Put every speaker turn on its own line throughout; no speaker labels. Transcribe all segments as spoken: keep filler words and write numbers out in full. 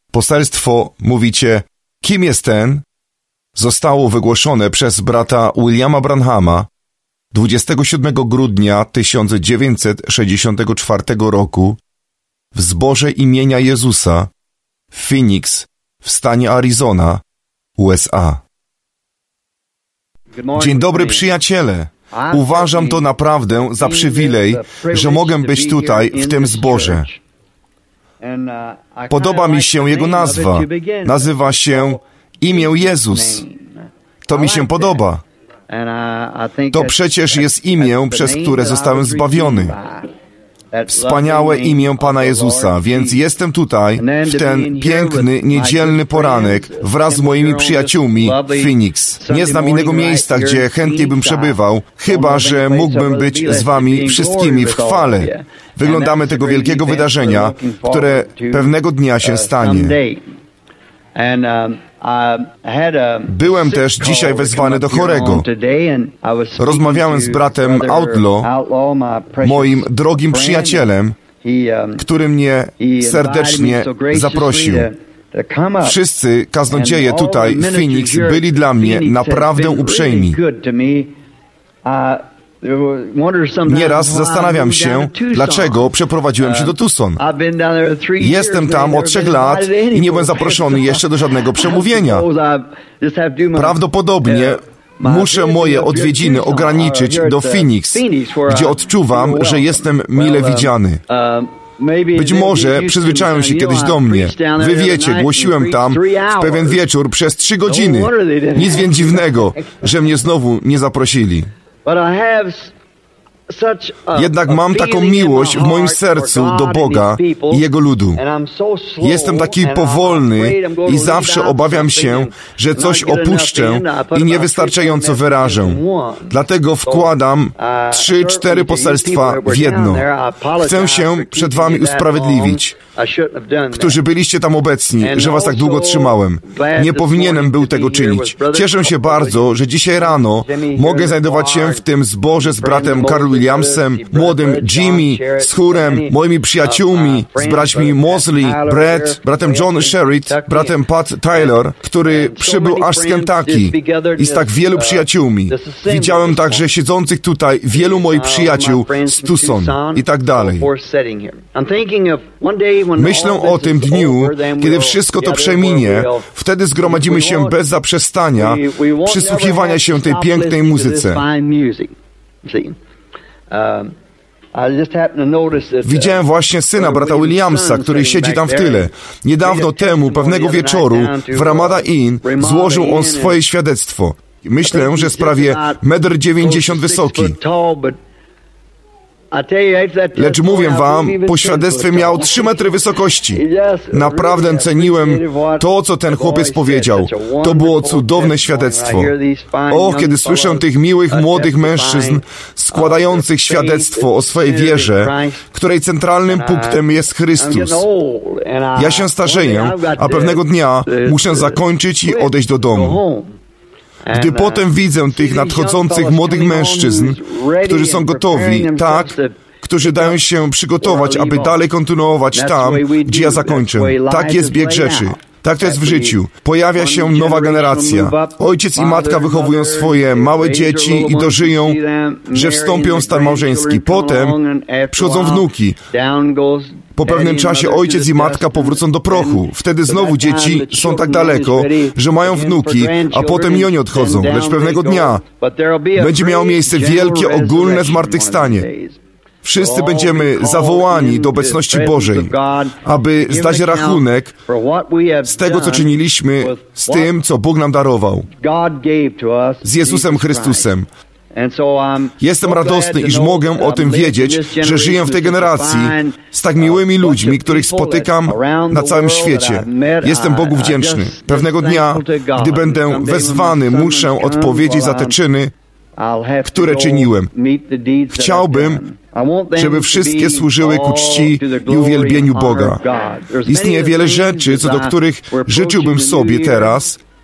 Poselstwo, mówicie, kim jest ten? Zostało wygłoszone przez brata Williama Branhama dwudziestego siódmego grudnia tysiąc dziewięćset sześćdziesiątego czwartego roku w zborze imienia Jezusa w Phoenix w stanie Arizona, U S A. Dzień dobry, przyjaciele. Uważam to naprawdę za przywilej, że mogę być tutaj w tym zborze. Podoba mi się jego nazwa. Nazywa się imię Jezus. To mi się podoba. To przecież jest imię, przez które zostałem zbawiony. Wspaniałe imię Pana Jezusa, więc jestem tutaj w ten piękny, niedzielny poranek wraz z moimi przyjaciółmi w Phoenix. Nie znam innego miejsca, gdzie chętnie bym przebywał, chyba że mógłbym być z wami wszystkimi w chwale. Wyglądamy tego wielkiego wydarzenia, które pewnego dnia się stanie. Byłem też dzisiaj wezwany do chorego. Rozmawiałem z bratem Outlaw, moim drogim przyjacielem, który mnie serdecznie zaprosił. Wszyscy kaznodzieje tutaj w Phoenix byli dla mnie naprawdę uprzejmi. Nieraz zastanawiam się, dlaczego przeprowadziłem się do Tucson. Jestem tam od trzech lat i nie byłem zaproszony jeszcze do żadnego przemówienia. Prawdopodobnie muszę moje odwiedziny ograniczyć do Phoenix, gdzie odczuwam, że jestem mile widziany. Być może przyzwyczają się kiedyś do mnie. Wy wiecie, głosiłem tam w pewien wieczór przez trzy godziny. Nic więc dziwnego, że mnie znowu nie zaprosili. Jednak mam taką miłość w moim sercu do Boga i Jego ludu. Jestem taki powolny i zawsze obawiam się, że coś opuszczę i niewystarczająco wyrażę. Dlatego wkładam trzy, cztery poselstwa w jedno. Chcę się przed wami usprawiedliwić, którzy byliście tam obecni, że was tak długo trzymałem. Nie powinienem był tego czynić. Cieszę się bardzo, że dzisiaj rano mogę znajdować się w tym zborze z bratem Carl Williamsem, młodym Jimmy, z chórem, moimi przyjaciółmi, z braćmi Mosley, Brett, bratem John Sherritt, bratem Pat Taylor, który przybył aż z Kentucky i z tak wielu przyjaciółmi. Widziałem także siedzących tutaj wielu moich przyjaciół z Tucson i tak dalej. Myślę o tym dniu, kiedy wszystko to przeminie, wtedy zgromadzimy się bez zaprzestania przysłuchiwania się tej pięknej muzyce. Widziałem właśnie syna brata Williamsa, który siedzi tam w tyle. Niedawno temu, pewnego wieczoru, w Ramada Inn złożył on swoje świadectwo. Myślę, że jest prawie metr dziewięćdziesiąt wysoki. Lecz mówię wam, po świadectwie miał trzy metry wysokości. Naprawdę ceniłem to, co ten chłopiec powiedział. To było cudowne świadectwo. O, kiedy słyszę tych miłych, młodych mężczyzn składających świadectwo o swojej wierze, której centralnym punktem jest Chrystus. Ja się starzeję, a pewnego dnia muszę zakończyć i odejść do domu. Gdy potem widzę tych nadchodzących młodych mężczyzn, którzy są gotowi, tak, którzy dają się przygotować, aby dalej kontynuować tam, gdzie ja zakończę. Tak jest bieg rzeczy. Tak to jest w życiu. Pojawia się nowa generacja. Ojciec i matka wychowują swoje małe dzieci i dożyją, że wstąpią w stan małżeński. Potem przychodzą wnuki. Po pewnym czasie ojciec i matka powrócą do prochu. Wtedy znowu dzieci są tak daleko, że mają wnuki, a potem i oni odchodzą. Lecz pewnego dnia będzie miało miejsce wielkie, ogólne zmartwychwstanie. Wszyscy będziemy zawołani do obecności Bożej, aby zdać rachunek z tego, co czyniliśmy, z tym, co Bóg nam darował, z Jezusem Chrystusem. Jestem radosny, iż mogę o tym wiedzieć, że żyję w tej generacji z tak miłymi ludźmi, których spotykam na całym świecie. Jestem Bogu wdzięczny. Pewnego dnia, gdy będę wezwany, muszę odpowiedzieć za te czyny, które czyniłem. Chciałbym, żeby wszystkie służyły ku czci i uwielbieniu Boga. Istnieje wiele rzeczy, co do których życzyłbym sobie teraz,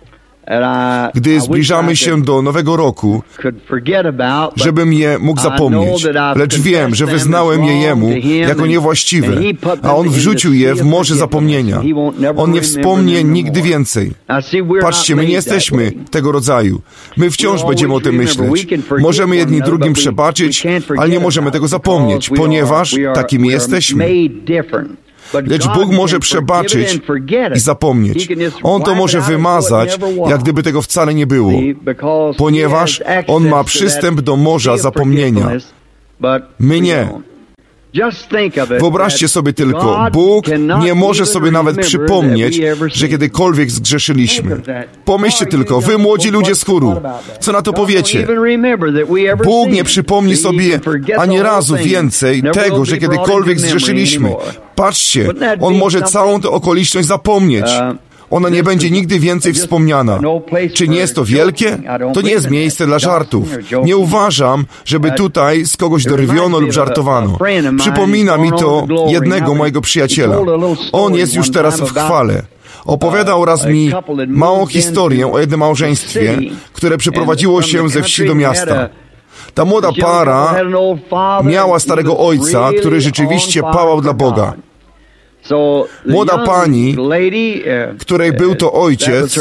Gdy zbliżamy się do Nowego Roku, żebym je mógł zapomnieć. Lecz wiem, że wyznałem je Jemu jako niewłaściwe, a On wrzucił je w morze zapomnienia. On nie wspomnie nigdy więcej. Patrzcie, my nie jesteśmy tego rodzaju. My wciąż będziemy o tym myśleć. Możemy jedni drugim przebaczyć, ale nie możemy tego zapomnieć, ponieważ takimi jesteśmy. Lecz Bóg może przebaczyć i zapomnieć. On to może wymazać, jak gdyby tego wcale nie było, ponieważ On ma przystęp do morza zapomnienia. My nie. Wyobraźcie sobie tylko, Bóg nie może sobie nawet przypomnieć, że kiedykolwiek zgrzeszyliśmy. Pomyślcie tylko, wy młodzi ludzie z chóru, co na to powiecie? Bóg nie przypomni sobie ani razu więcej tego, że kiedykolwiek zgrzeszyliśmy. Patrzcie, On może całą tę okoliczność zapomnieć. Ona nie będzie nigdy więcej wspomniana. Czy nie jest to wielkie? To nie jest miejsce dla żartów. Nie uważam, żeby tutaj z kogoś dorywiono lub żartowano. Przypomina mi to jednego mojego przyjaciela. On jest już teraz w chwale. Opowiadał raz mi małą historię o jednym małżeństwie, które przeprowadziło się ze wsi do miasta. Ta młoda para miała starego ojca, który rzeczywiście pałał dla Boga. Młoda pani, której był to ojciec,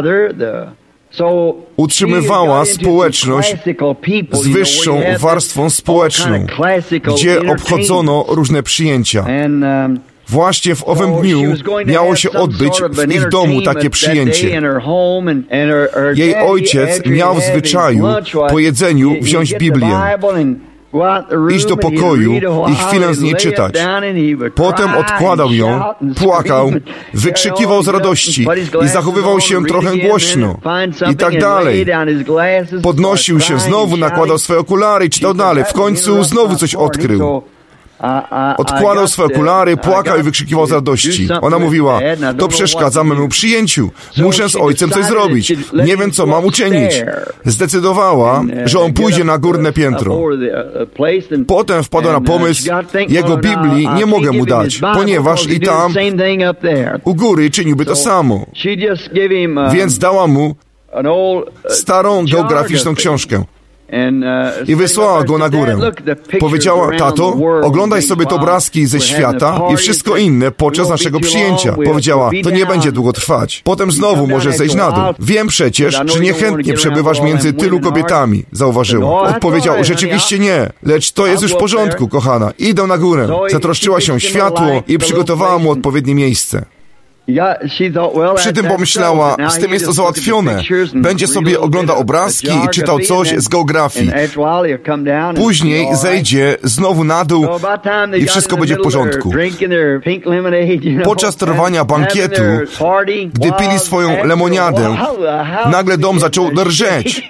utrzymywała społeczność z wyższą warstwą społeczną, gdzie obchodzono różne przyjęcia. Właśnie w owym dniu miało się odbyć w ich domu takie przyjęcie. Jej ojciec miał w zwyczaju po jedzeniu wziąć Biblię, iść do pokoju i chwilę z niej czytać. Potem odkładał ją, płakał, wykrzykiwał z radości i zachowywał się trochę głośno i tak dalej. Podnosił się znowu, nakładał swoje okulary i czytał dalej. W końcu znowu coś odkrył. Odkładał swoje okulary, płakał i wykrzykiwał z radości. Ona mówiła, to przeszkadza memu przyjęciu. Muszę z ojcem coś zrobić. Nie wiem, co mam uczynić. Zdecydowała, że on pójdzie na górne piętro. Potem wpadła na pomysł, jego Biblii nie mogę mu dać, ponieważ i tam u góry czyniłby to samo. Więc dała mu starą geograficzną książkę i wysłała go na górę. Powiedziała, tato, oglądaj sobie te obrazki ze świata i wszystko inne podczas naszego przyjęcia. Powiedziała, to nie będzie długo trwać. Potem znowu może zejść na dół. Wiem przecież, że niechętnie przebywasz między tylu kobietami, zauważyła. Odpowiedział, rzeczywiście nie, lecz to jest już w porządku, kochana. Idę na górę. Zatroszczyła się o światło i przygotowała mu odpowiednie miejsce. Przy tym pomyślała, z tym jest to załatwione. Będzie sobie oglądał obrazki i czytał coś z geografii. Później zejdzie znowu na dół i wszystko będzie w porządku. Podczas trwania bankietu, gdy pili swoją lemoniadę, nagle dom zaczął drżeć.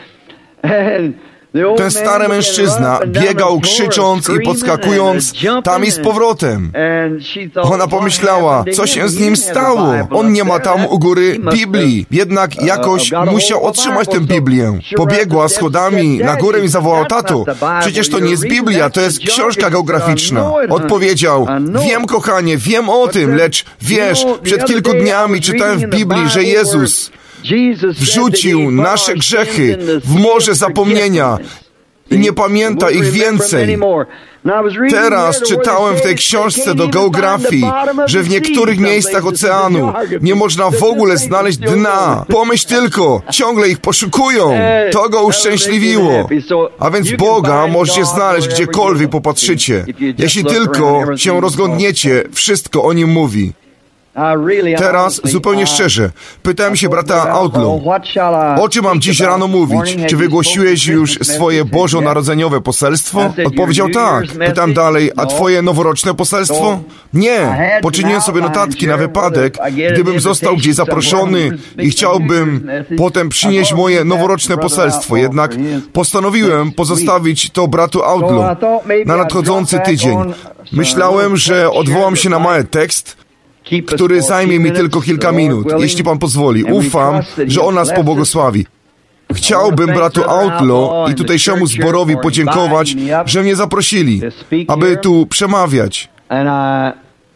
Ten stary mężczyzna biegał krzycząc i podskakując tam i z powrotem. Ona pomyślała, co się z nim stało? On nie ma tam u góry Biblii. Jednak jakoś musiał otrzymać tę Biblię. Pobiegła schodami na górę i zawołała, tato, przecież to nie jest Biblia, to jest książka geograficzna. Odpowiedział, wiem, kochanie, wiem o tym, lecz wiesz, przed kilku dniami czytałem w Biblii, że Jezus wrzucił nasze grzechy w morze zapomnienia i nie pamięta ich więcej. Teraz czytałem w tej książce do geografii, że w niektórych miejscach oceanu nie można w ogóle znaleźć dna. Pomyśl tylko, ciągle ich poszukują. To go uszczęśliwiło. A więc Boga możecie znaleźć gdziekolwiek popatrzycie. Jeśli tylko się rozglądniecie, wszystko o Nim mówi. Teraz, zupełnie szczerze, pytałem się brata Outlaw, o czym mam dziś rano mówić? Czy wygłosiłeś już swoje bożonarodzeniowe poselstwo? Odpowiedział tak. Pytam dalej, a twoje noworoczne poselstwo? Nie. Poczyniłem sobie notatki na wypadek, gdybym został gdzieś zaproszony i chciałbym potem przynieść moje noworoczne poselstwo. Jednak postanowiłem pozostawić to bratu Outlaw na nadchodzący tydzień. Myślałem, że odwołam się na mały tekst, który zajmie mi tylko kilka minut, jeśli Pan pozwoli. Ufam, że On nas pobłogosławi. Chciałbym bratu Outlaw i tutejszemu zborowi podziękować, że mnie zaprosili, aby tu przemawiać.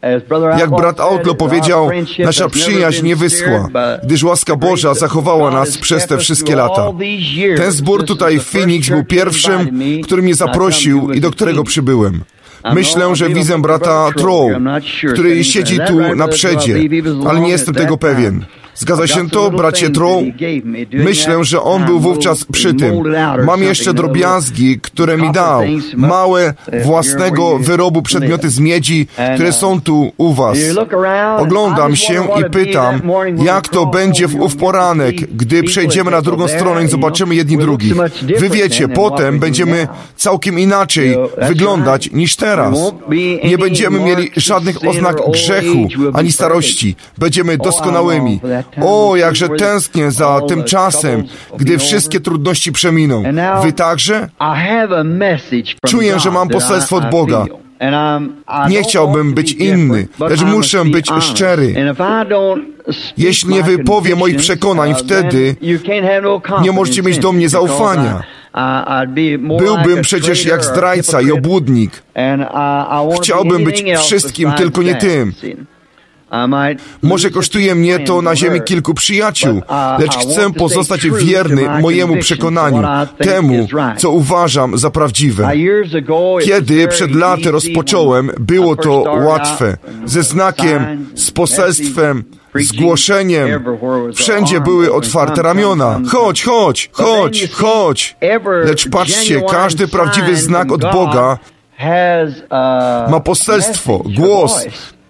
Jak brat Outlaw powiedział, nasza przyjaźń nie wyschła, gdyż łaska Boża zachowała nas przez te wszystkie lata. Ten zbór tutaj w Phoenix był pierwszym, który mnie zaprosił i do którego przybyłem. Myślę, że widzę brata Trow, który siedzi tu na przedzie, ale nie jestem tego pewien. Zgadza się to, bracie Trow? Myślę, że on był wówczas przy tym. Mam jeszcze drobiazgi, które mi dał. Małe, własnego wyrobu przedmioty z miedzi, które są tu u was. Oglądam się i pytam, jak to będzie w ów poranek, gdy przejdziemy na drugą stronę i zobaczymy jedni drugich. Wy wiecie, potem będziemy całkiem inaczej wyglądać niż teraz. Nie będziemy mieli żadnych oznak grzechu ani starości. Będziemy doskonałymi. O, jakże tęsknię za tym czasem, gdy wszystkie trudności przeminą. Wy także? Czuję, że mam poselstwo od Boga. Nie chciałbym być inny, lecz muszę być szczery. Jeśli nie wypowiem moich przekonań, wtedy nie możecie mieć do mnie zaufania. Byłbym przecież jak zdrajca i obłudnik. Chciałbym być wszystkim, tylko nie tym. Może kosztuje mnie to na ziemi kilku przyjaciół, lecz chcę pozostać wierny mojemu przekonaniu, temu, co uważam za prawdziwe. Kiedy przed laty rozpocząłem, było to łatwe. Ze znakiem, z poselstwem, zgłoszeniem. Wszędzie były otwarte ramiona. Chodź, chodź, chodź, chodź. Lecz patrzcie, każdy prawdziwy znak od Boga ma poselstwo, głos,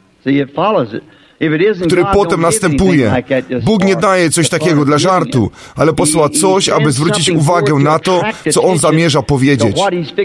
który potem następuje. Bóg nie daje coś takiego dla żartu, ale posła coś, aby zwrócić uwagę na to, co On zamierza powiedzieć.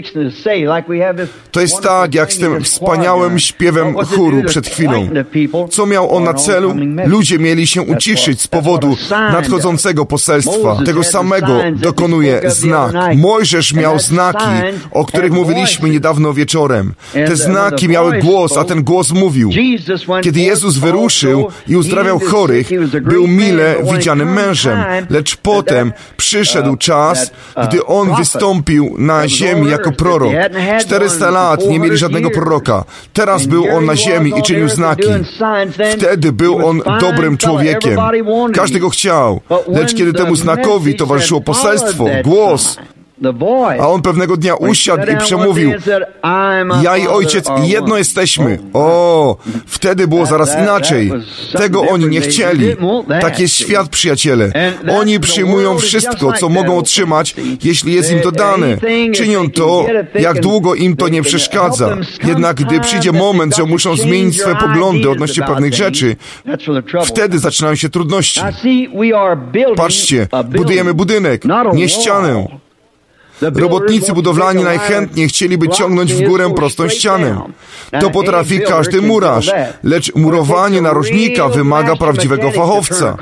To jest tak, jak z tym wspaniałym śpiewem chóru przed chwilą. Co miał on na celu? Ludzie mieli się uciszyć z powodu nadchodzącego poselstwa. Tego samego dokonuje znak. Mojżesz miał znaki, o których mówiliśmy niedawno wieczorem. Te znaki miały głos, a ten głos mówił. Kiedy Jezus wyruszył i uzdrawiał chorych, był mile widzianym mężem, lecz potem przyszedł czas, gdy On wystąpił na ziemi jako prorok. czterysta lat nie mieli żadnego proroka. Teraz był On na ziemi i czynił znaki. Wtedy był On dobrym człowiekiem. Każdy go chciał. Lecz kiedy temu znakowi towarzyszyło poselstwo, głos, a on pewnego dnia usiadł i przemówił: ja i Ojciec jedno jesteśmy. O, wtedy było zaraz inaczej. Tego oni nie chcieli. Tak jest świat, przyjaciele. Oni przyjmują wszystko, co mogą otrzymać, jeśli jest im to dane. Czynią to, jak długo im to nie przeszkadza. Jednak gdy przyjdzie moment, że muszą zmienić swoje poglądy odnośnie pewnych rzeczy, wtedy zaczynają się trudności. Patrzcie, budujemy budynek, nie ścianę. Robotnicy budowlani najchętniej chcieliby ciągnąć w górę prostą ścianę. To potrafi każdy murarz, lecz murowanie narożnika wymaga prawdziwego fachowca.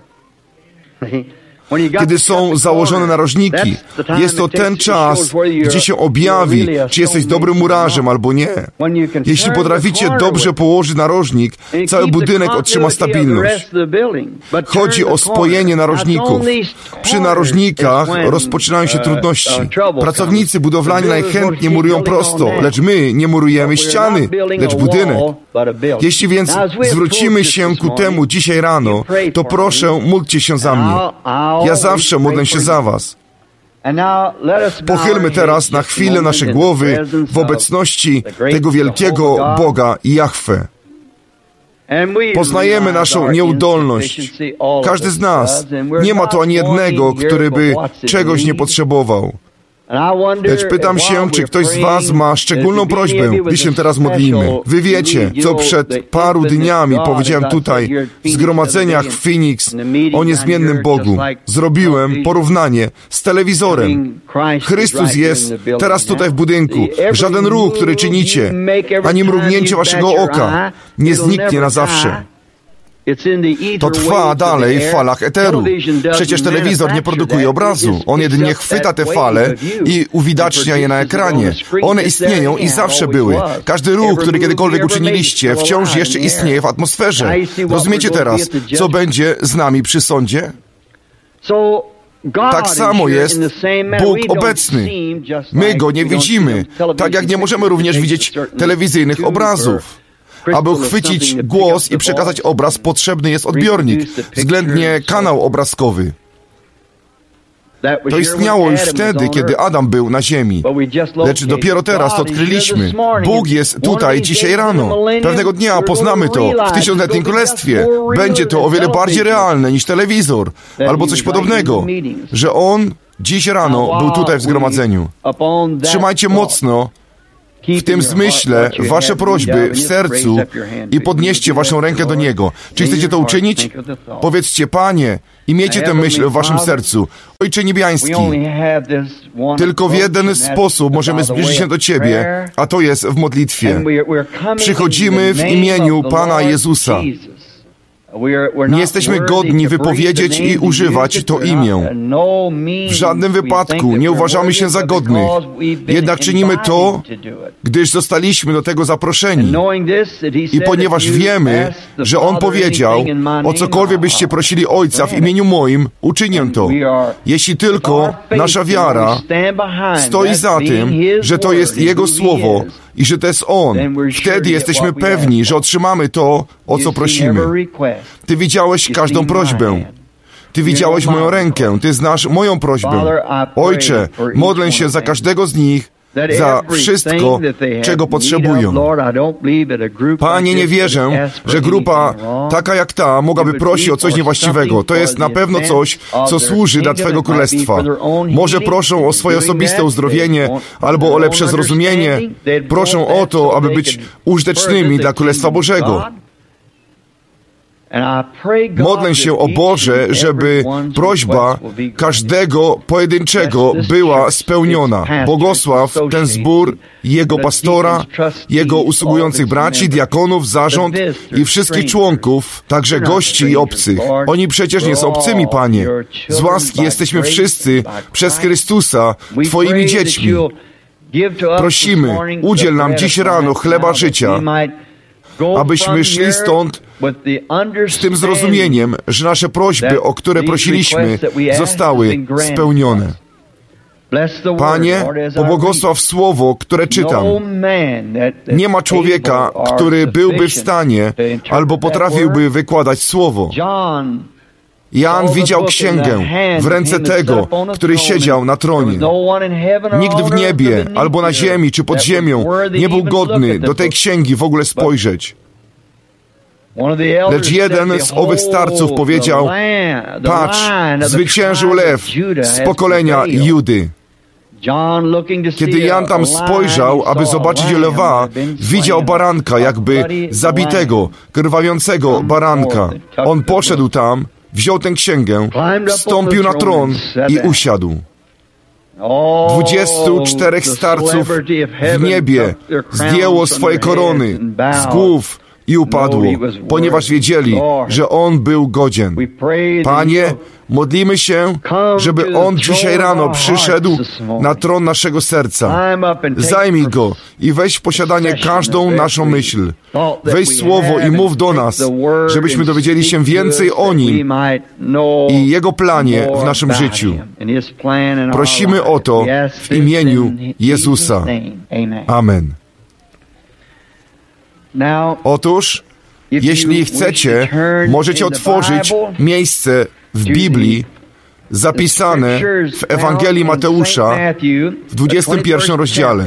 Kiedy są założone narożniki, jest to ten czas, gdzie się objawi, czy jesteś dobrym murarzem albo nie. Jeśli potraficie dobrze położyć narożnik, cały budynek otrzyma stabilność. Chodzi o spojenie narożników. Przy narożnikach rozpoczynają się trudności. Pracownicy budowlani najchętniej murują prosto, lecz my nie murujemy ściany, lecz budynek. Jeśli więc zwrócimy się ku temu dzisiaj rano, to proszę, módlcie się za mnie. Ja zawsze modlę się za was. Pochylmy teraz na chwilę nasze głowy w obecności tego wielkiego Boga Jahwe. Poznajemy naszą nieudolność. Każdy z nas. Nie ma tu ani jednego, który by czegoś nie potrzebował. Lecz pytam się, czy ktoś z was ma szczególną prośbę, gdy się teraz modlimy. Wy wiecie, co przed paru dniami powiedziałem tutaj w zgromadzeniach w Phoenix o niezmiennym Bogu. Zrobiłem porównanie z telewizorem. Chrystus jest teraz tutaj w budynku. Żaden ruch, który czynicie, ani mrugnięcie waszego oka nie zniknie na zawsze. To trwa dalej w falach eteru. Przecież telewizor nie produkuje obrazu. On jedynie chwyta te fale i uwidacznia je na ekranie. One istnieją i zawsze były. Każdy ruch, który kiedykolwiek uczyniliście, wciąż jeszcze istnieje w atmosferze. Rozumiecie teraz, co będzie z nami przy sądzie? Tak samo jest Bóg obecny. My Go nie widzimy, tak jak nie możemy również widzieć telewizyjnych obrazów. Aby uchwycić głos i przekazać obraz, potrzebny jest odbiornik, względnie kanał obrazkowy. To istniało już wtedy, kiedy Adam był na ziemi. Lecz dopiero teraz to odkryliśmy. Bóg jest tutaj dzisiaj rano. Pewnego dnia poznamy to w tysiącletnim królestwie. Będzie to o wiele bardziej realne niż telewizor albo coś podobnego, że On dziś rano był tutaj w zgromadzeniu. Trzymajcie mocno w tym zmyśle wasze prośby w sercu i podnieście waszą rękę do Niego. Czy chcecie to uczynić? Powiedzcie: Panie, i miejcie tę myśl w waszym sercu. Ojcze niebiański, tylko w jeden sposób możemy zbliżyć się do Ciebie, a to jest w modlitwie. Przychodzimy w imieniu Pana Jezusa. Nie jesteśmy godni wypowiedzieć i używać to imię. W żadnym wypadku nie uważamy się za godnych. Jednak czynimy to, gdyż zostaliśmy do tego zaproszeni. I ponieważ wiemy, że On powiedział: o cokolwiek byście prosili Ojca w imieniu moim, uczynię to. Jeśli tylko nasza wiara stoi za tym, że to jest Jego Słowo i że to jest On, wtedy jesteśmy pewni, że otrzymamy to, o co prosimy. Ty widziałeś każdą prośbę. Ty widziałeś moją rękę. Ty znasz moją prośbę. Ojcze, modlę się za każdego z nich, za wszystko, czego potrzebują. Panie, nie wierzę, że grupa taka jak ta mogłaby prosić o coś niewłaściwego. To jest na pewno coś, co służy dla Twojego Królestwa. Może proszą o swoje osobiste uzdrowienie albo o lepsze zrozumienie. Proszą o to, aby być użytecznymi dla Królestwa Bożego. Modlę się, o Boże, żeby prośba każdego pojedynczego była spełniona. Błogosław ten zbór, jego pastora, jego usługujących braci, diakonów, zarząd i wszystkich członków, także gości i obcych. Oni przecież nie są obcymi, Panie. Z łaski jesteśmy wszyscy przez Chrystusa Twoimi dziećmi. Prosimy, udziel nam dziś rano chleba życia, abyśmy szli stąd z tym zrozumieniem, że nasze prośby, o które prosiliśmy, zostały spełnione. Panie, pobłogosław słowo, które czytam. Nie ma człowieka, który byłby w stanie albo potrafiłby wykładać słowo. Jan widział księgę w ręce tego, który siedział na tronie. Nikt w niebie, albo na ziemi, czy pod ziemią nie był godny do tej księgi w ogóle spojrzeć. Lecz jeden z owych starców powiedział: patrz, zwyciężył lew z pokolenia Judy. Kiedy Jan tam spojrzał, aby zobaczyć lwa, widział baranka, jakby zabitego, krwawiącego baranka. On poszedł tam, wziął tę księgę, wstąpił na tron i usiadł. Dwudziestu czterech starców w niebie zdjęło swoje korony z głów i upadło, ponieważ wiedzieli, że On był godzien. Panie, modlimy się, żeby On dzisiaj rano przyszedł na tron naszego serca. Zajmij go i weź w posiadanie każdą naszą myśl. Weź słowo i mów do nas, żebyśmy dowiedzieli się więcej o Nim i Jego planie w naszym życiu. Prosimy o to w imieniu Jezusa. Amen. Otóż, jeśli chcecie, możecie otworzyć miejsce w Biblii zapisane w Ewangelii Mateusza w dwudziestym pierwszym rozdziale.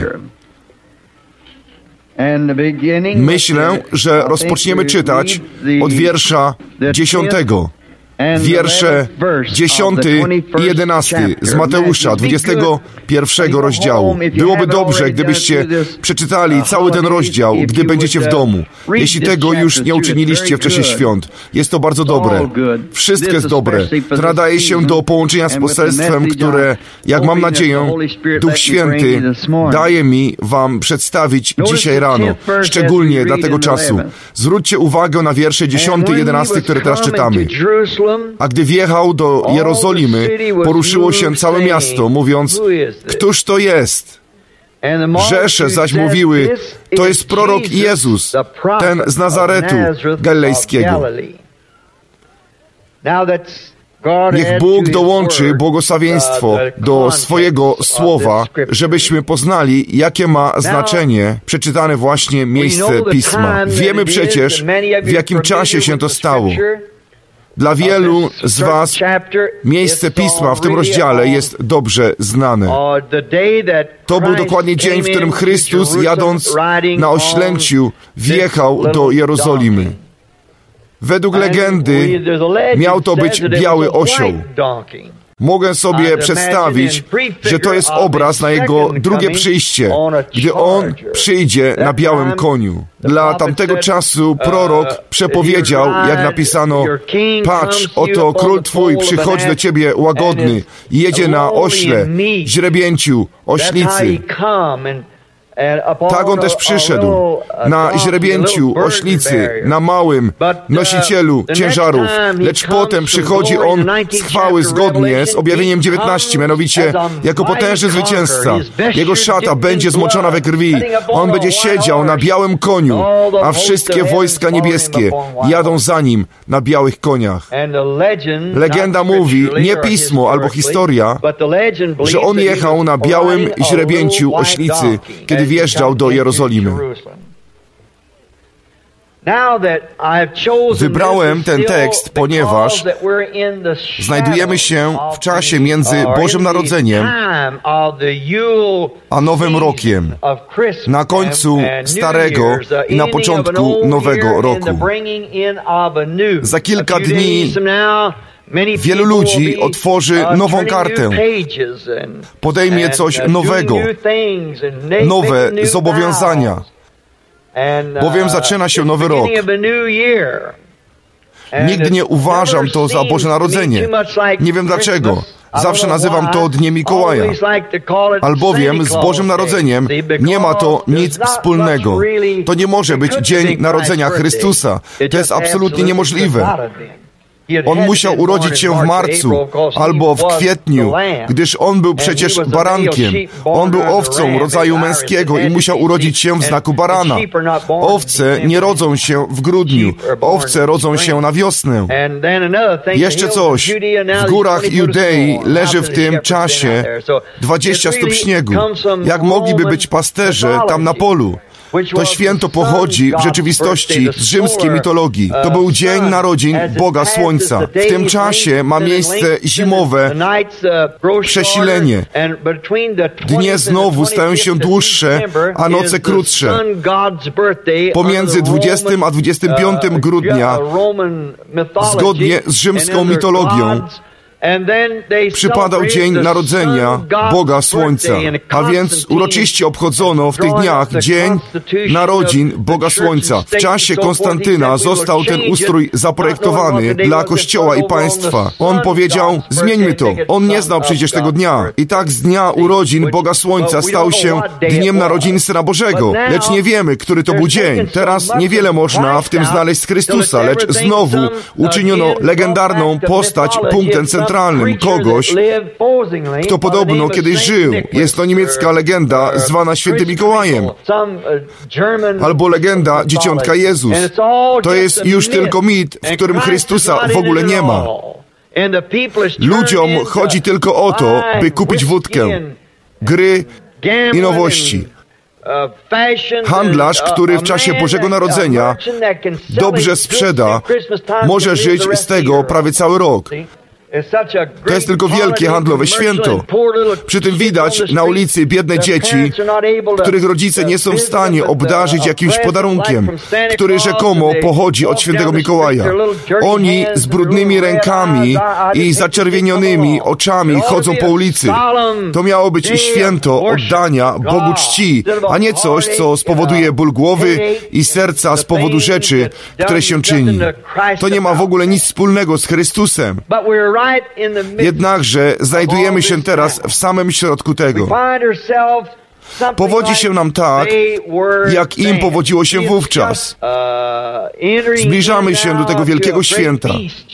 Myślę, że rozpoczniemy czytać od wiersza dziesiątego. Wiersze dziesiąty i jedenasty z Mateusza, dwudziestego pierwszego rozdziału. Byłoby dobrze, gdybyście przeczytali cały ten rozdział, gdy będziecie w domu. Jeśli tego już nie uczyniliście w czasie świąt. Jest to bardzo dobre. Wszystko jest dobre. To nadaje się do połączenia z poselstwem, które, jak mam nadzieję, Duch Święty daje mi wam przedstawić dzisiaj rano, szczególnie dla tego czasu. Zwróćcie uwagę na wiersze dziesiąty i jedenasty, które teraz czytamy. A gdy wjechał do Jerozolimy, poruszyło się całe miasto, mówiąc: któż to jest? Rzesze zaś mówiły: to jest prorok Jezus, ten z Nazaretu Galilejskiego. Niech Bóg dołączy błogosławieństwo do swojego słowa, żebyśmy poznali, jakie ma znaczenie przeczytane właśnie miejsce Pisma. Wiemy przecież, w jakim czasie się to stało. Dla wielu z was miejsce Pisma w tym rozdziale jest dobrze znane. To był dokładnie dzień, w którym Chrystus, jadąc na oślęciu, wjechał do Jerozolimy. Według legendy miał to być biały osioł. Mogę sobie przedstawić, że to jest obraz na Jego drugie przyjście, gdy On przyjdzie na białym koniu. Dla tamtego czasu prorok przepowiedział, jak napisano: patrz, oto król Twój przychodzi do Ciebie łagodny i jedzie na ośle, źrebięciu, oślicy. Tak On też przyszedł, na źrebięciu, oślicy, na małym nosicielu ciężarów, lecz potem przychodzi On z chwały zgodnie z objawieniem dziewiętnaście, mianowicie jako potężny zwycięzca. Jego szata będzie zmoczona we krwi. On będzie siedział na białym koniu, a wszystkie wojska niebieskie jadą za Nim na białych koniach. Legenda mówi, nie pismo albo historia, że On jechał na białym źrebięciu oślicy, kiedy wjeżdżał do Jerozolimy. Wybrałem ten tekst, ponieważ znajdujemy się w czasie między Bożym Narodzeniem a Nowym Rokiem, na końcu Starego i na początku Nowego Roku. Za kilka dni wielu ludzi otworzy nową kartę, podejmie coś nowego, nowe zobowiązania, bowiem zaczyna się nowy rok. Nigdy nie uważam to za Boże Narodzenie. Nie wiem dlaczego. Zawsze nazywam to Dniem Mikołaja. Albowiem z Bożym Narodzeniem nie ma to nic wspólnego. To nie może być dzień narodzenia Chrystusa. To jest absolutnie niemożliwe. On musiał urodzić się w marcu albo w kwietniu, gdyż On był przecież barankiem. On był owcą rodzaju męskiego i musiał urodzić się w znaku barana. Owce nie rodzą się w grudniu. Owce rodzą się na wiosnę. Jeszcze coś. W górach Judei leży w tym czasie dwadzieścia stóp śniegu. Jak mogliby być pasterze tam na polu? To święto pochodzi w rzeczywistości z rzymskiej mitologii. To był dzień narodzin Boga Słońca. W tym czasie ma miejsce zimowe przesilenie. Dnie znowu stają się dłuższe, a noce krótsze. Pomiędzy dwudziestym a dwudziestym piątym grudnia, zgodnie z rzymską mitologią, przypadał dzień narodzenia Boga Słońca, a więc uroczyście obchodzono w tych dniach dzień narodzin Boga Słońca. W czasie Konstantyna został ten ustrój zaprojektowany dla Kościoła i państwa. On powiedział, zmieńmy to. On nie znał przecież tego dnia. I tak z dnia urodzin Boga Słońca stał się dniem narodzin Syna Bożego. Lecz nie wiemy, który to był dzień. Teraz niewiele można w tym znaleźć z Chrystusa, lecz znowu uczyniono legendarną postać punktem centralnym. Kogoś, kto podobno kiedyś żył. Jest to niemiecka legenda zwana Świętym Mikołajem. Albo legenda Dzieciątka Jezus. To jest już tylko mit, w którym Chrystusa w ogóle nie ma. Ludziom chodzi tylko o to, by kupić wódkę, gry i nowości. Handlarz, który w czasie Bożego Narodzenia dobrze sprzeda, może żyć z tego prawie cały rok. To jest tylko wielkie handlowe święto. Przy tym widać na ulicy biedne dzieci, których rodzice nie są w stanie obdarzyć jakimś podarunkiem, który rzekomo pochodzi od świętego Mikołaja. Oni z brudnymi rękami i zaczerwienionymi oczami chodzą po ulicy. To miało być święto oddania Bogu czci, a nie coś, co spowoduje ból głowy i serca z powodu rzeczy, które się czyni. To nie ma w ogóle nic wspólnego z Chrystusem. Jednakże znajdujemy się teraz w samym środku tego. Powodzi się nam tak, jak im powodziło się wówczas. Zbliżamy się do tego wielkiego święta.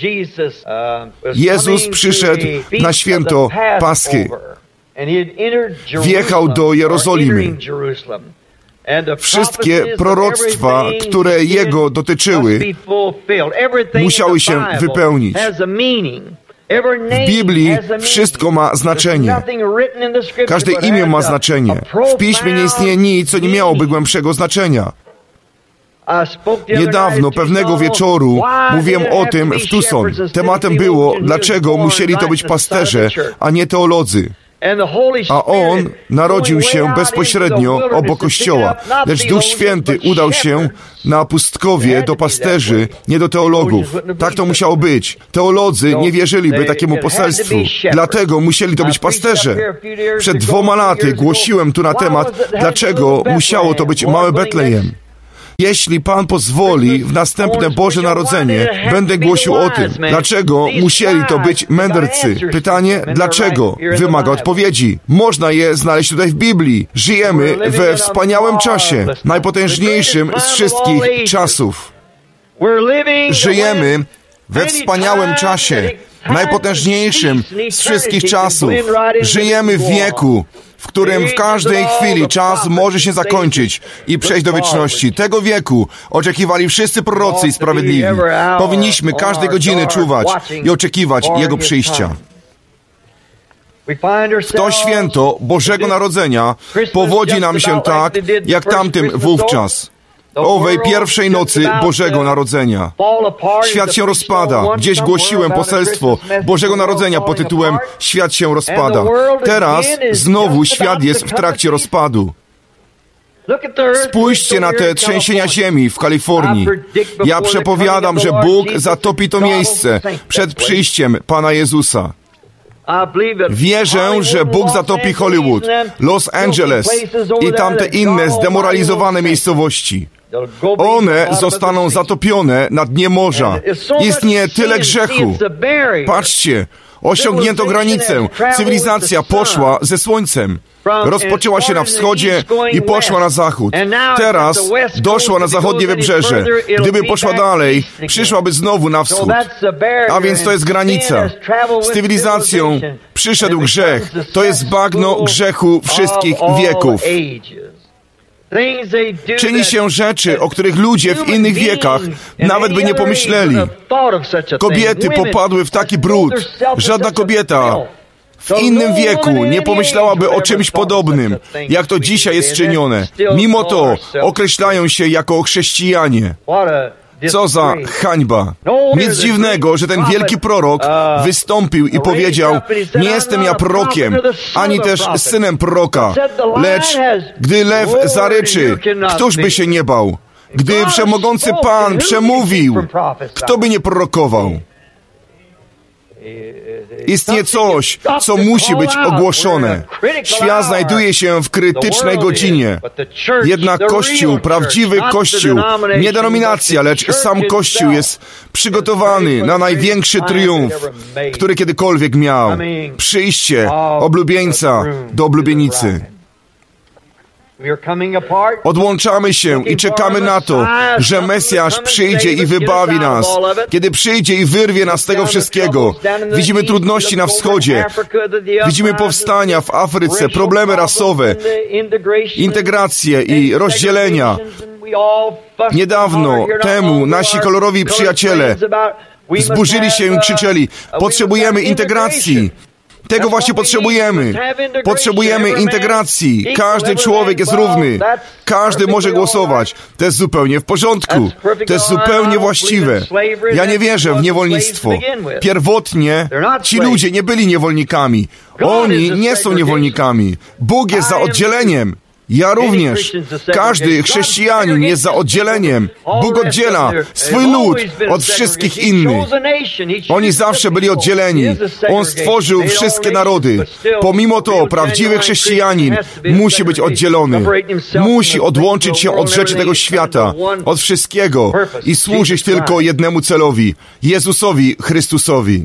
Jezus przyszedł na święto Paschy. Wjechał do Jerozolimy. Wszystkie proroctwa, które Jego dotyczyły, musiały się wypełnić. W Biblii wszystko ma znaczenie. Każde imię ma znaczenie. W Piśmie nie istnieje nic, co nie miałoby głębszego znaczenia. Niedawno, pewnego wieczoru, mówiłem o tym w Tucson. Tematem było, dlaczego musieli to być pasterze, a nie teolodzy. A On narodził się bezpośrednio obok Kościoła, lecz Duch Święty udał się na pustkowie do pasterzy, nie do teologów. Tak to musiało być. Teolodzy nie wierzyliby takiemu poselstwu, dlatego musieli to być pasterze. Przed dwoma laty głosiłem tu na temat, dlaczego musiało to być małe Betlejem. Jeśli Pan pozwoli, w następne Boże Narodzenie będę głosił o tym, dlaczego musieli to być mędrcy. Pytanie, dlaczego? Wymaga odpowiedzi. Można je znaleźć tutaj w Biblii. Żyjemy we wspaniałym czasie, najpotężniejszym z wszystkich czasów. Żyjemy we wspaniałym czasie, najpotężniejszym z wszystkich czasów. Żyjemy w wieku, w którym w każdej chwili czas może się zakończyć i przejść do wieczności. Tego wieku oczekiwali wszyscy prorocy i sprawiedliwi. Powinniśmy każdej godziny czuwać i oczekiwać Jego przyjścia. W to święto Bożego Narodzenia powodzi nam się tak, jak tamtym wówczas. Owej pierwszej nocy Bożego Narodzenia. Świat się rozpada. Gdzieś głosiłem poselstwo Bożego Narodzenia pod tytułem Świat się rozpada. Teraz znowu świat jest w trakcie rozpadu. Spójrzcie na te trzęsienia ziemi w Kalifornii. Ja przepowiadam, że Bóg zatopi to miejsce przed przyjściem Pana Jezusa. Wierzę, że Bóg zatopi Hollywood, Los Angeles i tamte inne zdemoralizowane miejscowości. One zostaną zatopione na dnie morza. Istnieje tyle grzechu. Patrzcie, osiągnięto granicę. Cywilizacja poszła ze słońcem. Rozpoczęła się na wschodzie i poszła na zachód. Teraz doszła na zachodnie wybrzeże. Gdyby poszła dalej, przyszłaby znowu na wschód. A więc to jest granica. Z cywilizacją przyszedł grzech. To jest bagno grzechu wszystkich wieków. Czyni się rzeczy, o których ludzie w innych wiekach nawet by nie pomyśleli. Kobiety popadły w taki brud. Żadna kobieta w innym wieku nie pomyślałaby o czymś podobnym, jak to dzisiaj jest czynione. Mimo to określają się jako chrześcijanie. Co za hańba. Nic dziwnego, że ten wielki prorok wystąpił i powiedział: nie jestem ja prorokiem, ani też synem proroka, lecz gdy lew zaryczy, któż by się nie bał? Gdy wszechmogący Pan przemówił, kto by nie prorokował? Istnieje coś, co musi być ogłoszone. Świat znajduje się w krytycznej godzinie. Jednak Kościół, prawdziwy Kościół, nie denominacja, lecz sam Kościół jest przygotowany na największy triumf, który kiedykolwiek miał. Przyjście oblubieńca do oblubienicy. Odłączamy się i czekamy na to, że Mesjasz przyjdzie i wybawi nas. Kiedy przyjdzie i wyrwie nas z tego wszystkiego, widzimy trudności na wschodzie, widzimy powstania w Afryce, problemy rasowe, integracje i rozdzielenia. Niedawno temu nasi kolorowi przyjaciele wzburzyli się i krzyczeli: potrzebujemy integracji. Tego właśnie potrzebujemy. Potrzebujemy integracji. Każdy człowiek jest równy. Każdy może głosować. To jest zupełnie w porządku. To jest zupełnie właściwe. Ja nie wierzę w niewolnictwo. Pierwotnie ci ludzie nie byli niewolnikami. Oni nie są niewolnikami. Bóg jest za oddzieleniem. Ja również. Każdy chrześcijanin jest za oddzieleniem. Bóg oddziela swój lud od wszystkich innych. Oni zawsze byli oddzieleni. On stworzył wszystkie narody. Pomimo to prawdziwy chrześcijanin musi być oddzielony. Musi odłączyć się od rzeczy tego świata, od wszystkiego i służyć tylko jednemu celowi, Jezusowi Chrystusowi.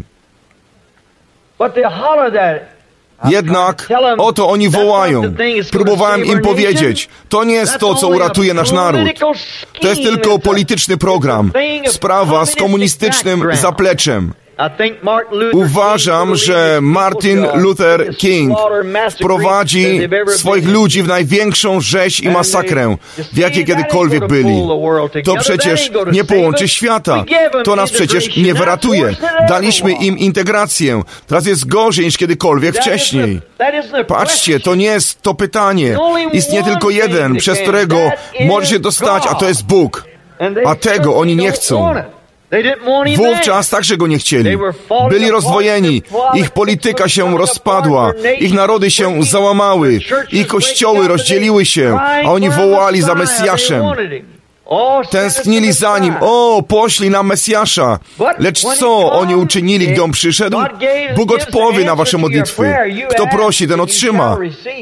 Jednak oto oni wołają. Próbowałem im powiedzieć, to nie jest to, co uratuje nasz naród. To jest tylko polityczny program. Sprawa z komunistycznym zapleczem. Uważam, że Martin Luther King wprowadzi swoich ludzi w największą rzeź i masakrę, w jakiej kiedykolwiek byli. To przecież nie połączy świata. To nas przecież nie wyratuje. Daliśmy im integrację. Teraz jest gorzej niż kiedykolwiek wcześniej. Patrzcie, to nie jest to pytanie. Istnieje tylko jeden, przez którego może się dostać, a to jest Bóg. A tego oni nie chcą. Wówczas także go nie chcieli. Byli rozdwojeni. Ich polityka się rozpadła. Ich narody się załamały. Ich kościoły rozdzieliły się, a oni wołali za Mesjaszem. Tęsknili za nim. O, poszli na Mesjasza. Lecz co oni uczynili, gdy on przyszedł? Bóg odpowie na wasze modlitwy. Kto prosi, ten otrzyma.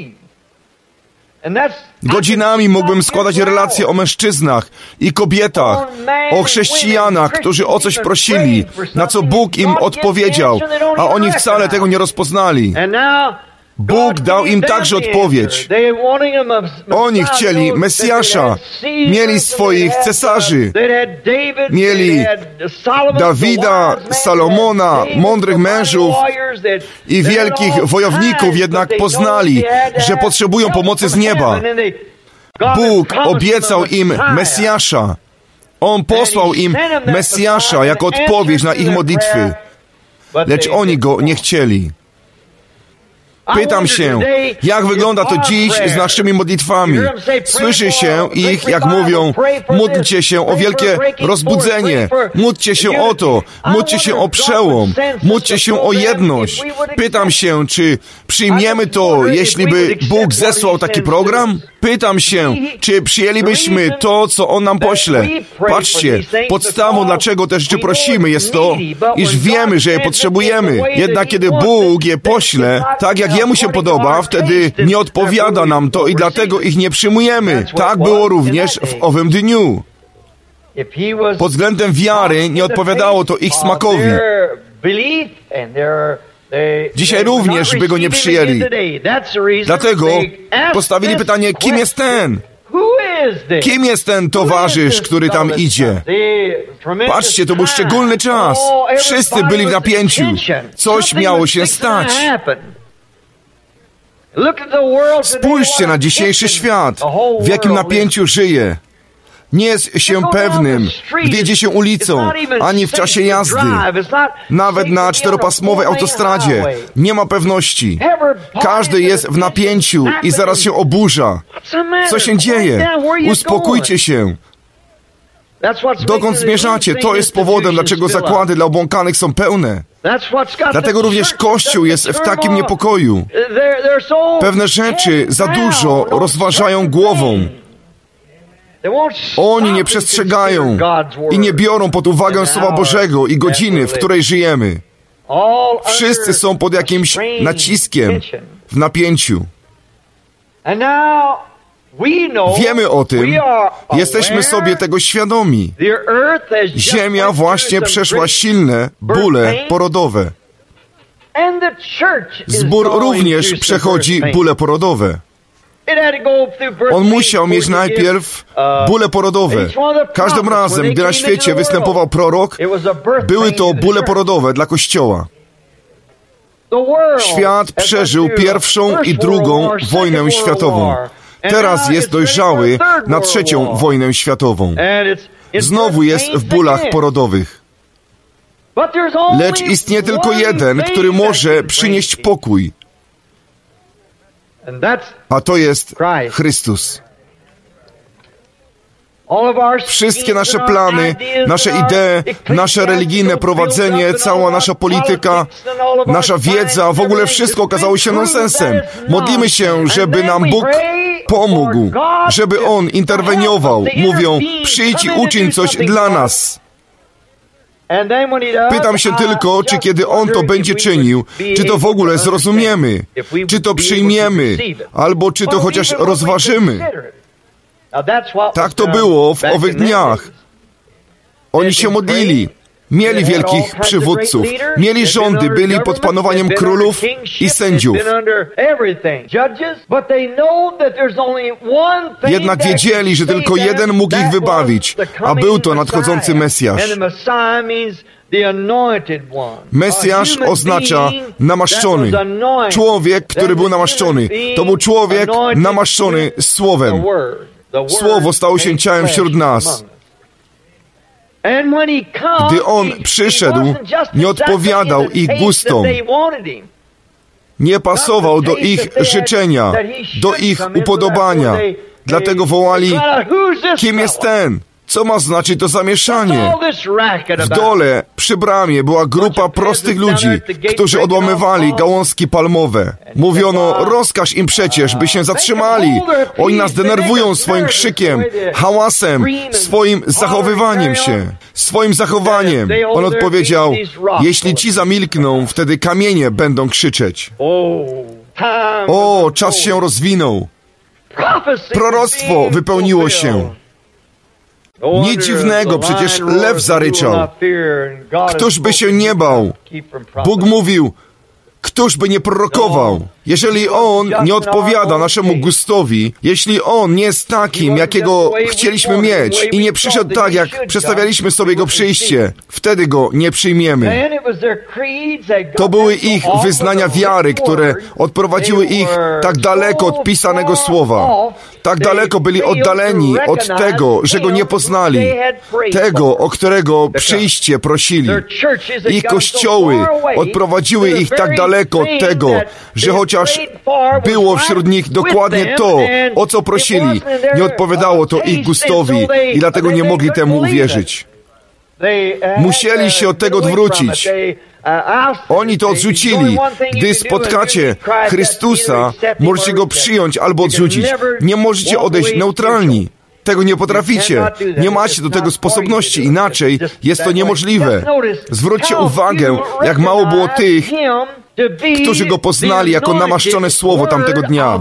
Godzinami mógłbym składać relacje o mężczyznach i kobietach, o chrześcijanach, którzy o coś prosili, na co Bóg im odpowiedział, a oni wcale tego nie rozpoznali. Bóg dał im także odpowiedź. Oni chcieli Mesjasza, mieli swoich cesarzy, mieli Dawida, Salomona, mądrych mężów i wielkich wojowników, jednak poznali, że potrzebują pomocy z nieba. Bóg obiecał im Mesjasza. On posłał im Mesjasza jako odpowiedź na ich modlitwy, lecz oni go nie chcieli. Pytam się, jak wygląda to dziś z naszymi modlitwami. Słyszy się ich, jak mówią, módlcie się o wielkie rozbudzenie, módlcie się o to, módlcie się o przełom, módlcie się o jedność. Pytam się, czy przyjmiemy to, jeśli by Bóg zesłał taki program? Pytam się, czy przyjęlibyśmy to, co On nam pośle? Patrzcie, podstawą, dlaczego te rzeczy prosimy, jest to, iż wiemy, że je potrzebujemy. Jednak kiedy Bóg je pośle, tak jak Jemu się podoba, wtedy nie odpowiada nam to i dlatego ich nie przyjmujemy. Tak było również w owym dniu. Pod względem wiary nie odpowiadało to ich smakowi. Dzisiaj również by go nie przyjęli. Dlatego postawili pytanie, kim jest ten? Kim jest ten towarzysz, który tam idzie? Patrzcie, to był szczególny czas. Wszyscy byli w napięciu. Coś miało się stać. Spójrzcie na dzisiejszy świat, w jakim napięciu żyje. Nie jest się pewnym, gdy jedzie się ulicą, ani w czasie jazdy. Nawet na czteropasmowej autostradzie nie ma pewności. Każdy jest w napięciu i zaraz się oburza. Co się dzieje? Uspokójcie się. Dokąd zmierzacie? To jest powodem, dlaczego zakłady dla obłąkanych są pełne. Dlatego również Kościół jest w takim niepokoju. Pewne rzeczy za dużo rozważają głową. Oni nie przestrzegają i nie biorą pod uwagę Słowa Bożego i godziny, w której żyjemy. Wszyscy są pod jakimś naciskiem, w napięciu. Wiemy o tym, jesteśmy sobie tego świadomi. Ziemia właśnie przeszła silne bóle porodowe. Zbór również przechodzi bóle porodowe. On musiał mieć najpierw bóle porodowe. Każdym razem, gdy na świecie występował prorok, były to bóle porodowe dla Kościoła. Świat przeżył pierwszą i drugą wojnę światową. Teraz jest dojrzały na trzecią wojnę światową. Znowu jest w bólach porodowych. Lecz istnieje tylko jeden, który może przynieść pokój. A to jest Chrystus. Wszystkie nasze plany, nasze idee, nasze religijne prowadzenie, cała nasza polityka, nasza wiedza, w ogóle wszystko okazało się nonsensem. Modlimy się, żeby nam Bóg pomógł, żeby On interweniował. Mówią, przyjdź i uczyń coś dla nas. Pytam się tylko, czy kiedy On to będzie czynił, czy to w ogóle zrozumiemy, czy to przyjmiemy, albo czy to chociaż rozważymy. Tak to było w owych dniach. Oni się modlili, mieli wielkich przywódców, mieli rządy, byli pod panowaniem królów i sędziów. Jednak wiedzieli, że tylko jeden mógł ich wybawić, a był to nadchodzący Mesjasz. Mesjasz oznacza namaszczony. Człowiek, który był namaszczony. To był człowiek namaszczony Słowem. Słowo stało się ciałem wśród nas. Gdy On przyszedł, nie odpowiadał ich gustom. Nie pasował do ich życzenia, do ich upodobania. Dlatego wołali, kim jest ten? Co ma znaczyć to zamieszanie? W dole, przy bramie, była grupa prostych ludzi, którzy odłamywali gałązki palmowe. Mówiono, rozkaż im przecież, by się zatrzymali. Oni nas denerwują swoim krzykiem, hałasem, swoim zachowywaniem się, swoim zachowaniem. On odpowiedział, jeśli ci zamilkną, wtedy kamienie będą krzyczeć. O, czas się rozwinął. Proroctwo wypełniło się. Nic dziwnego, przecież lew zaryczał. Któż by się nie bał? Bóg mówił, któż by nie prorokował? Jeżeli On nie odpowiada naszemu gustowi, jeśli On nie jest takim, jakiego chcieliśmy mieć i nie przyszedł tak, jak przedstawialiśmy sobie Go przyjście, wtedy Go nie przyjmiemy. To były ich wyznania wiary, które odprowadziły ich tak daleko od pisanego słowa. Tak daleko byli oddaleni od tego, że Go nie poznali, tego, o którego przyjście prosili. Ich kościoły odprowadziły ich tak daleko od tego, że chociaż było wśród nich dokładnie to, o co prosili, nie odpowiadało to ich gustowi i dlatego nie mogli temu uwierzyć. Musieli się od tego odwrócić. Oni to odrzucili. Gdy spotkacie Chrystusa, możecie Go przyjąć albo odrzucić. Nie możecie odejść neutralni. Tego nie potraficie. Nie macie do tego sposobności. Inaczej jest to niemożliwe. Zwróćcie uwagę, jak mało było tych, którzy Go poznali jako namaszczone słowo tamtego dnia.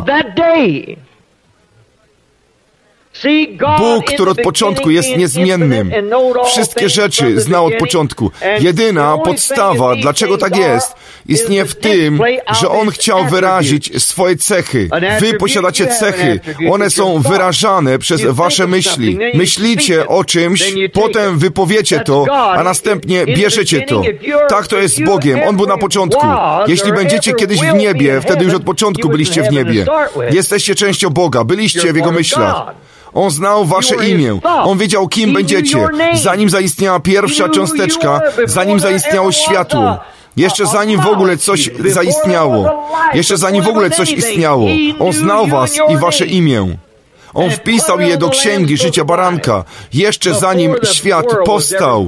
Bóg, który od początku jest niezmiennym. Wszystkie rzeczy znał od początku. Jedyna podstawa, dlaczego tak jest, istnieje w tym, że On chciał wyrazić swoje cechy. Wy posiadacie cechy. One są wyrażane przez wasze myśli. Myślicie o czymś, potem wypowiecie to, a następnie bierzecie to. Tak to jest z Bogiem. On był na początku. Jeśli będziecie kiedyś w niebie, wtedy już od początku byliście w niebie. Jesteście częścią Boga. Byliście w Jego myślach. On znał wasze imię. On wiedział, kim będziecie. Zanim zaistniała pierwsza cząsteczka, zanim zaistniało światło. Jeszcze zanim w ogóle coś zaistniało. Jeszcze zanim w ogóle coś istniało. On znał was i wasze imię. On wpisał je do księgi życia baranka. Jeszcze zanim świat powstał.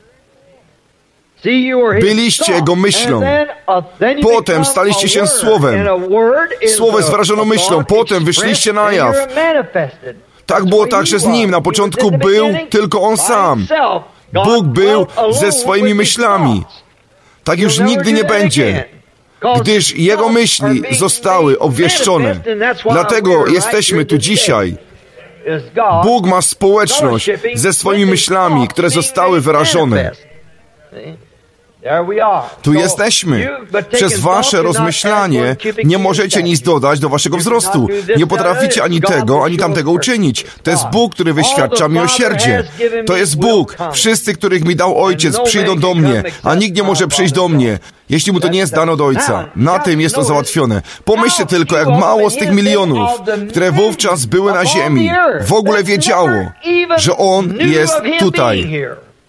Byliście Jego myślą. Potem staliście się Słowem. Słowo jest wyrażoną myślą. Potem wyszliście na jaw. Tak było także z Nim. Na początku był tylko On sam. Bóg był ze swoimi myślami. Tak już nigdy nie będzie, gdyż Jego myśli zostały obwieszczone. Dlatego jesteśmy tu dzisiaj. Bóg ma społeczność ze swoimi myślami, które zostały wyrażone. Tu jesteśmy. Przez wasze rozmyślanie nie możecie nic dodać do waszego wzrostu. Nie potraficie ani tego, ani tamtego uczynić. To jest Bóg, który wyświadcza miłosierdzie. To jest Bóg. Wszyscy, których mi dał Ojciec, przyjdą do mnie, a nikt nie może przyjść do mnie, jeśli mu to nie jest dane od Ojca. Na tym jest to załatwione. Pomyślcie tylko, jak mało z tych milionów, które wówczas były na ziemi, w ogóle wiedziało, że On jest tutaj.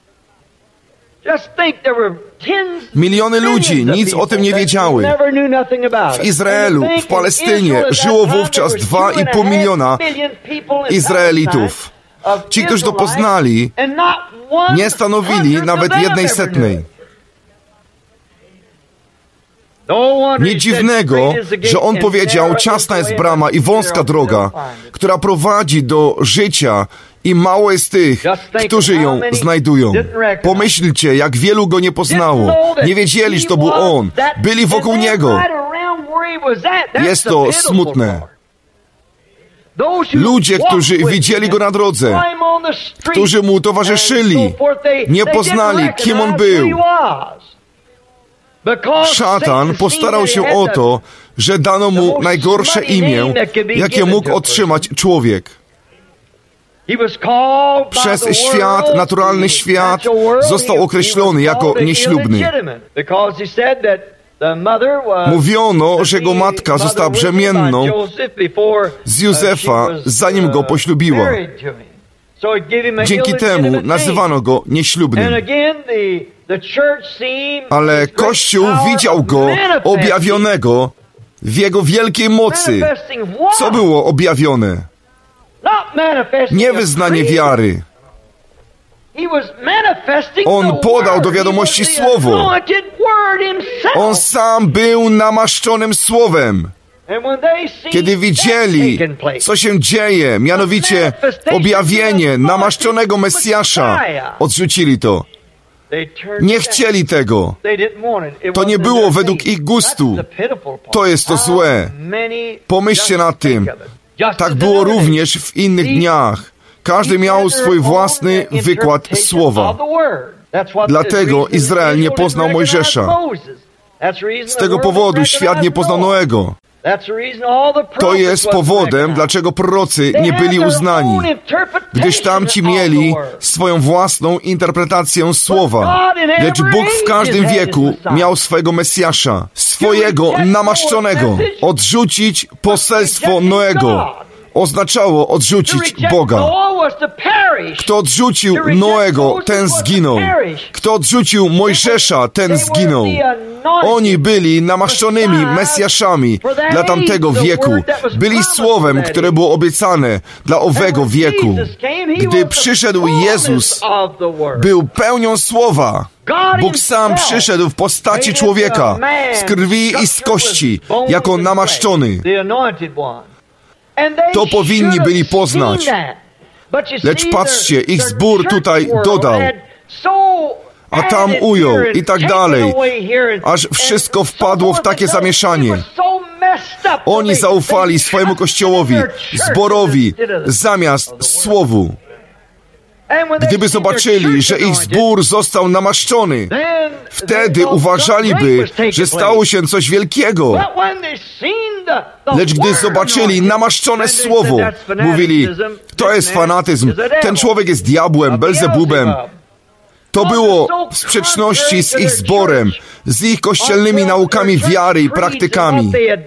Miliony ludzi nic o tym nie wiedziały. W Izraelu, w Palestynie żyło wówczas dwa i pół miliona Izraelitów. Ci, którzy to poznali, nie stanowili nawet jednej setnej. Nic dziwnego, że On powiedział, ciasna jest brama i wąska droga, która prowadzi do życia i mało jest tych, którzy ją znajdują. Pomyślcie, jak wielu Go nie poznało. Nie wiedzieli, że to był On. Byli wokół Niego. Jest to smutne. Ludzie, którzy widzieli Go na drodze, którzy Mu towarzyszyli, nie poznali, kim On był. Szatan postarał się o to, że dano mu najgorsze imię, jakie mógł otrzymać człowiek. Przez świat, naturalny świat, został określony jako nieślubny. Mówiono, że jego matka została brzemienną z Józefa, zanim go poślubiła. Dzięki temu nazywano go nieślubnym. Ale Kościół widział go objawionego w jego wielkiej mocy. Co było objawione? Nie wyznanie wiary. On podał do wiadomości Słowo. On sam był namaszczonym Słowem. Kiedy widzieli, co się dzieje, mianowicie objawienie namaszczonego Mesjasza, odrzucili to. Nie chcieli tego. To nie było według ich gustu. To jest to złe. Pomyślcie nad tym. Tak było również w innych dniach. Każdy miał swój własny wykład słowa. Dlatego Izrael nie poznał Mojżesza. Z tego powodu świat nie poznał Noego. To jest powodem, dlaczego prorocy nie byli uznani, gdyż tamci mieli swoją własną interpretację słowa. Lecz Bóg w każdym wieku miał swojego Mesjasza, swojego namaszczonego. Odrzucić poselstwo Noego oznaczało odrzucić Boga. Kto odrzucił Noego, ten zginął. Kto odrzucił Mojżesza, ten zginął. Oni byli namaszczonymi Mesjaszami dla tamtego wieku. Byli słowem, które było obiecane dla owego wieku. Gdy przyszedł Jezus, był pełnią słowa. Bóg sam przyszedł w postaci człowieka, z krwi i z kości, jako namaszczony. To powinni byli poznać. Lecz patrzcie, ich zbór tutaj dodał, a tam ujął i tak dalej, aż wszystko wpadło w takie zamieszanie. Oni zaufali swojemu Kościołowi, zborowi, zamiast Słowu. Gdyby zobaczyli, że ich zbór został namaszczony, wtedy uważaliby, że stało się coś wielkiego. Lecz gdy zobaczyli namaszczone Słowo, mówili, to jest fanatyzm, ten człowiek jest diabłem, Belzebubem. To było w sprzeczności z ich zborem, z ich kościelnymi naukami wiary i praktykami.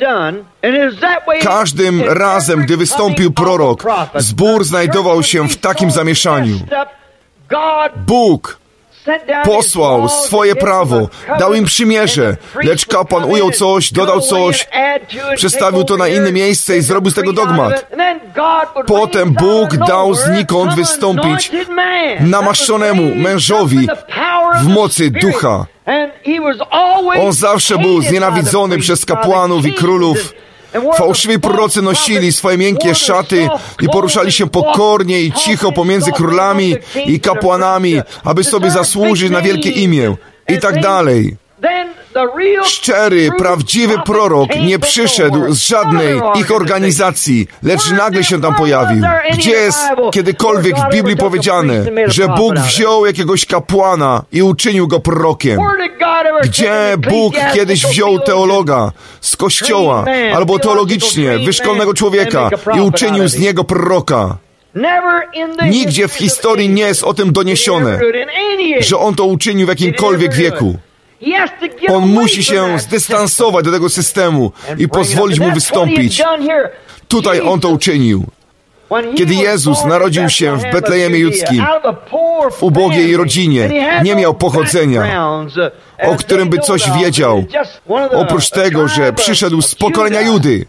Każdym razem, gdy wystąpił prorok, zbór znajdował się w takim zamieszaniu. Bóg posłał swoje prawo, dał im przymierze, lecz kapłan ujął coś, dodał coś, przestawił to na inne miejsce i zrobił z tego dogmat. Potem Bóg dał znikąd wystąpić namaszczonemu mężowi w mocy ducha. On zawsze był znienawidzony przez kapłanów i królów. Fałszywi prorocy nosili swoje miękkie szaty i poruszali się pokornie i cicho pomiędzy królami i kapłanami, aby sobie zasłużyć na wielkie imię i tak dalej. Szczery, prawdziwy prorok nie przyszedł z żadnej ich organizacji, lecz nagle się tam pojawił. Gdzie jest kiedykolwiek w Biblii powiedziane, że Bóg wziął jakiegoś kapłana i uczynił go prorokiem? Gdzie Bóg kiedyś wziął teologa z kościoła albo teologicznie wyszkolonego człowieka i uczynił z niego proroka? Nigdzie w historii nie jest o tym doniesione, że on to uczynił w jakimkolwiek wieku. On musi się zdystansować do tego systemu i pozwolić mu wystąpić. Tutaj on to uczynił. Kiedy Jezus narodził się w Betlejemie Judzkim, w ubogiej rodzinie, nie miał pochodzenia, o którym by coś wiedział, oprócz tego, że przyszedł z pokolenia Judy.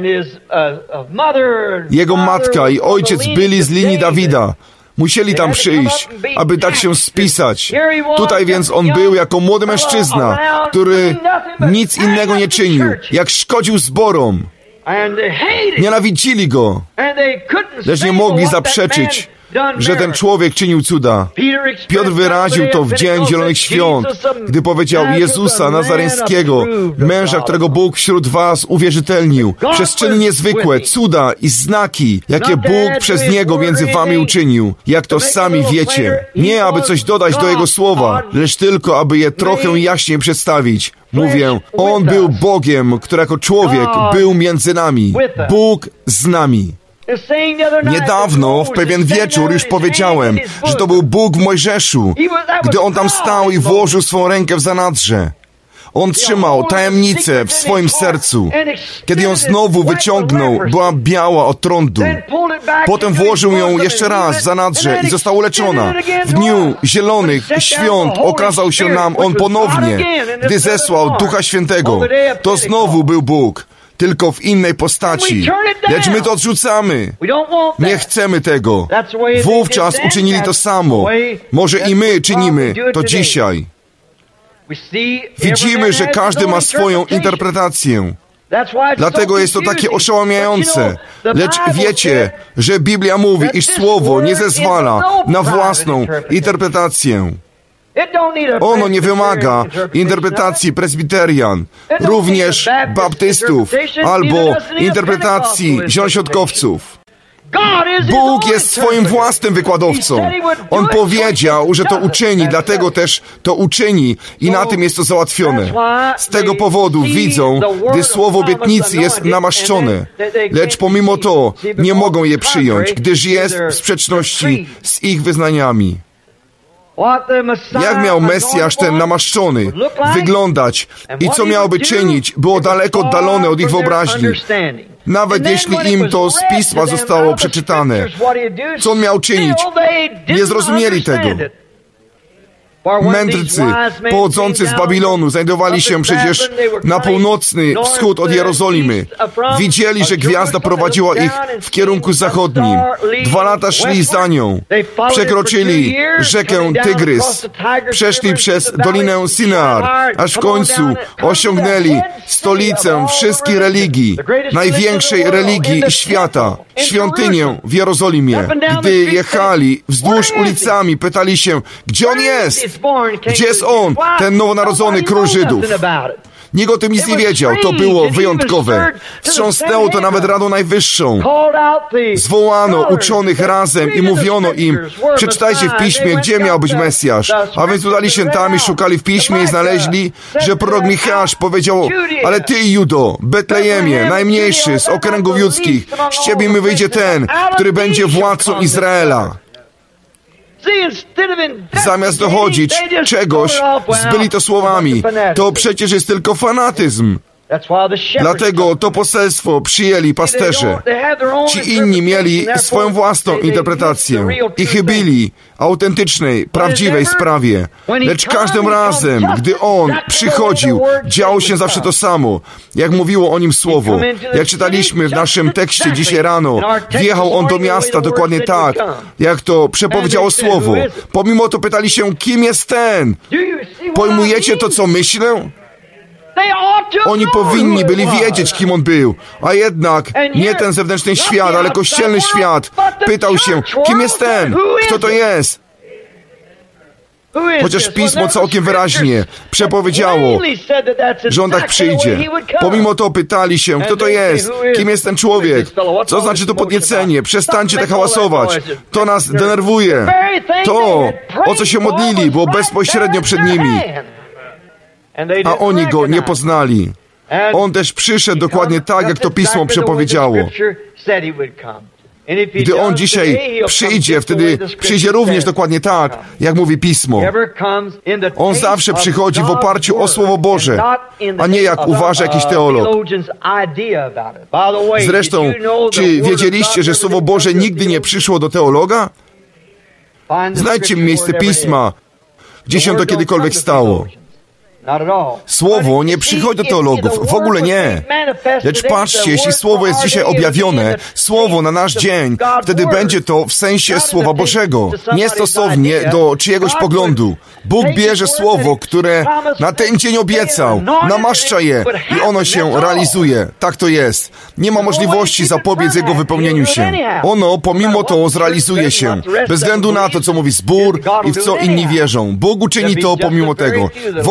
Jego matka i ojciec byli z linii Dawida. Musieli tam przyjść, aby dać się spisać. Tutaj więc on był jako młody mężczyzna, który nic innego nie czynił, jak szkodził zborom. Nienawidzili go, lecz nie mogli zaprzeczyć, że ten człowiek czynił cuda. Piotr wyraził to w Dzień Zielonych Świąt, gdy powiedział Jezusa Nazareńskiego, męża, którego Bóg wśród was uwierzytelnił, przez czyny niezwykłe, cuda i znaki, jakie Bóg przez Niego między wami uczynił, jak to sami wiecie. Nie, aby coś dodać do Jego słowa, lecz tylko, aby je trochę jaśniej przedstawić. Mówię, On był Bogiem, który jako człowiek był między nami. Bóg z nami. Niedawno, w pewien wieczór już powiedziałem, że to był Bóg w Mojżeszu, gdy on tam stał i włożył swą rękę w zanadrze. On trzymał tajemnicę w swoim sercu. Kiedy ją znowu wyciągnął, była biała od trądu. Potem włożył ją jeszcze raz w zanadrze i została uleczona. W dniu zielonych świąt okazał się nam On ponownie, gdy zesłał Ducha Świętego. To znowu był Bóg, tylko w innej postaci. Lecz my to odrzucamy. Nie chcemy tego. Wówczas uczynili to samo. Może i my czynimy to dzisiaj. Widzimy, że każdy ma swoją interpretację. Dlatego jest to takie oszałamiające. Lecz wiecie, że Biblia mówi, iż Słowo nie zezwala na własną interpretację. Ono nie wymaga interpretacji presbiterian, również baptystów albo interpretacji zielonoświątkowców. Bóg jest swoim własnym wykładowcą. On powiedział, że to uczyni, dlatego też to uczyni i na tym jest to załatwione. Z tego powodu widzą, gdy słowo obietnicy jest namaszczone, lecz pomimo to nie mogą je przyjąć, gdyż jest w sprzeczności z ich wyznaniami. Jak miał Mesjasz ten namaszczony wyglądać i co miałby czynić, było daleko oddalone od ich wyobraźni. Nawet jeśli im to z Pisma zostało przeczytane. Co on miał czynić? Nie zrozumieli tego. Mędrcy pochodzący z Babilonu znajdowali się przecież na północny wschód od Jerozolimy. Widzieli, że gwiazda prowadziła ich w kierunku zachodnim. Dwa lata szli za nią. Przekroczyli rzekę Tygrys. Przeszli przez Dolinę Sinear, aż w końcu osiągnęli stolicę wszystkich religii, największej religii świata, świątynię w Jerozolimie. Gdy jechali wzdłuż ulicami, pytali się, gdzie on jest? Gdzie jest on, ten nowonarodzony król Żydów? Nikt o tym nic nie wiedział. To było wyjątkowe. Wstrząsnęło to nawet Radą Najwyższą. Zwołano uczonych razem i mówiono im, przeczytajcie w Piśmie, gdzie miał być Mesjasz. A więc udali się tam i szukali w Piśmie i znaleźli, że prorok Micheasz powiedział, ale ty, Judo, Betlejemie, najmniejszy z okręgów judzkich, z ciebie mi wyjdzie ten, który będzie władcą Izraela. Zamiast dochodzić czegoś, zbyli to słowami. To przecież jest tylko fanatyzm. Dlatego to poselstwo przyjęli pasterze. Ci inni mieli swoją własną interpretację i chybili autentycznej, prawdziwej sprawie. Lecz każdym razem, gdy On przychodził, działo się zawsze to samo, jak mówiło o Nim Słowo. Jak czytaliśmy w naszym tekście dzisiaj rano, wjechał On do miasta dokładnie tak, jak to przepowiedziało Słowo. Pomimo to pytali się, kim jest ten? Pojmujecie to, co myślę? Oni powinni byli wiedzieć, kim on był, a jednak nie ten zewnętrzny świat, ale kościelny świat pytał się, kim jest ten? Kto to jest? Chociaż Pismo całkiem wyraźnie przepowiedziało, że on tak przyjdzie. Pomimo to pytali się, kto to jest? Kim jest ten człowiek? Co znaczy to podniecenie? Przestańcie tak hałasować. To nas denerwuje. To, o co się modlili, było bezpośrednio przed nimi. A oni Go nie poznali. On też przyszedł dokładnie tak, jak to Pismo przepowiedziało. Gdy On dzisiaj przyjdzie, wtedy przyjdzie również dokładnie tak, jak mówi Pismo. On zawsze przychodzi w oparciu o Słowo Boże, a nie jak uważa jakiś teolog. Zresztą, czy wiedzieliście, że Słowo Boże nigdy nie przyszło do teologa? Znajdźcie miejsce Pisma, gdzie się to kiedykolwiek stało. Słowo nie przychodzi do teologów, w ogóle nie. Lecz patrzcie, jeśli Słowo jest dzisiaj objawione, Słowo na nasz dzień, wtedy będzie to w sensie Słowa Bożego, nie stosownie do czyjegoś poglądu. Bóg bierze Słowo, które na ten dzień obiecał, namaszcza je i ono się realizuje. Tak to jest. Nie ma możliwości zapobiec jego wypełnieniu się. Ono pomimo to zrealizuje się, bez względu na to, co mówi zbór i w co inni wierzą. Bóg uczyni to pomimo tego. W ogóle ten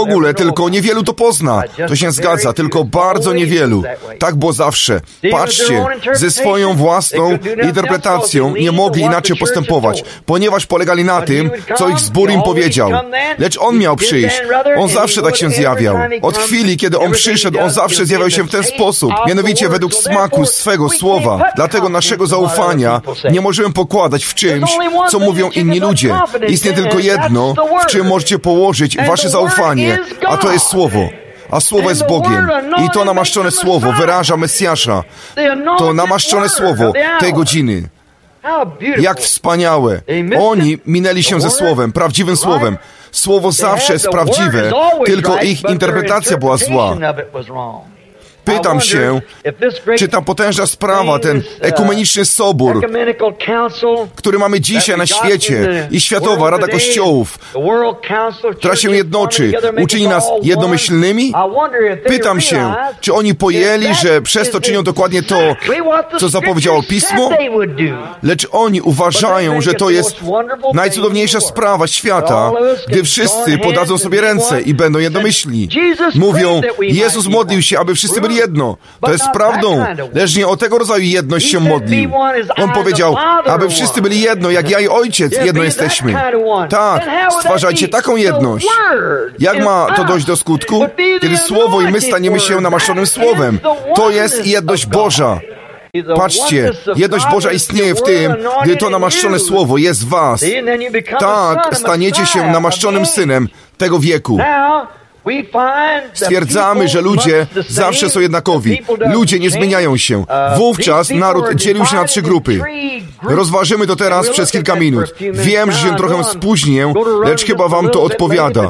tylko niewielu to pozna. To się zgadza, tylko bardzo niewielu. Tak było zawsze. Patrzcie, ze swoją własną interpretacją nie mogli inaczej postępować, ponieważ polegali na tym, co ich zbór im powiedział. Lecz On miał przyjść. On zawsze tak się zjawiał. Od chwili, kiedy On przyszedł, On zawsze zjawiał się w ten sposób, mianowicie według smaku swego słowa. Dlatego naszego zaufania nie możemy pokładać w czymś, co mówią inni ludzie. Istnieje tylko jedno, w czym możecie położyć wasze zaufanie, a to jest Słowo. A Słowo jest Bogiem. I to namaszczone Słowo wyraża Mesjasza. To namaszczone Słowo tej godziny. Jak wspaniałe. Oni minęli się ze Słowem, prawdziwym Słowem. Słowo zawsze jest prawdziwe, tylko ich interpretacja była zła. Pytam się, czy ta potężna sprawa, ten ekumeniczny sobór, który mamy dzisiaj na świecie i Światowa Rada Kościołów, która się jednoczy, uczyni nas jednomyślnymi? Pytam się, czy oni pojęli, że przez to czynią dokładnie to, co zapowiedziało Pismo? Lecz oni uważają, że to jest najcudowniejsza sprawa świata, gdy wszyscy podadzą sobie ręce i będą jednomyślni. Mówią, Jezus modlił się, aby wszyscy byli jedno. To jest prawdą, lecz nie o tego rodzaju jedność się modlił. On powiedział, aby wszyscy byli jedno, jak ja i Ojciec jedno jesteśmy. Tak, stwarzajcie taką jedność. Jak ma to dojść do skutku? Kiedy Słowo i my staniemy się namaszczonym Słowem. To jest jedność Boża. Patrzcie, jedność Boża istnieje w tym, gdy to namaszczone Słowo jest w was. Tak, staniecie się namaszczonym Synem tego wieku. Stwierdzamy, że ludzie zawsze są jednakowi. Ludzie nie zmieniają się. Wówczas naród dzielił się na trzy grupy. Rozważymy to teraz przez kilka minut. Wiem, że się trochę spóźnię, lecz chyba wam to odpowiada.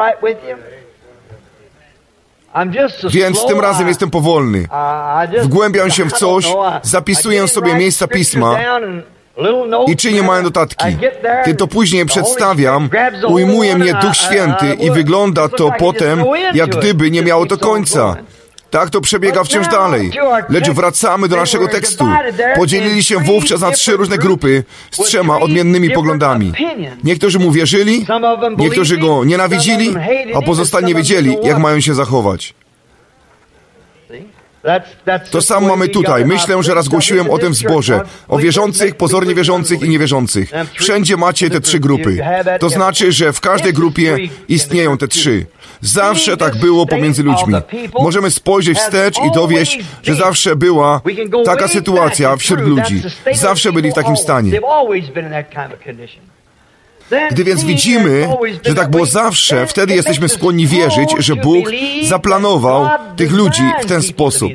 Więc tym razem jestem powolny. Wgłębiam się w coś, zapisuję sobie miejsca Pisma i czynię małe notatki. Kiedy to później przedstawiam, ujmuje mnie Duch Święty i wygląda to potem, jak gdyby nie miało to końca. Tak to przebiega wciąż dalej. Lecz wracamy do naszego tekstu. Podzielili się wówczas na trzy różne grupy z trzema odmiennymi poglądami. Niektórzy mu wierzyli, niektórzy go nienawidzili, a pozostali nie wiedzieli, jak mają się zachować. To samo mamy tutaj. Myślę, że raz głosiłem o tym w zborze. O wierzących, pozornie wierzących i niewierzących. Wszędzie macie te trzy grupy. To znaczy, że w każdej grupie istnieją te trzy. Zawsze tak było pomiędzy ludźmi. Możemy spojrzeć wstecz i dowieść, że zawsze była taka sytuacja wśród ludzi. Zawsze byli w takim stanie. Gdy więc widzimy, że tak było zawsze, wtedy jesteśmy skłonni wierzyć, że Bóg zaplanował tych ludzi w ten sposób.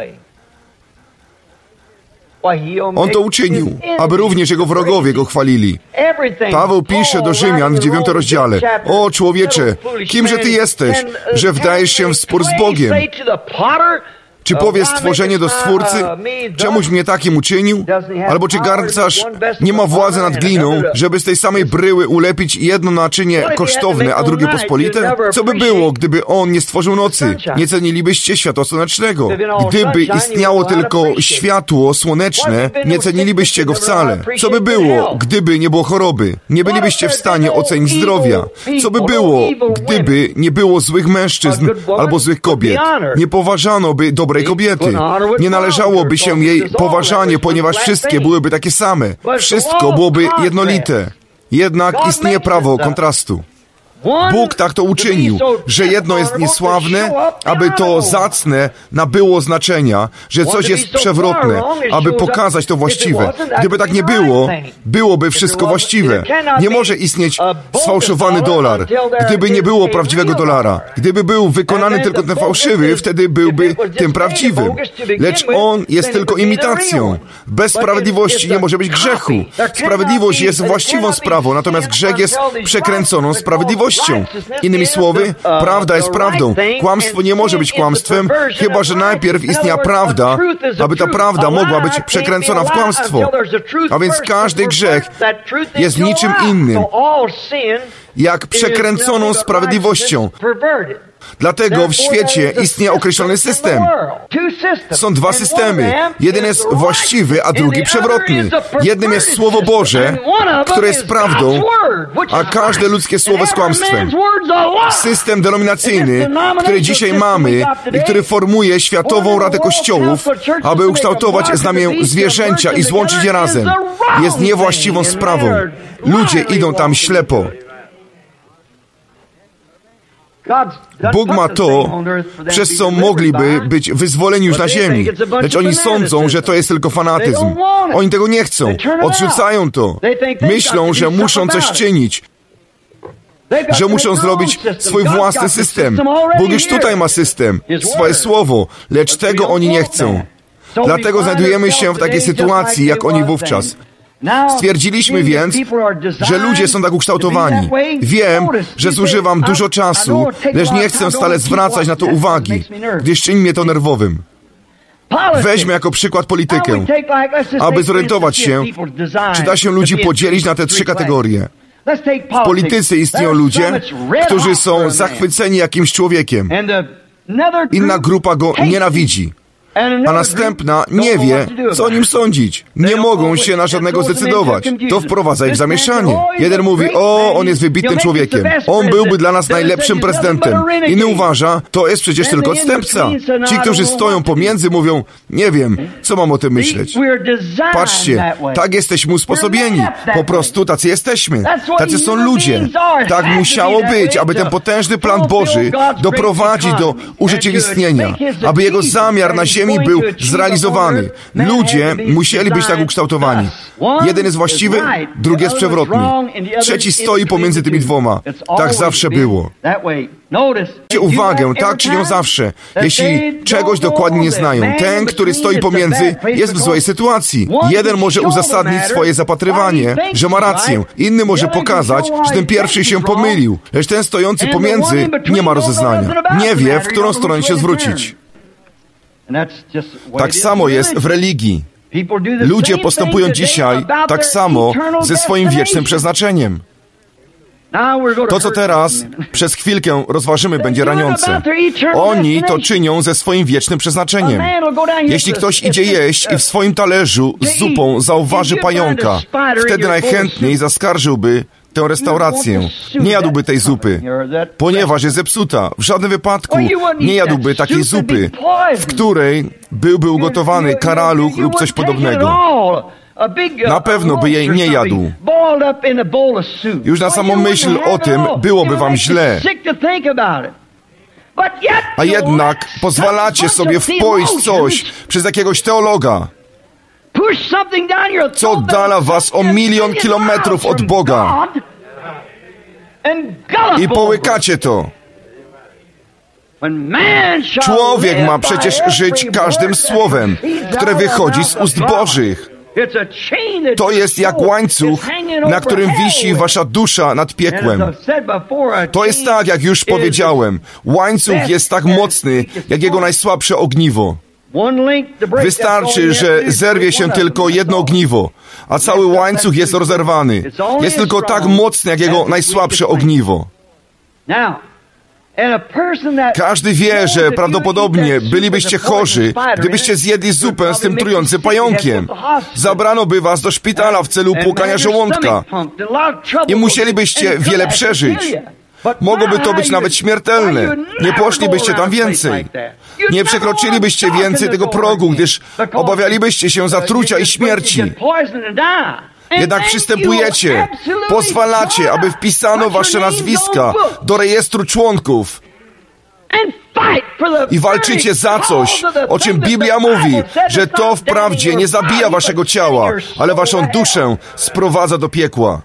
On to uczynił, aby również Jego wrogowie Go chwalili. Paweł pisze do Rzymian w dziewiątym rozdziale: O człowiecze, kimże Ty jesteś, że wdajesz się w spór z Bogiem? Czy powie stworzenie do Stwórcy, czemuś mnie takim uczynił? Albo czy garncarz nie ma władzy nad gliną, żeby z tej samej bryły ulepić jedno naczynie kosztowne, a drugie pospolite? Co by było, gdyby on nie stworzył nocy? Nie cenilibyście światła słonecznego. Gdyby istniało tylko światło słoneczne, nie cenilibyście go wcale. Co by było, gdyby nie było choroby? Nie bylibyście w stanie ocenić zdrowia. Co by było, gdyby nie było złych mężczyzn albo złych kobiet? Nie poważano by dobrej kobiety. Nie należałoby się jej poważanie, ponieważ wszystkie byłyby takie same. Wszystko byłoby jednolite. Jednak istnieje prawo kontrastu. Bóg tak to uczynił, że jedno jest niesławne, aby to zacne nabyło znaczenia, że coś jest przewrotne, aby pokazać to właściwe. Gdyby tak nie było, byłoby wszystko właściwe. Nie może istnieć sfałszowany dolar, gdyby nie było prawdziwego dolara. Gdyby był wykonany tylko ten fałszywy, wtedy byłby tym prawdziwym. Lecz on jest tylko imitacją. Bez sprawiedliwości nie może być grzechu. Sprawiedliwość jest właściwą sprawą, natomiast grzech jest przekręconą sprawiedliwością. Innymi słowy, prawda jest prawdą. Kłamstwo nie może być kłamstwem, chyba że najpierw istniała prawda, aby ta prawda mogła być przekręcona w kłamstwo. A więc każdy grzech jest niczym innym, jak przekręconą sprawiedliwością. Dlatego w świecie istnieje określony system. Są dwa systemy. Jeden jest właściwy, a drugi przewrotny. Jednym jest Słowo Boże, które jest prawdą, a każde ludzkie słowo jest kłamstwem. System denominacyjny, który dzisiaj mamy i który formuje Światową Radę Kościołów, aby ukształtować znamię zwierzęcia i złączyć je razem, jest niewłaściwą sprawą. Ludzie idą tam ślepo. Bóg ma to, przez co mogliby być wyzwoleni już na ziemi, lecz oni sądzą, że to jest tylko fanatyzm. Oni tego nie chcą, odrzucają to. Myślą, że muszą coś czynić, że muszą zrobić swój własny system. Bóg już tutaj ma system, swoje słowo, lecz tego oni nie chcą. Dlatego znajdujemy się w takiej sytuacji, jak oni wówczas. Stwierdziliśmy więc, że ludzie są tak ukształtowani. Wiem, że zużywam dużo czasu, lecz nie chcę stale zwracać na to uwagi, gdyż czyni mnie to nerwowym. Weźmy jako przykład politykę. Aby zorientować się, czy da się ludzi podzielić na te trzy kategorie. W polityce istnieją ludzie, którzy są zachwyceni jakimś człowiekiem. Inna grupa go nienawidzi. A następna nie wie, co o nim sądzić. Nie mogą się na żadnego zdecydować. To wprowadza ich w zamieszanie. Jeden mówi, o, on jest wybitnym człowiekiem. On byłby dla nas najlepszym prezydentem. Inny uważa, to jest przecież tylko odstępca. Ci, którzy stoją pomiędzy, mówią, nie wiem, co mam o tym myśleć. Patrzcie, tak jesteśmy usposobieni. Po prostu tacy jesteśmy. Tacy są ludzie. Tak musiało być, aby ten potężny plan Boży doprowadzić do urzeczywistnienia. Aby Jego zamiar na ziemi był zrealizowany. Ludzie musieli być tak ukształtowani. Jeden jest właściwy, drugi jest przewrotny. Trzeci stoi pomiędzy tymi dwoma. Tak zawsze było. Zwróćcie uwagę, tak czynią zawsze. Jeśli czegoś dokładnie nie znają, ten, który stoi pomiędzy, jest w złej sytuacji. Jeden może uzasadnić swoje zapatrywanie, że ma rację. Inny może pokazać, że ten pierwszy się pomylił. Lecz ten stojący pomiędzy nie ma rozeznania. Nie wie, w którą stronę się zwrócić. Tak samo jest w religii. Ludzie postępują dzisiaj tak samo ze swoim wiecznym przeznaczeniem. To, co teraz przez chwilkę rozważymy, będzie raniące. Oni to czynią ze swoim wiecznym przeznaczeniem. Jeśli ktoś idzie jeść i w swoim talerzu z zupą zauważy pająka, wtedy najchętniej zaskarżyłby tę restaurację. Nie jadłby tej zupy, ponieważ jest zepsuta. W żadnym wypadku nie jadłby takiej zupy, w której byłby ugotowany karaluch lub coś podobnego. Na pewno by jej nie jadł. Już na samą myśl o tym byłoby wam źle. A jednak pozwalacie sobie wpoić coś przez jakiegoś teologa, co oddala was o milion kilometrów od Boga. I połykacie to. Człowiek ma przecież żyć każdym słowem, które wychodzi z ust Bożych. To jest jak łańcuch, na którym wisi wasza dusza nad piekłem. To jest tak, jak już powiedziałem. Łańcuch jest tak mocny, jak jego najsłabsze ogniwo. Wystarczy, że zerwie się tylko jedno ogniwo, a cały łańcuch jest rozerwany. Jest tylko tak mocny, jak jego najsłabsze ogniwo. Każdy wie, że prawdopodobnie bylibyście chorzy, gdybyście zjedli zupę z tym trującym pająkiem. Zabrano by was do szpitala w celu płukania żołądka i musielibyście wiele przeżyć. Mogłoby to być nawet śmiertelne. Nie poszlibyście tam więcej. Nie przekroczylibyście więcej tego progu, gdyż obawialibyście się zatrucia i śmierci. Jednak przystępujecie, pozwalacie, aby wpisano wasze nazwiska do rejestru członków i walczycie za coś, o czym Biblia mówi, że to wprawdzie nie zabija waszego ciała, ale waszą duszę sprowadza do piekła.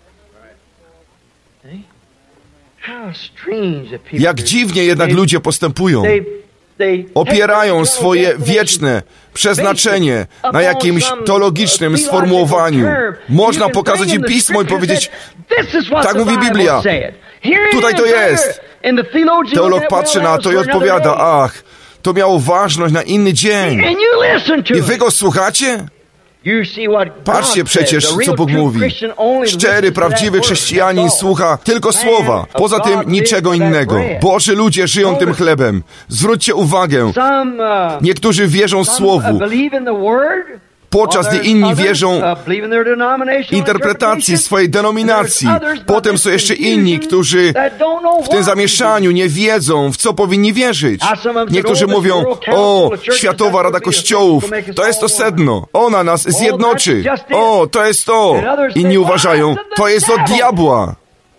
Jak dziwnie jednak ludzie postępują. Opierają swoje wieczne przeznaczenie na jakimś teologicznym sformułowaniu. Można pokazać im Pismo i powiedzieć, tak mówi Biblia, tutaj to jest. Teolog patrzy na to i odpowiada, ach, to miało ważność na inny dzień. I wy go słuchacie? Patrzcie przecież, co Bóg mówi. Szczery, prawdziwy chrześcijanin słucha tylko słowa. Poza tym niczego innego. Boży ludzie żyją tym chlebem. Zwróćcie uwagę. Niektórzy wierzą słowu, podczas gdy inni wierzą interpretacji swojej denominacji. Potem są jeszcze inni, którzy w tym zamieszaniu nie wiedzą, w co powinni wierzyć. Niektórzy mówią, o, Światowa Rada Kościołów, to jest to sedno, ona nas zjednoczy. O, to jest to. Inni uważają, to jest od diabła.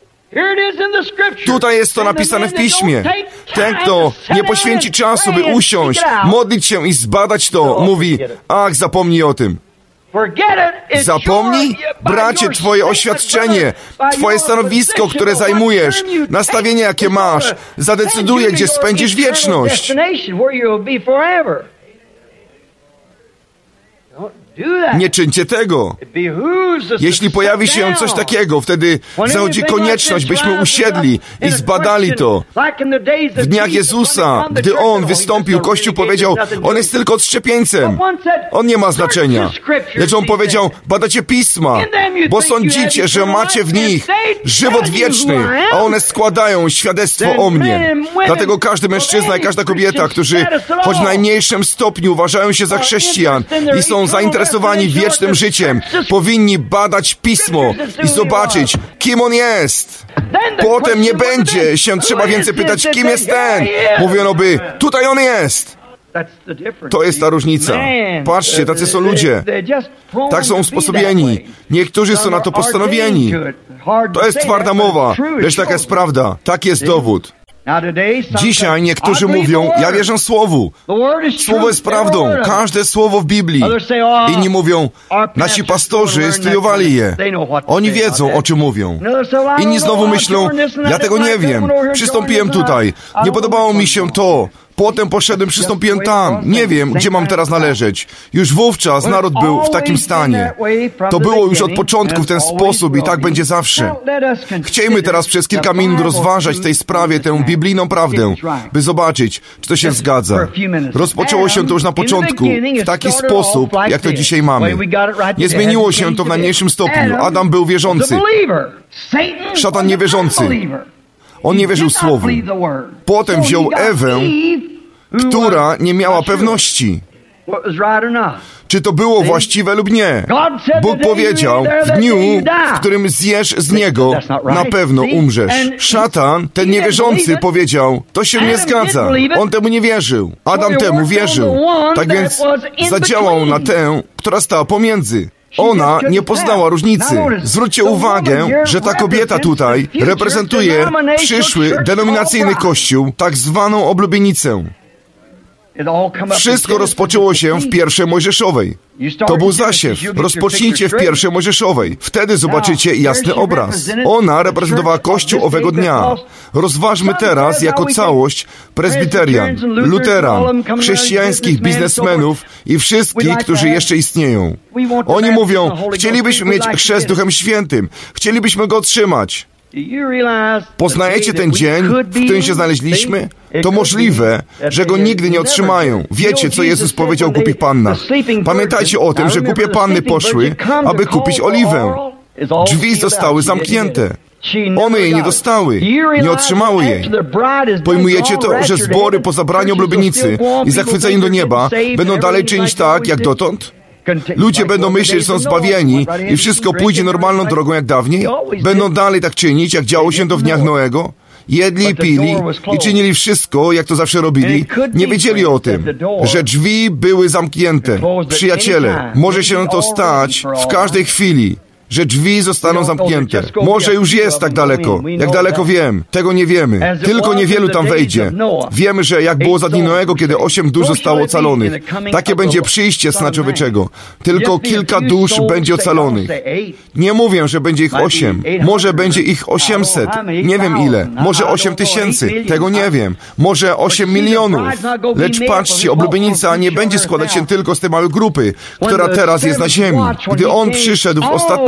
Tutaj jest to napisane w Piśmie. Ten, kto nie poświęci czasu, by usiąść, modlić się i zbadać to, mówi, ach, zapomnij o tym. Zapomnij? Bracie, twoje oświadczenie, twoje stanowisko, które zajmujesz, nastawienie, jakie masz, zadecyduje, gdzie spędzisz wieczność. Nie czyńcie tego. Jeśli pojawi się coś takiego, wtedy zachodzi konieczność, byśmy usiedli i zbadali to. W dniach Jezusa, gdy On wystąpił, Kościół powiedział, On jest tylko odszczepieńcem. On nie ma znaczenia. Lecz On powiedział, badacie Pisma, bo sądzicie, że macie w nich żywot wieczny, a one składają świadectwo o mnie. Dlatego każdy mężczyzna i każda kobieta, którzy choć w najmniejszym stopniu uważają się za chrześcijan i są zainteresowani wiecznym życiem, powinni badać Pismo i zobaczyć, kim On jest. Potem nie będzie się trzeba więcej pytać, kim jest ten. Mówiono by, tutaj On jest. To jest ta różnica. Patrzcie, tacy są ludzie. Tak są usposobieni. Niektórzy są na to postanowieni. To jest twarda mowa, lecz taka jest prawda. Tak jest dowód. Dzisiaj niektórzy mówią, ja wierzę Słowu. Słowo jest prawdą. Każde słowo w Biblii. Inni mówią, nasi pastorzy studiowali je. Oni wiedzą, o czym mówią. Inni znowu myślą, ja tego nie wiem. Przystąpiłem tutaj. Nie podobało mi się to. Potem poszedłem, przystąpiłem tam. Nie wiem, gdzie mam teraz należeć. Już wówczas naród był w takim stanie. To było już od początku w ten sposób i tak będzie zawsze. Chciejmy teraz przez kilka minut rozważać w tej sprawie tę biblijną prawdę, by zobaczyć, czy to się zgadza. Rozpoczęło się to już na początku, w taki sposób, jak to dzisiaj mamy. Nie zmieniło się to w najmniejszym stopniu. Adam był wierzący. Szatan niewierzący. On nie wierzył Słowu. Potem wziął Ewę, która nie miała pewności, czy to było właściwe lub nie. Bóg powiedział, w dniu, w którym zjesz z niego, na pewno umrzesz. Szatan, ten niewierzący, powiedział, to się nie zgadza. On temu nie wierzył. Adam temu wierzył. Tak więc zadziałał na tę, która stała pomiędzy. Ona nie poznała różnicy. Zwróćcie uwagę, że ta kobieta tutaj reprezentuje przyszły denominacyjny kościół, tak zwaną oblubienicę. Wszystko rozpoczęło się w pierwszej Mojżeszowej. To był zasiew. Rozpocznijcie w pierwszej Mojżeszowej. Wtedy zobaczycie jasny obraz. Ona reprezentowała Kościół owego dnia. Rozważmy teraz jako całość prezbiterian, luteran, chrześcijańskich biznesmenów i wszystkich, którzy jeszcze istnieją. Oni mówią, chcielibyśmy mieć chrzest Duchem Świętym. Chcielibyśmy go otrzymać. Poznajecie ten dzień, w którym się znaleźliśmy? To możliwe, że go nigdy nie otrzymają. Wiecie, co Jezus powiedział o głupich pannach. Pamiętajcie o tym, że głupie panny poszły, aby kupić oliwę. Drzwi zostały zamknięte. One jej nie dostały, nie otrzymały jej. Pojmujecie to, że zbory po zabraniu oblubienicy i zachwyceniu do nieba będą dalej czynić tak, jak dotąd? Ludzie będą myśleć, że są zbawieni i wszystko pójdzie normalną drogą jak dawniej? Będą dalej tak czynić, jak działo się to w dniach Noego? Jedli i pili i czynili wszystko, jak to zawsze robili. Nie wiedzieli o tym, że drzwi były zamknięte. Przyjaciele, może się to stać w każdej chwili, że drzwi zostaną zamknięte. Może już jest tak daleko. Jak daleko wiem, tego nie wiemy. Tylko niewielu tam wejdzie. Wiemy, że jak było za dni Noego, kiedy osiem dusz zostało ocalonych, takie będzie przyjście Syna Człowieczego. Tylko kilka dusz będzie ocalonych. Nie mówię, że będzie ich osiem. Może będzie ich osiemset. Nie wiem ile. Może osiem tysięcy. Tego nie wiem. Może osiem milionów. Lecz patrzcie, oblubienica nie będzie składać się tylko z tej małej grupy, która teraz jest na ziemi. Gdy On przyszedł w ostatniej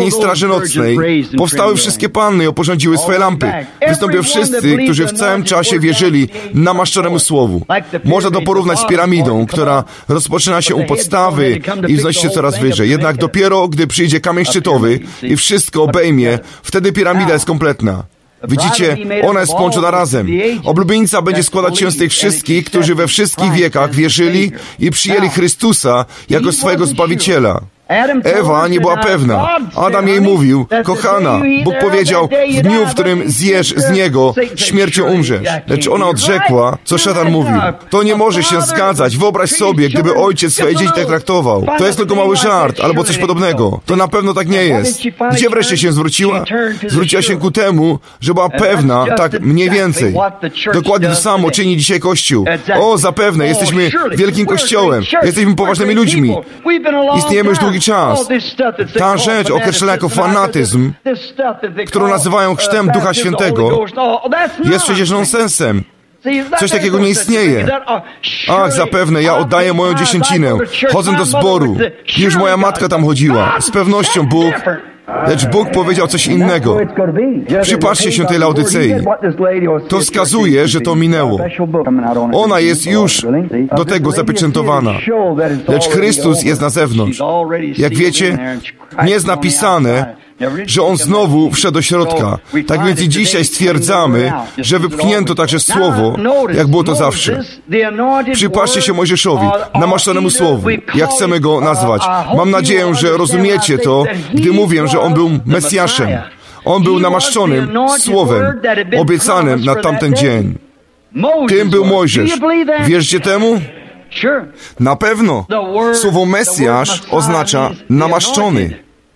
dzień straży nocnej, powstały wszystkie panny i oporządziły swoje lampy. Wystąpią wszyscy, którzy w całym czasie wierzyli namaszczonemu słowu. Można to porównać z piramidą, która rozpoczyna się u podstawy i wznosi się coraz wyżej. Jednak dopiero, gdy przyjdzie kamień szczytowy i wszystko obejmie, wtedy piramida jest kompletna. Widzicie, ona jest połączona razem. Oblubienica będzie składać się z tych wszystkich, którzy we wszystkich wiekach wierzyli i przyjęli Chrystusa jako swojego Zbawiciela. Ewa nie była pewna. Adam jej mówił, kochana, Bóg powiedział, w dniu, w którym zjesz z niego, śmiercią umrzesz. Lecz ona odrzekła, co szatan mówił. To nie może się zgadzać. Wyobraź sobie, gdyby ojciec swoje dzieci tak traktował. To jest tylko mały żart, albo coś podobnego. To na pewno tak nie jest. Gdzie wreszcie się zwróciła? Zwróciła się ku temu, że była pewna, tak mniej więcej. Dokładnie to samo czyni dzisiaj Kościół. O, zapewne, jesteśmy wielkim Kościołem. Jesteśmy poważnymi ludźmi. Istniejemy już długi czas. Ta rzecz określona jako fanatyzm, którą nazywają chrztem Ducha Świętego, jest przecież nonsensem. Coś takiego nie istnieje. Ach, zapewne, ja oddaję moją dziesięcinę. Chodzę do zboru. Już moja matka tam chodziła. Z pewnością Bóg... Lecz Bóg powiedział coś innego. Przypatrzcie się tej Laodycei. To wskazuje, że to minęło. Ona jest już do tego zapieczętowana. Lecz Chrystus jest na zewnątrz. Jak wiecie, nie jest napisane, że On znowu wszedł do środka. Tak więc i dzisiaj stwierdzamy, że wypchnięto także Słowo, jak było to zawsze. Przypatrzcie się Mojżeszowi, namaszczonemu Słowu, jak chcemy go nazwać. Mam nadzieję, że rozumiecie to, gdy mówię, że On był Mesjaszem. On był namaszczonym Słowem, obiecanym na tamten dzień. Tym był Mojżesz. Wierzycie temu? Na pewno. Słowo Mesjasz oznacza namaszczony.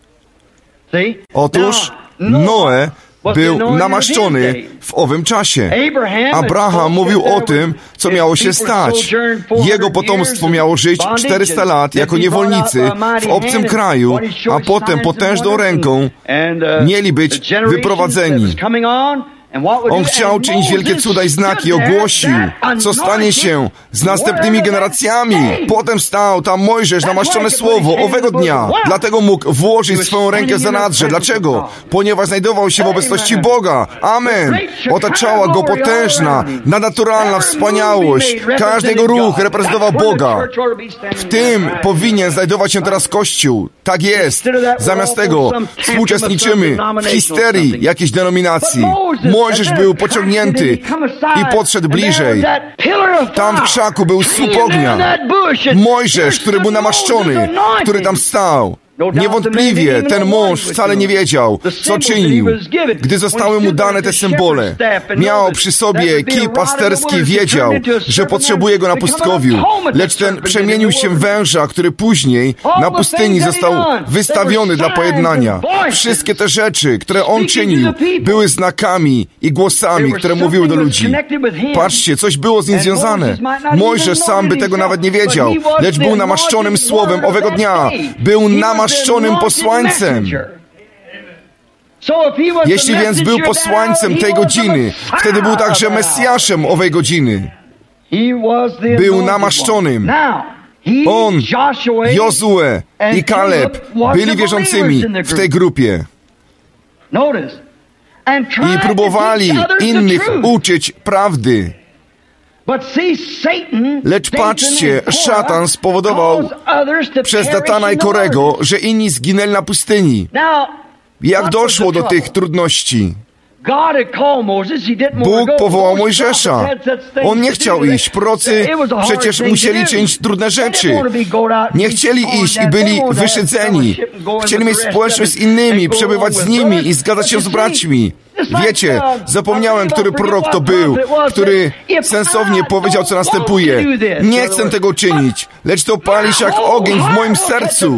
Otóż Noe był namaszczony w owym czasie. Abraham mówił o tym, co miało się stać. Jego potomstwo miało żyć czterysta lat jako niewolnicy w obcym kraju, a potem potężną ręką mieli być wyprowadzeni. On chciał czynić wielkie cuda i znaki, ogłosił, co stanie się z następnymi generacjami. Potem stał tam Mojżesz, namaszczone Słowo owego dnia. Dlatego mógł włożyć swoją rękę za nadrze. Dlaczego? Ponieważ znajdował się w obecności Boga. Amen. Otaczała go potężna, nadnaturalna wspaniałość. Każdy jego ruch reprezentował Boga. W tym powinien znajdować się teraz Kościół. Tak jest. Zamiast tego współuczestniczymy w histerii jakiejś denominacji. Mojżesz był pociągnięty i podszedł bliżej. Tam w krzaku był słup ognia. Mojżesz, który był namaszczony, który tam stał. Niewątpliwie ten mąż wcale nie wiedział, co czynił. Gdy zostały mu dane te symbole, miał przy sobie kij pasterski, wiedział, że potrzebuje go na pustkowiu. Lecz ten przemienił się w węża, który później na pustyni został wystawiony dla pojednania. Wszystkie te rzeczy, które on czynił, były znakami i głosami, które mówiły do ludzi. Patrzcie, coś było z nim związane. Mojżesz sam by tego nawet nie wiedział, lecz był namaszczonym słowem owego dnia. Był namaszczonym posłańcem. Jeśli więc był posłańcem tej godziny, wtedy był także Mesjaszem owej godziny. Był namaszczonym. On, Jozue i Kaleb byli wierzącymi w tej grupie i próbowali innych uczyć prawdy. Lecz patrzcie, szatan spowodował przez Datana i Korego, że inni zginęli na pustyni. Jak doszło do tych trudności? Bóg powołał Mojżesza. On nie chciał iść. Prorocy przecież musieli czynić trudne rzeczy. Nie chcieli iść i byli wyszydzeni. Chcieli mieć społeczność z innymi, przebywać z nimi i zgadzać się z braćmi. Wiecie, zapomniałem, który prorok to był, który sensownie powiedział, co następuje. Nie chcę tego czynić, lecz to pali się jak ogień w moim sercu.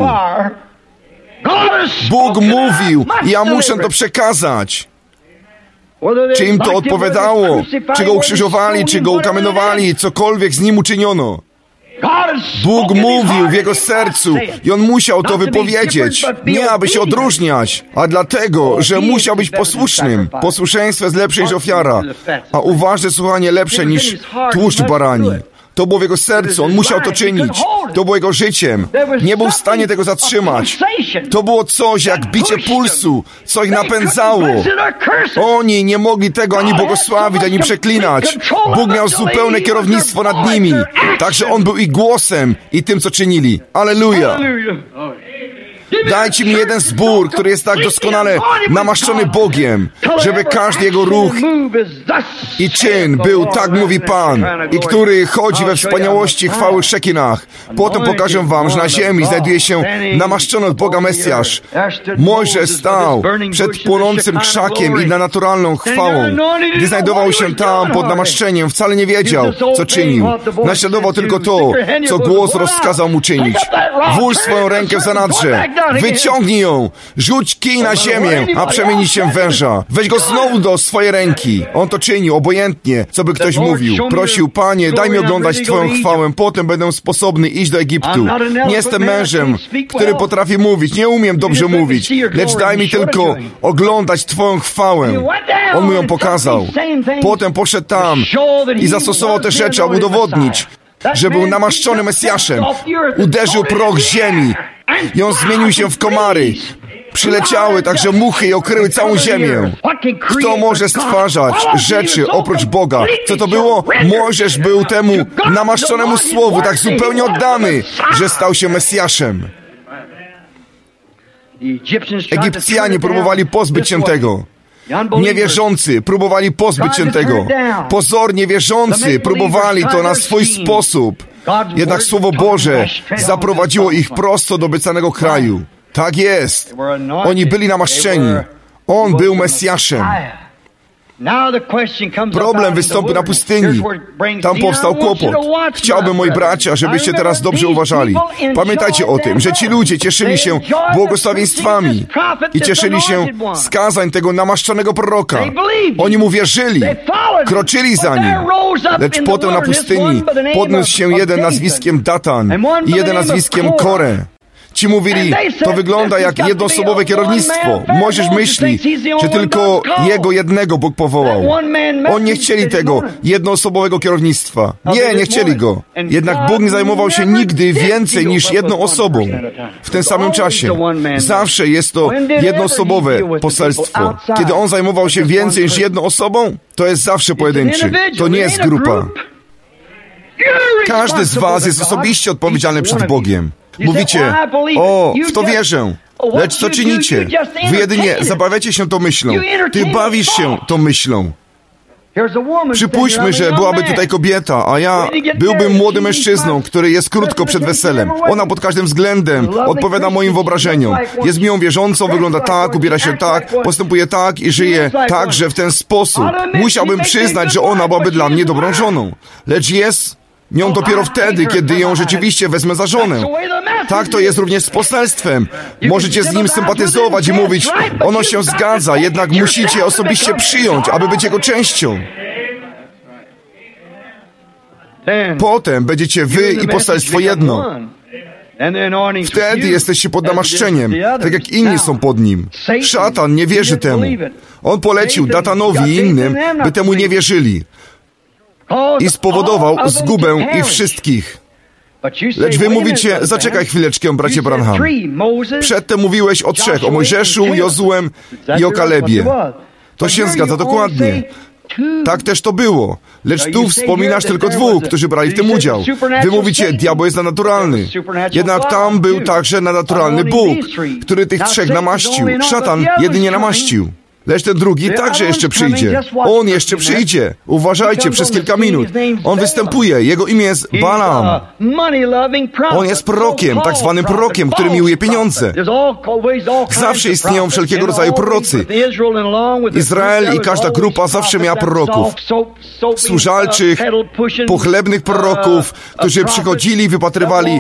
Bóg mówił i ja muszę to przekazać. Czy im to odpowiadało? Czy go ukrzyżowali, czy go ukamienowali, cokolwiek z nim uczyniono? Bóg mówił w jego sercu i on musiał to wypowiedzieć. Nie aby się odróżniać, a dlatego, że musiał być posłusznym. Posłuszeństwo jest lepsze niż ofiara, a uważne słuchanie lepsze niż tłuszcz barani. To było w jego sercu, on musiał to czynić. To było jego życiem. Nie był w stanie tego zatrzymać. To było coś jak bicie pulsu, co ich napędzało. Oni nie mogli tego ani błogosławić, ani przeklinać. Bóg miał zupełne kierownictwo nad nimi. Także On był ich głosem i tym, co czynili. Alleluja! Dajcie mi jeden zbór, który jest tak doskonale namaszczony Bogiem, żeby każdy jego ruch i czyn był, tak mówi Pan, i który chodzi we wspaniałości chwały Szekinach. Potem pokażę wam, że na ziemi znajduje się namaszczony od Boga Mesjasz. Mojżesz stał przed płonącym krzakiem i nadnaturalną chwałą. Gdy znajdował się tam pod namaszczeniem, wcale nie wiedział, co czynił. Naśladował tylko to, co głos rozkazał mu czynić. Włóż swoją rękę w zanadrze. Wyciągnij ją, rzuć kij na ziemię, a przemieni się w węża. Weź go znowu do swojej ręki. On to czynił, obojętnie, co by ktoś mówił. Prosił, Panie, daj mi oglądać Twoją chwałę, potem będę sposobny iść do Egiptu. Nie jestem mężem, który potrafi mówić, nie umiem dobrze mówić, lecz daj mi tylko oglądać Twoją chwałę. On mu ją pokazał. Potem poszedł tam i zastosował te rzeczy, aby udowodnić, że był namaszczony Mesjaszem. Uderzył proch ziemi i on zmienił się w komary. Przyleciały także muchy i okryły całą ziemię. Kto może stwarzać rzeczy oprócz Boga? Co to było? Mojżesz był temu namaszczonemu słowu tak zupełnie oddany, że stał się Mesjaszem. Egipcjanie próbowali pozbyć się tego. Niewierzący próbowali pozbyć się tego. Pozornie wierzący próbowali to na swój sposób. Jednak Słowo Boże zaprowadziło ich prosto do obiecanego kraju. Tak jest. Oni byli namaszczeni. On był Mesjaszem. Problem wystąpił na pustyni. Tam powstał kłopot. Chciałbym, moi bracia, żebyście teraz dobrze uważali. Pamiętajcie o tym, że ci ludzie cieszyli się błogosławieństwami i cieszyli się z kazań tego namaszczonego proroka. Oni mu wierzyli, kroczyli za nim. Lecz potem na pustyni podniósł się jeden nazwiskiem Datan i jeden nazwiskiem Korę. Ci mówili, to wygląda jak jednoosobowe kierownictwo. Mojżesz myśli, że tylko jego jednego Bóg powołał. Oni nie chcieli tego jednoosobowego kierownictwa. Nie, nie chcieli go. Jednak Bóg nie zajmował się nigdy więcej niż jedną osobą w tym samym czasie. Zawsze jest to jednoosobowe poselstwo. Kiedy On zajmował się więcej niż jedną osobą, to jest zawsze pojedynczy. To nie jest grupa. Każdy z was jest osobiście odpowiedzialny przed Bogiem. Mówicie, o, w to wierzę. Lecz co czynicie? Wy jedynie zabawiacie się tą myślą. Ty bawisz się tą myślą. Przypuśćmy, że byłaby tutaj kobieta, a ja byłbym młodym mężczyzną, który jest krótko przed weselem. Ona pod każdym względem odpowiada moim wyobrażeniom. Jest miłą wierzącą, wygląda tak, ubiera się tak, postępuje tak i żyje tak, że w ten sposób. Musiałbym przyznać, że ona byłaby dla mnie dobrą żoną. Lecz jest nią dopiero wtedy, kiedy ją rzeczywiście wezmę za żonę. Tak to jest również z poselstwem. Możecie z nim sympatyzować i mówić, ono się zgadza, jednak musicie osobiście przyjąć, aby być jego częścią. Potem będziecie wy i poselstwo jedno. Wtedy jesteście pod namaszczeniem, tak jak inni są pod nim. Szatan nie wierzy temu. On polecił Datanowi i innym, by temu nie wierzyli. I spowodował zgubę ich wszystkich. Lecz wy mówicie, zaczekaj chwileczkę, bracie Branham. Przedtem mówiłeś o trzech, o Mojżeszu, Jozułem i o Kalebie. To się zgadza dokładnie. Tak też to było. Lecz tu wspominasz tylko dwóch, którzy brali w tym udział. Wy mówicie, diabeł jest nadnaturalny. Jednak tam był także nadnaturalny Bóg, który tych trzech namaścił. Szatan jedynie namaścił. Lecz ten drugi także jeszcze przyjdzie. On jeszcze przyjdzie. Uważajcie, przez kilka minut. On występuje. Jego imię jest Balaam. On jest prorokiem, tak zwanym prorokiem, który miłuje pieniądze. Zawsze istnieją wszelkiego rodzaju prorocy. Izrael i każda grupa zawsze miała proroków. Służalczych, pochlebnych proroków, którzy przychodzili i wypatrywali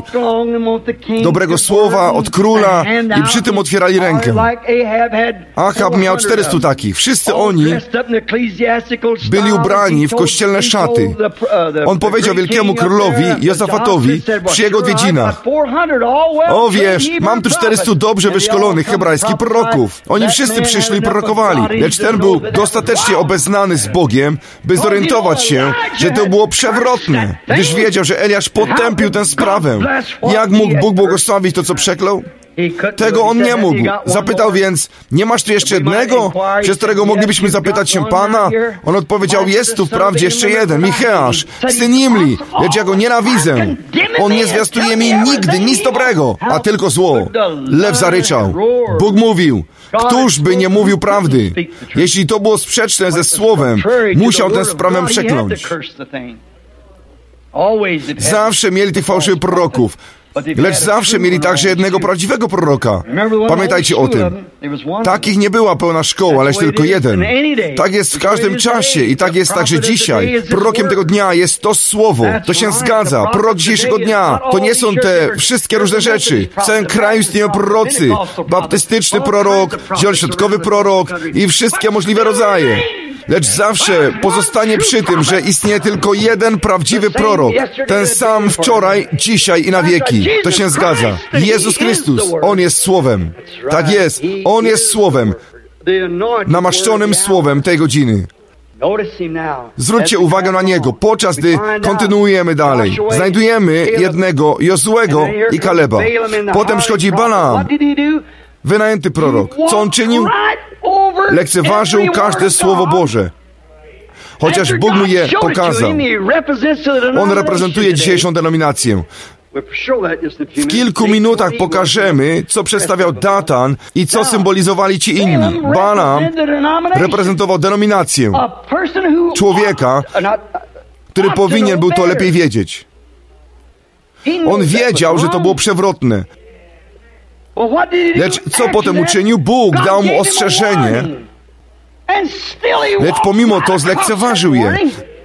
dobrego słowa od króla i przy tym otwierali rękę. Achab miał czterystu dwudziestu takich. Wszyscy oni byli ubrani w kościelne szaty. On powiedział wielkiemu królowi Jozafatowi przy jego odwiedzinach: o wiesz, mam tu czterystu dobrze wyszkolonych hebrajskich proroków. Oni wszyscy przyszli i prorokowali, lecz ten był dostatecznie obeznany z Bogiem, by zorientować się, że to było przewrotne, gdyż wiedział, że Eliasz potępił tę sprawę. Jak mógł Bóg błogosławić to, co przeklął? Tego on nie mógł. Zapytał więc: nie masz tu jeszcze jednego, przez którego moglibyśmy zapytać się Pana? On odpowiedział: jest tu wprawdzie jeszcze jeden, Micheasz, syn Imli, lecz ja go nienawidzę. On nie zwiastuje mi nigdy nic dobrego, a tylko zło. Lew zaryczał. Bóg mówił: któż by nie mówił prawdy? Jeśli to było sprzeczne ze słowem, musiał tę sprawę przekląć. Zawsze mieli tych fałszywych proroków, lecz zawsze mieli także jednego prawdziwego proroka. Pamiętajcie o tym. Takich nie była pełna szkoła, lecz tylko jeden. Tak jest w każdym czasie i tak jest także dzisiaj. Prorokiem tego dnia jest to słowo. To się zgadza. Prorok dzisiejszego dnia to nie są te wszystkie różne rzeczy. W całym kraju istnieją prorocy. Baptystyczny prorok, zielonoświątkowy prorok i wszystkie możliwe rodzaje. Lecz zawsze pozostanie przy tym, że istnieje tylko jeden prawdziwy prorok. Ten sam wczoraj, dzisiaj i na wieki. To się zgadza. Jezus Chrystus. On jest Słowem. Tak jest. On jest Słowem. Namaszczonym Słowem tej godziny. Zwróćcie uwagę na Niego, podczas gdy kontynuujemy dalej. Znajdujemy jednego Jozuego i Kaleba. Potem przychodzi Balaam, wynajęty prorok. Co on czynił? Lekceważył każde Słowo Boże, chociaż Bóg mu je pokazał. On reprezentuje dzisiejszą denominację. W kilku minutach pokażemy, co przedstawiał Datan i co symbolizowali ci inni. Balaam reprezentował denominację, człowieka, który powinien był to lepiej wiedzieć. On wiedział, że to było przewrotne. Lecz co potem uczynił? Bóg dał mu ostrzeżenie, lecz pomimo to zlekceważył je.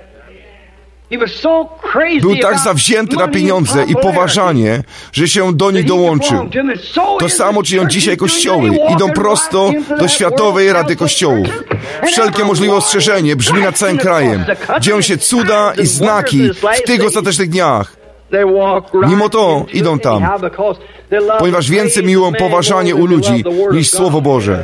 Był tak zawzięty na pieniądze i poważanie, że się do nich dołączył. To samo czynią dzisiaj kościoły. Idą prosto do Światowej Rady Kościołów. Wszelkie możliwe ostrzeżenie brzmi nad całym krajem. Dzieją się cuda i znaki w tych ostatecznych dniach. Mimo to idą tam, ponieważ więcej miłują poważanie u ludzi niż Słowo Boże.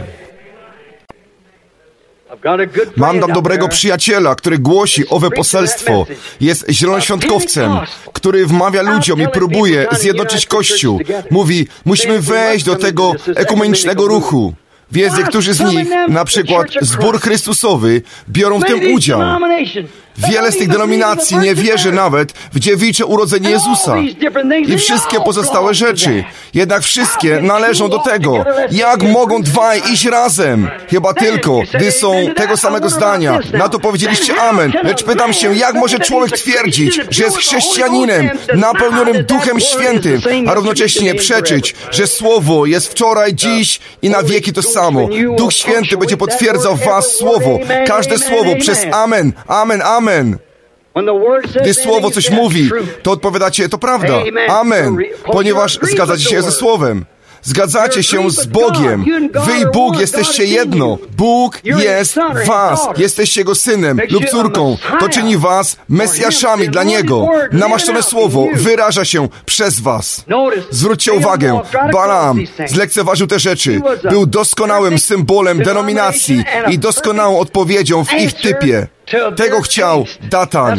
Mam tam dobrego przyjaciela, który głosi owe poselstwo. Jest zielonoświątkowcem, który wmawia ludziom i próbuje zjednoczyć Kościół. Mówi: musimy wejść do tego ekumenicznego ruchu. Więc niektórzy z nich, na przykład Zbór Chrystusowy, biorą w tym udział. Wiele z tych denominacji nie wierzy nawet w dziewicze urodzenie Jezusa i wszystkie pozostałe rzeczy. Jednak wszystkie należą do tego. Jak mogą dwaj iść razem? Chyba tylko, gdy są tego samego zdania. Na to powiedzieliście amen. Lecz pytam się, jak może człowiek twierdzić, że jest chrześcijaninem napełnionym Duchem Świętym, a równocześnie przeczyć, że Słowo jest wczoraj, dziś i na wieki to samo. Duch Święty będzie potwierdzał w was Słowo. Każde Słowo przez amen, amen, amen. Gdy Słowo coś mówi, to odpowiadacie: to prawda, amen, ponieważ zgadzacie się ze Słowem. Zgadzacie się z Bogiem. Wy i Bóg jesteście jedno. Bóg jest w was. Jesteście Jego synem lub córką. To czyni was Mesjaszami dla Niego. Namaszczone Słowo wyraża się przez was. Zwróćcie uwagę, Balaam zlekceważył te rzeczy. Był doskonałym symbolem denominacji i doskonałą odpowiedzią w ich typie. Tego chciał Datan.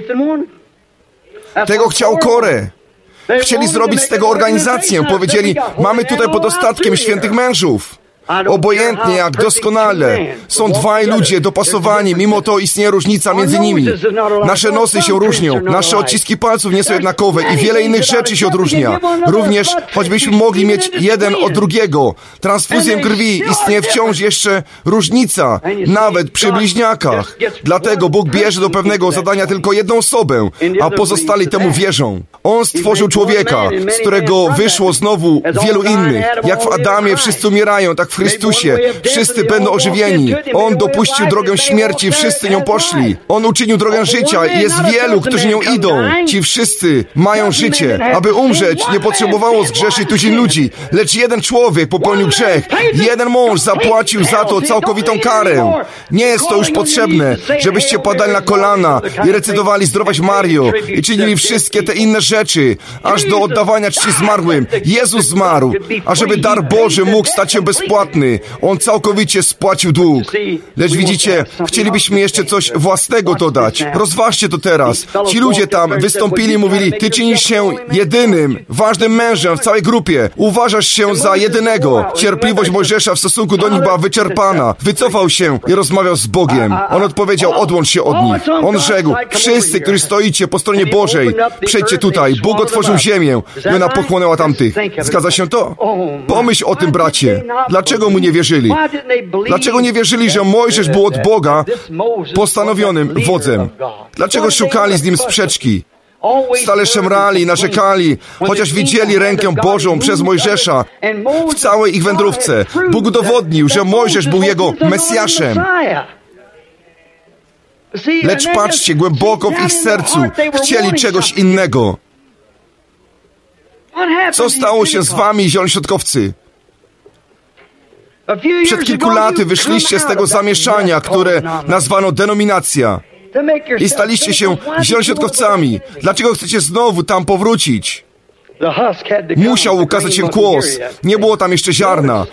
Tego chciał Korę. Chcieli zrobić z tego organizację. Powiedzieli: mamy tutaj pod dostatkiem świętych mężów. Obojętnie jak doskonale są dwaj ludzie dopasowani, mimo to istnieje różnica między nimi. Nasze nosy się różnią, nasze odciski palców nie są jednakowe i wiele innych rzeczy się odróżnia. Również, choćbyśmy mogli mieć jeden od drugiego, transfuzję krwi, istnieje wciąż jeszcze różnica, nawet przy bliźniakach. Dlatego Bóg bierze do pewnego zadania tylko jedną osobę, a pozostali temu wierzą. On stworzył człowieka, z którego wyszło znowu wielu innych. Jak w Adamie wszyscy umierają, tak w Chrystusie, wszyscy będą ożywieni. On dopuścił drogę śmierci, wszyscy nią poszli. On uczynił drogę życia i jest wielu, którzy nią idą. Ci wszyscy mają życie. Aby umrzeć, nie potrzebowało zgrzeszyć tuzin ludzi, lecz jeden człowiek popełnił grzech. Jeden mąż zapłacił za to całkowitą karę. Nie jest to już potrzebne, żebyście padali na kolana i recytowali Zdrowaś Mario i czynili wszystkie te inne rzeczy, aż do oddawania czci zmarłym. Jezus zmarł, a żeby dar Boży mógł stać się bezpłatny. On całkowicie spłacił dług. Lecz widzicie, chcielibyśmy jeszcze coś własnego dodać. Rozważcie to teraz. Ci ludzie tam wystąpili i mówili, ty czynisz się jedynym, ważnym mężem w całej grupie. Uważasz się za jedynego. Cierpliwość Mojżesza w stosunku do nich była wyczerpana. Wycofał się i rozmawiał z Bogiem. On odpowiedział, odłącz się od nich. On rzekł, wszyscy, którzy stoicie po stronie Bożej, przejdźcie tutaj. Bóg otworzył ziemię i ona pochłonęła tamtych. Zgadza się to? Pomyśl o tym, bracie. Dlaczego mu nie wierzyli? Dlaczego nie wierzyli, że Mojżesz był od Boga postanowionym wodzem? Dlaczego szukali z nim sprzeczki? Stale szemrali, narzekali, chociaż widzieli rękę Bożą przez Mojżesza w całej ich wędrówce. Bóg udowodnił, że Mojżesz był jego Mesjaszem. Lecz patrzcie, głęboko w ich sercu chcieli czegoś innego. Co stało się z wami, zielonośrodkowcy? Przed kilku laty wyszliście z tego zamieszania, które nazwano denominacja. I staliście się zielonośrodkowcami. Dlaczego chcecie znowu tam powrócić? Musiał ukazać się kłos. Nie było tam jeszcze ziarna.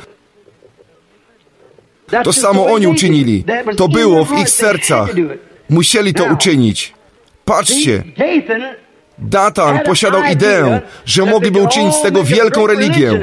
To samo oni uczynili. To było w ich sercach. Musieli to uczynić. Patrzcie. Datan posiadał ideę, że mogliby uczynić z tego wielką religię.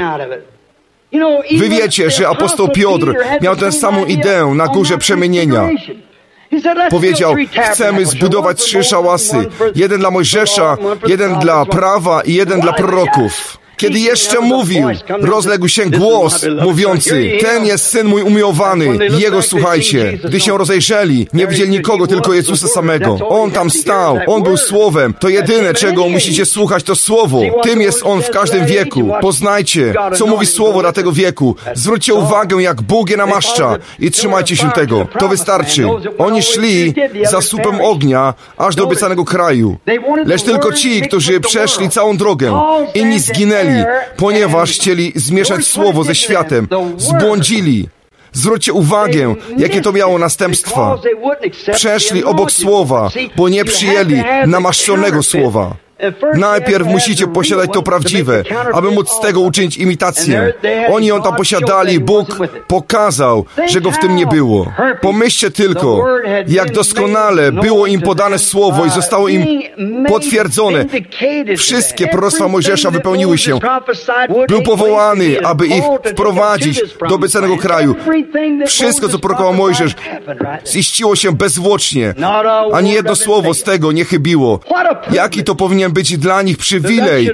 Wy wiecie, że apostoł Piotr miał tę samą ideę na górze przemienienia. Powiedział, chcemy zbudować trzy szałasy. Jeden dla Mojżesza, jeden dla prawa i jeden dla proroków. Kiedy jeszcze mówił, rozległ się głos mówiący, ten jest Syn mój umiłowany, Jego słuchajcie. Gdy się rozejrzeli, nie widzieli nikogo, tylko Jezusa samego. On tam stał, On był Słowem. To jedyne, czego musicie słuchać, to Słowo. Tym jest On w każdym wieku. Poznajcie, co mówi Słowo dla tego wieku. Zwróćcie uwagę, jak Bóg je namaszcza i trzymajcie się tego. To wystarczy. Oni szli za słupem ognia, aż do obiecanego kraju. Lecz tylko ci, którzy przeszli całą drogę, inni zginęli, ponieważ chcieli zmieszać Słowo ze światem. Zbłądzili. Zwróćcie uwagę, jakie to miało następstwa. Przeszli obok Słowa, bo nie przyjęli namaszczonego Słowa. Najpierw musicie posiadać to prawdziwe, aby móc z tego uczynić imitację. Oni ją tam posiadali, Bóg pokazał, że go w tym nie było. Pomyślcie tylko, jak doskonale było im podane Słowo i zostało im potwierdzone. Wszystkie proroctwa Mojżesza wypełniły się. Był powołany, aby ich wprowadzić do obiecanego kraju. Wszystko, co prorokował Mojżesz, ziściło się bezzwłocznie. Ani jedno słowo z tego nie chybiło. Jaki to powinien być dla nich przywilej,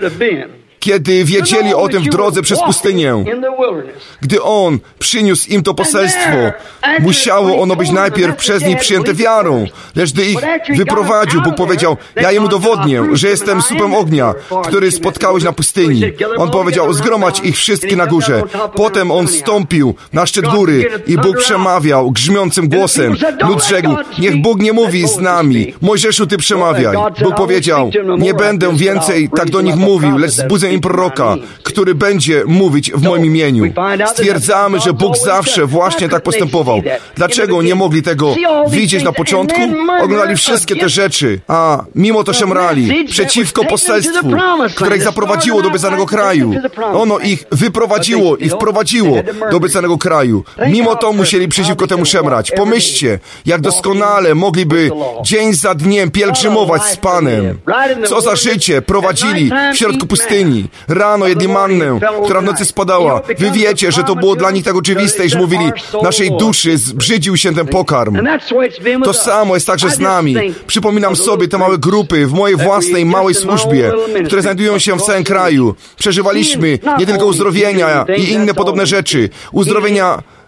kiedy wiedzieli o tym w drodze przez pustynię. Gdy On przyniósł im to poselstwo, musiało ono być najpierw przez nich przyjęte wiarą. Lecz gdy ich wyprowadził, Bóg powiedział, ja im udowodnię, że jestem słupem ognia, który spotkałeś na pustyni. On powiedział, zgromadź ich wszystkich na górze. Potem On stąpił na szczyt góry i Bóg przemawiał grzmiącym głosem. Lud rzekł, niech Bóg nie mówi z nami. Mojżeszu, Ty przemawiaj. Bóg powiedział, nie będę więcej tak do nich mówił, lecz zbudzę im proroka, który będzie mówić w moim imieniu. Stwierdzamy, że Bóg zawsze właśnie tak postępował. Dlaczego nie mogli tego widzieć na początku? Oglądali wszystkie te rzeczy, a mimo to szemrali przeciwko poselstwu, które ich zaprowadziło do obiecanego kraju. Ono ich wyprowadziło i wprowadziło do obiecanego kraju. Mimo to musieli przeciwko temu szemrać. Pomyślcie, jak doskonale mogliby dzień za dniem pielgrzymować z Panem. Co za życie prowadzili w środku pustyni. Rano jedli mannę, która w nocy spadała. Wy wiecie, że to było dla nich tak oczywiste, iż mówili, naszej duszy zbrzydził się ten pokarm. To samo jest także z nami. Przypominam sobie te małe grupy w mojej własnej małej służbie, które znajdują się w całym kraju. Przeżywaliśmy nie tylko uzdrowienia i inne podobne rzeczy. Uzdrowienia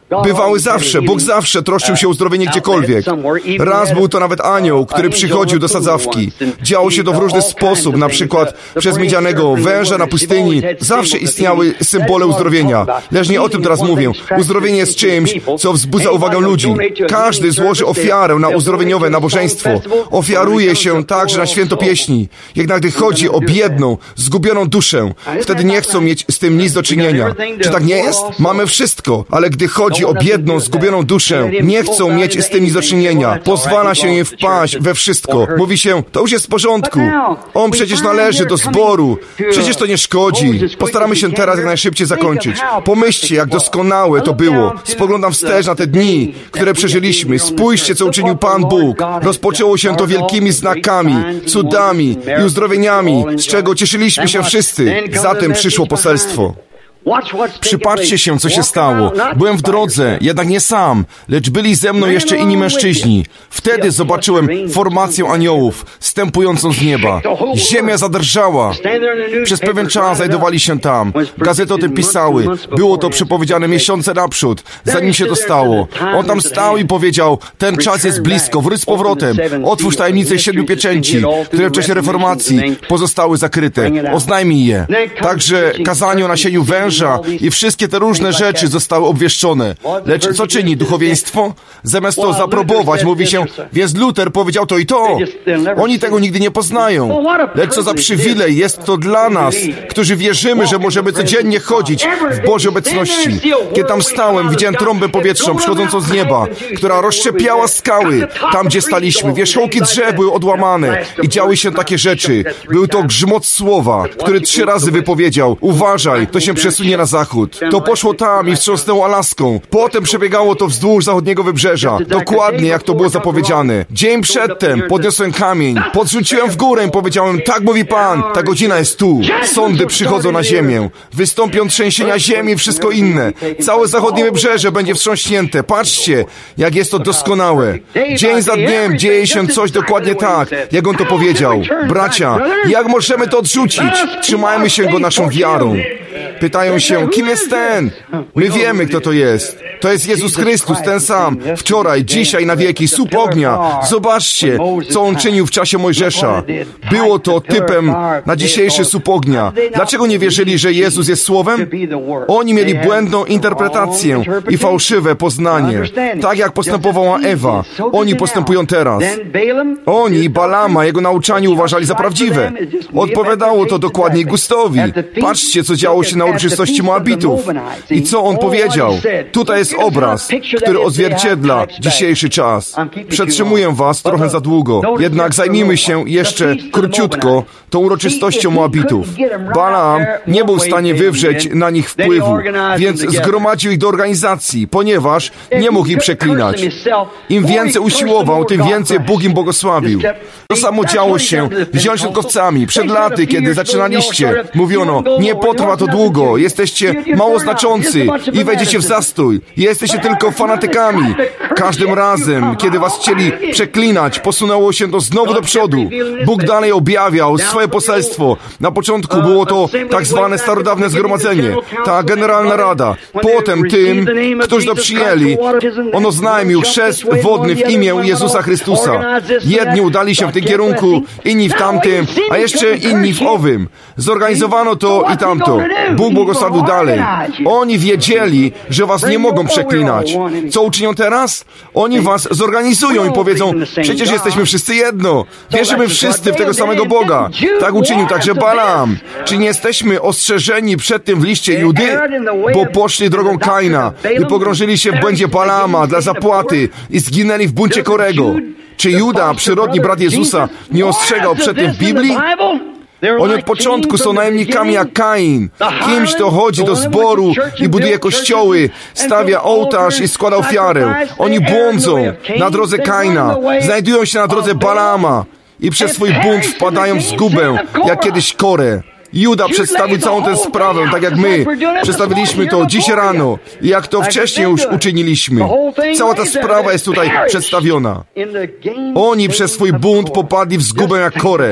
bywały zawsze. Bóg zawsze troszczył się o uzdrowienie gdziekolwiek. Raz był to nawet anioł, który przychodził do sadzawki. Działo się to w różny sposób, na przykład przez miedzianego węża na pustyni. Zawsze istniały symbole uzdrowienia. Lecz nie o tym teraz mówię. Uzdrowienie jest czymś, co wzbudza uwagę ludzi. Każdy złoży ofiarę na uzdrowieniowe nabożeństwo. Ofiaruje się także na święto pieśni. Jednak gdy chodzi o biedną, zgubioną duszę, wtedy nie chcą mieć z tym nic do czynienia. Czy tak nie jest? Mamy wszystko, ale gdy chodzi o biedną, zgubioną duszę, nie chcą mieć z tym nic do czynienia. Pozwala się im wpaść we wszystko. Mówi się, to już jest w porządku. On przecież należy do zboru. Przecież to nie szkodzi. Postaramy się teraz jak najszybciej zakończyć. Pomyślcie, jak doskonałe to było. Spoglądam wstecz na te dni, które przeżyliśmy. Spójrzcie, co uczynił Pan Bóg. Rozpoczęło się to wielkimi znakami, cudami i uzdrowieniami, z czego cieszyliśmy się wszyscy. Zatem przyszło poselstwo. Przypatrzcie się, co się stało. Byłem w drodze, jednak nie sam, lecz byli ze mną jeszcze inni mężczyźni. Wtedy zobaczyłem formację aniołów, stępującą z nieba. Ziemia zadrżała. Przez pewien czas znajdowali się tam. Gazety o tym pisały. Było to przepowiedziane miesiące naprzód, zanim się to stało. On tam stał i powiedział, ten czas jest blisko, wróć z powrotem. Otwórz tajemnicę siedmiu pieczęci, które w czasie reformacji pozostały zakryte. Oznajmij je. Także kazanie o nasieniu węża i wszystkie te różne rzeczy zostały obwieszczone. Lecz co czyni duchowieństwo? Zamiast to zaprobować, mówi się, więc Luter powiedział to i to. Oni tego nigdy nie poznają. Lecz co za przywilej jest to dla nas, którzy wierzymy, że możemy codziennie chodzić w Bożej obecności. Kiedy tam stałem, widziałem trąbę powietrzną przychodzącą z nieba, która rozszczepiała skały. Tam, gdzie staliśmy, wierzchołki drzew były odłamane i działy się takie rzeczy. Był to grzmot słowa, który trzy razy wypowiedział, uważaj, to się przesunie na zachód. To poszło tam i wstrząsnęło Alaską. Potem przebiegało to wzdłuż zachodniego wybrzeża. Dokładnie jak to było zapowiedziane. Dzień przedtem podniosłem kamień, podrzuciłem w górę i powiedziałem, tak mówi Pan, ta godzina jest tu. Sądy przychodzą na ziemię. Wystąpią trzęsienia ziemi i wszystko inne. Całe zachodnie wybrzeże będzie wstrząśnięte. Patrzcie, jak jest to doskonałe. Dzień za dniem dzieje się coś dokładnie tak, jak on to powiedział. Bracia, jak możemy to odrzucić? Trzymajmy się go naszą wiarą. Pytają się, kim jest ten? My wiemy, kto to jest. To jest Jezus Chrystus, ten sam. Wczoraj, dzisiaj, na wieki, słup ognia. Zobaczcie, co On czynił w czasie Mojżesza. Było to typem na dzisiejszy słup ognia. Dlaczego nie wierzyli, że Jezus jest Słowem? Oni mieli błędną interpretację i fałszywe poznanie. Tak jak postępowała Ewa. Oni postępują teraz. Oni, Balama, jego nauczanie uważali za prawdziwe. Odpowiadało to dokładnie Gustowi. Patrzcie, co działo się na uroczystości Moabitów. I co on powiedział? Tutaj jest obraz, który odzwierciedla dzisiejszy czas. Przetrzymuję was trochę za długo, jednak zajmijmy się jeszcze króciutko tą uroczystością Moabitów. Balaam nie był w stanie wywrzeć na nich wpływu, więc zgromadził ich do organizacji, ponieważ nie mógł ich przeklinać. Im więcej usiłował, tym więcej Bóg im błogosławił. To samo działo się z zielonoświątkowcami. Przed laty, kiedy zaczynaliście, mówiono, nie potrwa to długo, jesteście mało znaczący i wejdziecie w zastój. Jesteście tylko fanatykami. Każdym razem, kiedy was chcieli przeklinać, posunęło się to znowu do przodu. Bóg dalej objawiał swoje poselstwo. Na początku było to tak zwane starodawne zgromadzenie, ta generalna rada. Potem tym, którzy to przyjęli, on oznajmił chrzest wodny w imię Jezusa Chrystusa. Jedni udali się w tym kierunku, inni w tamtym, a jeszcze inni w owym. Zorganizowano to i tamto. Bóg błogosławił dalej. Oni wiedzieli, że was nie mogą przeklinać. Co uczynią teraz? Oni was zorganizują i powiedzą, przecież jesteśmy wszyscy jedno. Wierzymy wszyscy w tego samego Boga. Tak uczynił także Balaam. Czy nie jesteśmy ostrzeżeni przed tym w liście Judy? Bo poszli drogą Kaina i pogrążyli się w błędzie Balaama dla zapłaty i zginęli w buncie Korego. Czy Juda, przyrodni brat Jezusa, nie ostrzegał przed tym w Biblii? Oni od początku są najemnikami jak Kain. Kimś, kto chodzi do zboru i buduje kościoły, stawia ołtarz i składa ofiarę. Oni błądzą na drodze Kaina, znajdują się na drodze Balaama i przez swój bunt wpadają w zgubę, jak kiedyś Korę. Juda przedstawił całą tę sprawę, tak jak my. Przedstawiliśmy to dziś rano i jak to wcześniej już uczyniliśmy. Cała ta sprawa jest tutaj przedstawiona. Oni przez swój bunt popadli w zgubę jak Korę.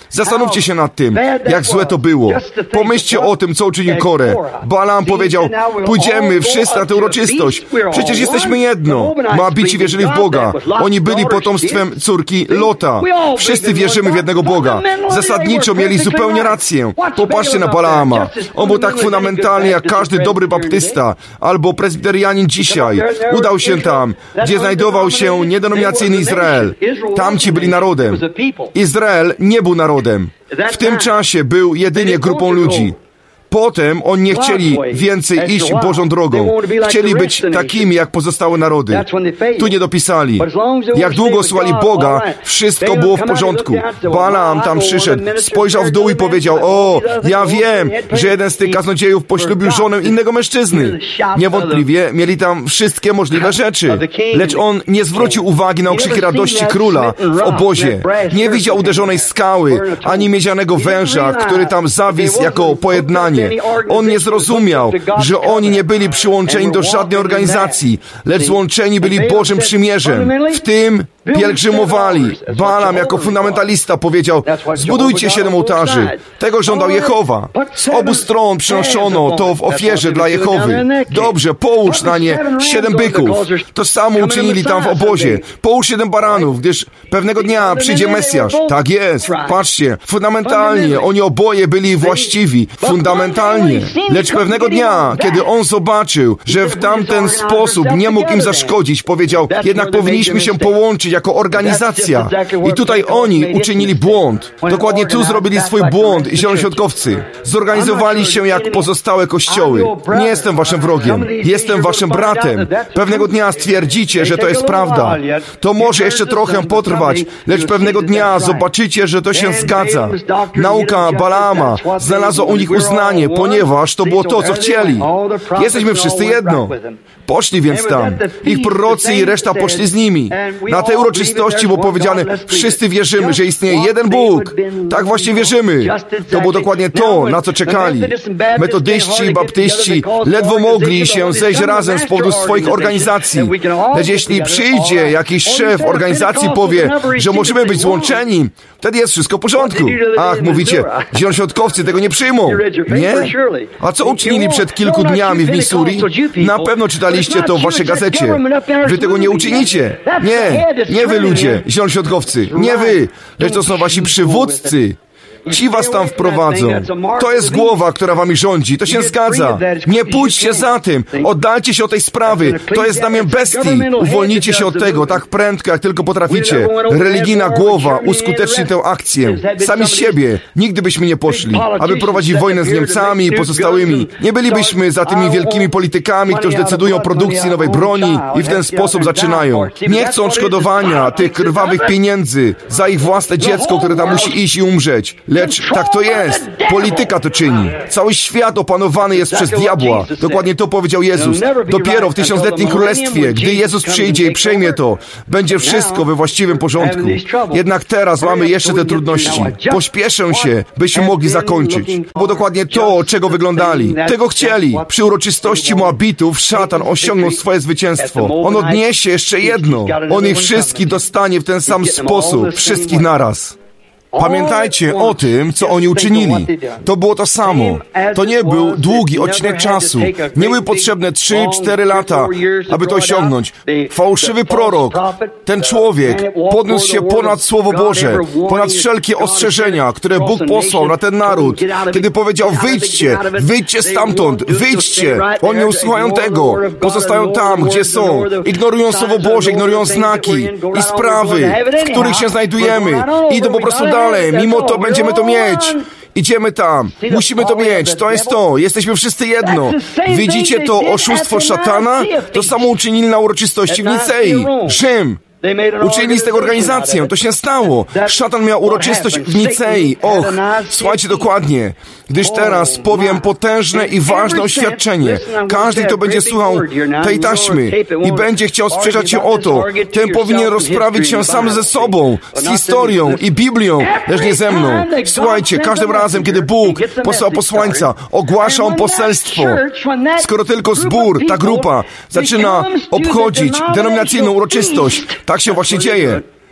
Zastanówcie się nad tym, jak złe to było. Pomyślcie o tym, co uczynił Korę. Balaam powiedział, pójdziemy wszyscy na tę uroczystość. Przecież jesteśmy jedno. Moabici wierzyli w Boga. Oni byli potomstwem córki Lota. Wszyscy wierzymy w jednego Boga. Zasadniczo mieli zupełnie rację. Popatrzcie na Balaama. On był tak fundamentalny jak każdy dobry baptysta albo prezbiterianin dzisiaj. Udał się tam, gdzie znajdował się niedenominacyjny Izrael. Tamci byli narodem. Izrael nie był narodem. W tym czasie był jedynie grupą ludzi. Potem oni nie chcieli więcej iść Bożą drogą. Chcieli być takimi jak pozostałe narody. Tu nie dopisali. Jak długo słuchali Boga, wszystko było w porządku. Balaam tam przyszedł, spojrzał w dół i powiedział, o, ja wiem, że jeden z tych kaznodziejów poślubił żonę innego mężczyzny. Niewątpliwie mieli tam wszystkie możliwe rzeczy. Lecz on nie zwrócił uwagi na okrzyki radości króla w obozie. Nie widział uderzonej skały, ani miedzianego węża, który tam zawisł jako pojednanie. On nie zrozumiał, że oni nie byli przyłączeni do żadnej organizacji, lecz złączeni byli Bożym przymierzem. W tym pielgrzymowali. Balaam jako fundamentalista powiedział, zbudujcie siedem ołtarzy. Tego żądał Jehowa. Z obu stron przynoszono to w ofierze dla Jehowy. Dobrze, połóż na nie siedem byków. To samo uczynili tam w obozie. Połóż siedem baranów, gdyż pewnego dnia przyjdzie Mesjasz. Tak jest. Patrzcie, fundamentalnie oni oboje byli właściwi. Fundamentalnie. Lecz pewnego dnia, kiedy on zobaczył, że w tamten sposób nie mógł im zaszkodzić, powiedział, jednak powinniśmy się połączyć jako organizacja. I tutaj oni uczynili błąd. Dokładnie tu zrobili swój błąd i zielonoświątkowcy. Zorganizowali się jak pozostałe kościoły. Nie jestem waszym wrogiem. Jestem waszym bratem. Pewnego dnia stwierdzicie, że to jest prawda. To może jeszcze trochę potrwać, lecz pewnego dnia zobaczycie, że to się zgadza. Nauka Balaama znalazła u nich uznanie, ponieważ to było to, co chcieli. Jesteśmy wszyscy jedno. Poszli więc tam. Ich prorocy i reszta poszli z nimi. Na tej uroczystości było powiedziane, wszyscy wierzymy, że istnieje jeden Bóg. Tak właśnie wierzymy. To było dokładnie to, na co czekali. Metodyści i baptyści ledwo mogli się zejść razem z powodu swoich organizacji. Lecz jeśli przyjdzie jakiś szef organizacji, powie, że możemy być złączeni, wtedy jest wszystko w porządku. Ach, mówicie, zielonoświątkowcy tego nie przyjmą. Nie? A co uczynili przed kilku dniami w Missouri? Na pewno czytaliście to w waszej gazecie. Wy tego nie uczynicie. Nie, nie wy ludzie, zielonoświątkowcy. Nie wy, lecz to są wasi przywódcy. Ci was tam wprowadzą. To jest głowa, która wami rządzi. To się zgadza. Nie pójdźcie za tym. Oddalcie się od tej sprawy. To jest znamię bestii. Uwolnijcie się od tego tak prędko, jak tylko potraficie. Religijna głowa uskuteczni tę akcję. Sami z siebie. Nigdy byśmy nie poszli, aby prowadzić wojnę z Niemcami i pozostałymi. Nie bylibyśmy za tymi wielkimi politykami, którzy decydują o produkcji nowej broni i w ten sposób zaczynają. Nie chcą odszkodowania tych krwawych pieniędzy za ich własne dziecko, które tam musi iść i umrzeć. Lecz tak to jest. Polityka to czyni. Cały świat opanowany jest przez diabła. Dokładnie to powiedział Jezus. Dopiero w tysiącletnim królestwie, gdy Jezus przyjdzie i przejmie to, będzie wszystko we właściwym porządku. Jednak teraz mamy jeszcze te trudności. Pośpieszę się, byśmy mogli zakończyć. Bo dokładnie to, czego wyglądali. Tego chcieli. Przy uroczystości Moabitów szatan osiągnął swoje zwycięstwo. On odniesie jeszcze jedno. On ich wszystkich dostanie w ten sam sposób. Wszystkich naraz. Pamiętajcie o tym, co oni uczynili. To było to samo. To nie był długi odcinek czasu. Nie były potrzebne trzy, cztery lata, aby to osiągnąć. Fałszywy prorok, ten człowiek podniósł się ponad Słowo Boże, ponad wszelkie ostrzeżenia, które Bóg posłał na ten naród. Kiedy powiedział, wyjdźcie, wyjdźcie stamtąd, wyjdźcie. Oni nie usłuchają tego. Pozostają tam, gdzie są. Ignorują Słowo Boże, ignorują znaki i sprawy, w których się znajdujemy. Idą po prostu dalej. Ale mimo to będziemy to mieć. Idziemy tam. Musimy to mieć. To jest to. Jesteśmy wszyscy jedno. Widzicie to oszustwo szatana? To samo uczynili na uroczystości w Nicei. Rzym. Uczynili z tego organizację. To się stało. Szatan miał uroczystość w Nicei. Och, słuchajcie dokładnie. Gdyż teraz powiem potężne i ważne oświadczenie. Każdy, kto będzie słuchał tej taśmy i będzie chciał sprzeczać się o to, ten powinien rozprawić się sam ze sobą, z historią i Biblią, lecz nie ze mną. Słuchajcie, każdym razem, kiedy Bóg posłał posłańca, ogłasza on poselstwo. Skoro tylko zbór, ta grupa, zaczyna obchodzić denominacyjną uroczystość, tak się właśnie dzieje.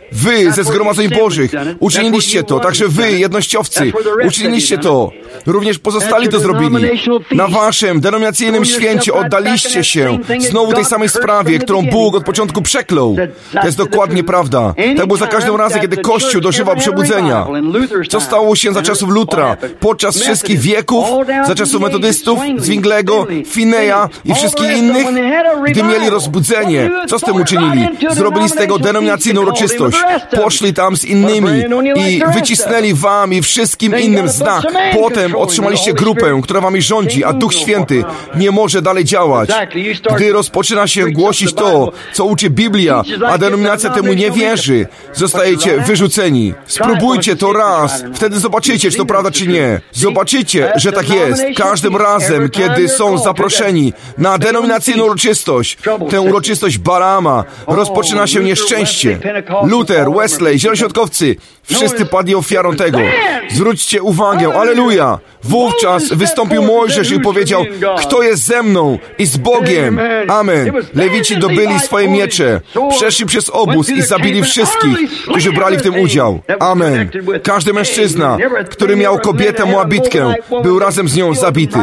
Wy ze zgromadzeń Bożych uczyniliście to, także wy, jednościowcy, uczyniliście to. Również pozostali to zrobili. Na waszym denominacyjnym święcie oddaliście się znowu tej samej sprawie, którą Bóg od początku przeklął. To jest dokładnie prawda. Tak było za każdym razem, kiedy Kościół dożywał przebudzenia. Co stało się za czasów Lutra, podczas wszystkich wieków, za czasów metodystów, Zwinglego, Fineya i wszystkich innych? Gdy mieli rozbudzenie, co z tym uczynili? Zrobili z tego denominacyjną uroczystość. Poszli tam z innymi i wycisnęli wam i wszystkim innym znak. Potem otrzymaliście grupę, która wami rządzi, a Duch Święty nie może dalej działać. Gdy rozpoczyna się głosić to, co uczy Biblia, a denominacja temu nie wierzy, zostajecie wyrzuceni. Spróbujcie to raz, wtedy zobaczycie, czy to prawda, czy nie. Zobaczycie, że tak jest. Każdym razem, kiedy są zaproszeni na denominacyjną uroczystość, tę uroczystość Balaama, rozpoczyna się nieszczęście. Luther, Wesley, zielonoświątkowcy, wszyscy padli ofiarą tego. Zwróćcie uwagę, aleluja! Wówczas wystąpił Mojżesz i powiedział, kto jest ze mną i z Bogiem? Amen. Lewici dobyli swoje miecze, przeszli przez obóz i zabili wszystkich, którzy brali w tym udział. Amen. Każdy mężczyzna, który miał kobietę Moabitkę, był razem z nią zabity.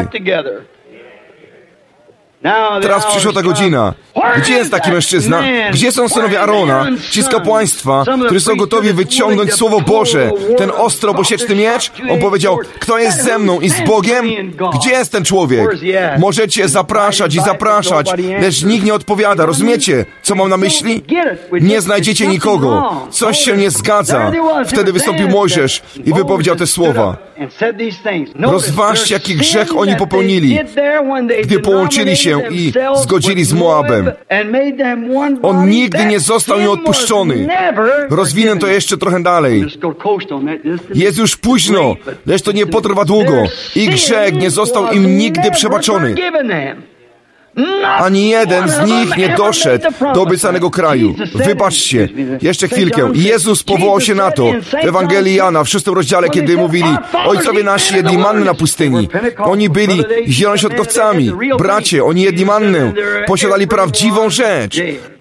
Teraz przyszła ta godzina. Gdzie jest taki mężczyzna? Gdzie są synowie Arona, ci z kapłaństwa, którzy są gotowi wyciągnąć Słowo Boże, ten ostro obosieczny miecz? On powiedział, kto jest ze mną i z Bogiem? Gdzie jest ten człowiek? Możecie zapraszać i zapraszać, lecz nikt nie odpowiada. Rozumiecie, co mam na myśli? Nie znajdziecie nikogo. Coś się nie zgadza. Wtedy wystąpił Mojżesz i wypowiedział te słowa. Rozważcie, jaki grzech oni popełnili, gdy połączyli się i zgodzili z Moabem. On nigdy nie został im odpuszczony. Rozwinę to jeszcze trochę dalej. Jest już późno, lecz to nie potrwa długo. I grzech nie został im nigdy przebaczony. Ani jeden z nich nie doszedł do obiecanego kraju. Wybaczcie, jeszcze chwilkę. Jezus powołał się na to w Ewangelii Jana w szóstym rozdziale, kiedy mówili, ojcowie nasi jedli mannę na pustyni. Oni byli zielonoświątkowcami. Bracie, oni jedli mannę. Posiadali prawdziwą rzecz.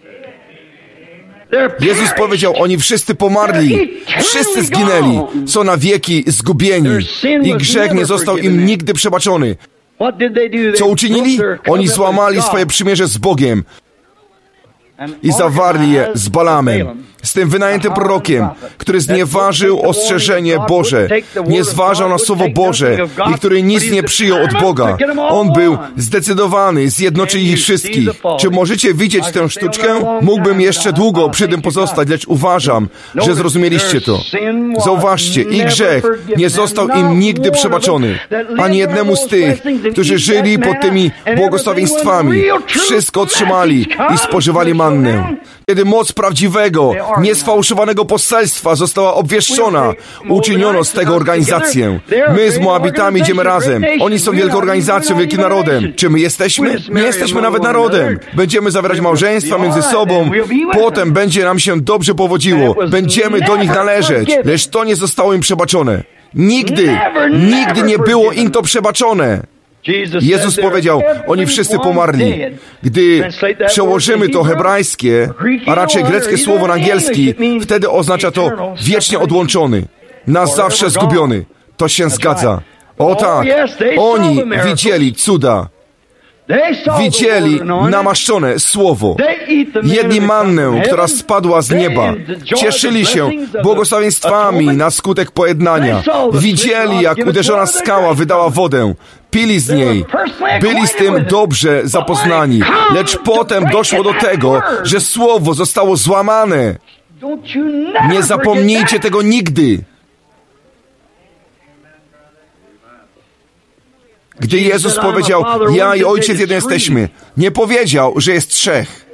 Jezus powiedział, oni wszyscy pomarli, wszyscy zginęli, są na wieki zgubieni i grzech nie został im nigdy przebaczony. Co uczynili? Oni złamali swoje przymierze z Bogiem i zawarli je z Balaamem, z tym wynajętym prorokiem, który znieważył ostrzeżenie Boże, nie zważał na Słowo Boże i który nic nie przyjął od Boga. On był zdecydowany zjednoczyć ich wszystkich. Czy możecie widzieć tę sztuczkę? Mógłbym jeszcze długo przy tym pozostać, lecz uważam, że zrozumieliście to. Zauważcie, ich grzech nie został im nigdy przebaczony. Ani jednemu z tych, którzy żyli pod tymi błogosławieństwami. Wszystko otrzymali i spożywali mannę. Kiedy moc prawdziwego, niesfałszowanego poselstwa została obwieszczona, uczyniono z tego organizację. My z Moabitami idziemy razem. Oni są wielką organizacją, wielkim narodem. Czy my jesteśmy? Nie jesteśmy nawet narodem. Będziemy zawierać małżeństwa między sobą. Potem będzie nam się dobrze powodziło. Będziemy do nich należeć. Lecz to nie zostało im przebaczone. Nigdy, nigdy nie było im to przebaczone. Jezus powiedział, oni wszyscy pomarli. Gdy przełożymy to hebrajskie, a raczej greckie słowo na angielski, wtedy oznacza to wiecznie odłączony, na zawsze zgubiony. To się zgadza. O tak, oni widzieli cuda. Widzieli namaszczone słowo. Jedli mannę, która spadła z nieba. Cieszyli się błogosławieństwami na skutek pojednania. Widzieli, jak uderzona skała wydała wodę. Pili z niej. Byli z tym dobrze zapoznani. Lecz potem doszło do tego, że słowo zostało złamane. Nie zapomnijcie tego nigdy. Gdy Jezus powiedział, ja i Ojciec jeden jesteśmy, nie powiedział, że jest trzech.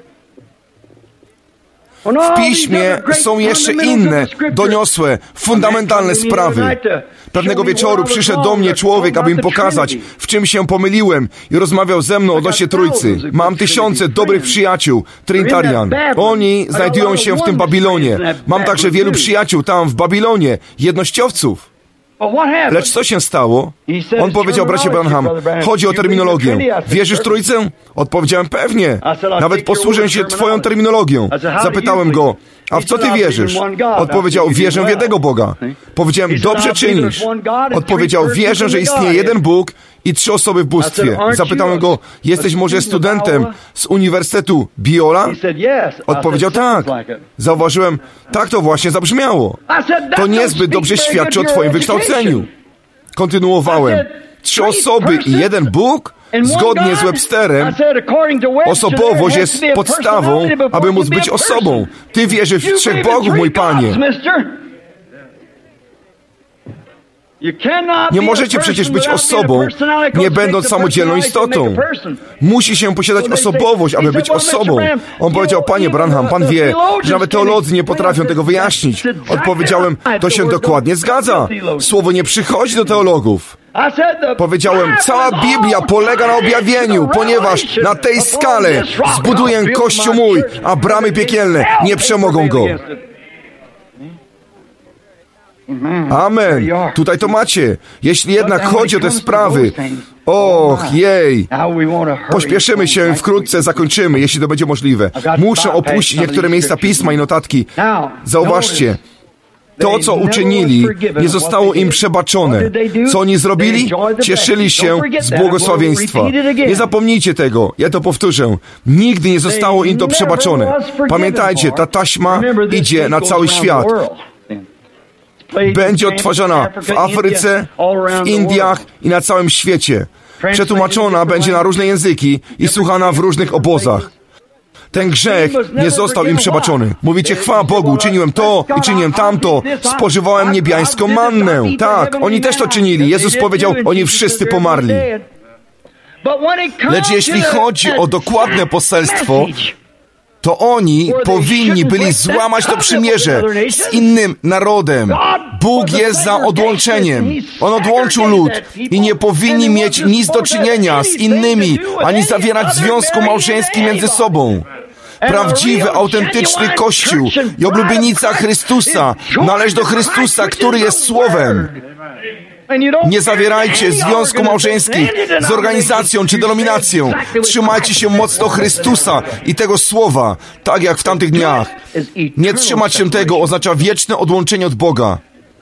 W Piśmie są jeszcze inne, doniosłe, fundamentalne sprawy. Pewnego wieczoru przyszedł do mnie człowiek, aby mi pokazać, w czym się pomyliłem i rozmawiał ze mną odnośnie Trójcy. Mam tysiące dobrych przyjaciół, Trinitarian. Oni znajdują się w tym Babilonie. Mam także wielu przyjaciół tam w Babilonie, jednościowców. Lecz co się stało? On powiedział, bracie Branham, chodzi o terminologię. Wierzysz w Trójcę? Odpowiedziałem, pewnie. Nawet posłużę się twoją terminologią. Zapytałem go, a w co ty wierzysz? Odpowiedział, wierzę w jednego Boga. Powiedziałem, dobrze czynisz. Odpowiedział, wierzę, że istnieje jeden Bóg i trzy osoby w bóstwie. Zapytałem go, jesteś może studentem z Uniwersytetu Biola? Odpowiedział, tak. Zauważyłem, tak to właśnie zabrzmiało. To niezbyt dobrze świadczy o twoim wykształceniu. Kontynuowałem. Trzy osoby i jeden Bóg? Zgodnie z Websterem, osobowość jest podstawą, aby móc być osobą. Ty wierzysz w trzech bogów, mój panie. Nie możecie przecież być osobą, nie będąc samodzielną istotą. Musi się posiadać osobowość, aby być osobą. On powiedział, panie Branham, pan wie, że nawet teolodzy nie potrafią tego wyjaśnić. Odpowiedziałem, to się dokładnie zgadza. Słowo nie przychodzi do teologów. Powiedziałem, cała Biblia polega na objawieniu, ponieważ na tej skale zbuduję Kościół mój, a bramy piekielne nie przemogą go. Amen. Tutaj to macie. Jeśli jednak chodzi o te sprawy, och, jej. Pośpieszymy się, wkrótce zakończymy, jeśli to będzie możliwe. Muszę opuścić niektóre miejsca pisma i notatki. Zauważcie. To, co uczynili, nie zostało im przebaczone. Co oni zrobili? Cieszyli się z błogosławieństwa. Nie zapomnijcie tego. Ja to powtórzę. Nigdy nie zostało im to przebaczone. Pamiętajcie, ta taśma idzie na cały świat. Będzie odtwarzana w Afryce, w Indiach i na całym świecie. Przetłumaczona będzie na różne języki i słuchana w różnych obozach. Ten grzech nie został im przebaczony. Mówicie, chwała Bogu, czyniłem to i czyniłem tamto, spożywałem niebiańską mannę. Tak, oni też to czynili. Jezus powiedział, oni wszyscy pomarli. Lecz jeśli chodzi o dokładne poselstwo, to oni powinni byli złamać to przymierze z innym narodem. Bóg jest za odłączeniem. On odłączył lud i nie powinni mieć nic do czynienia z innymi, ani zawierać związku małżeńskim między sobą. Prawdziwy, autentyczny Kościół i oblubienica Chrystusa należy do Chrystusa, który jest Słowem. Nie zawierajcie związku małżeńskich z organizacją czy denominacją. Trzymajcie się mocno Chrystusa i tego Słowa, tak jak w tamtych dniach. Nie trzymać się tego oznacza wieczne odłączenie od Boga.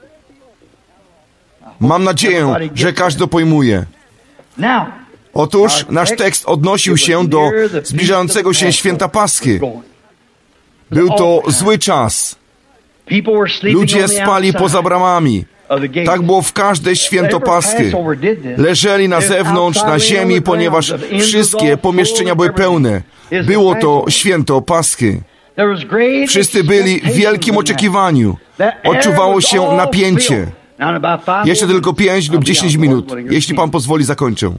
Mam nadzieję, że każdy to pojmuje. Otóż nasz tekst odnosił się do zbliżającego się święta Paschy. Był to zły czas. Ludzie spali poza bramami. Tak było w każde święto Paschy. Leżeli na zewnątrz, na ziemi, ponieważ wszystkie pomieszczenia były pełne. Było to święto Paschy. Wszyscy byli w wielkim oczekiwaniu. Odczuwało się napięcie. Jeszcze tylko pięć lub dziesięć minut. Jeśli Pan pozwoli, zakończę.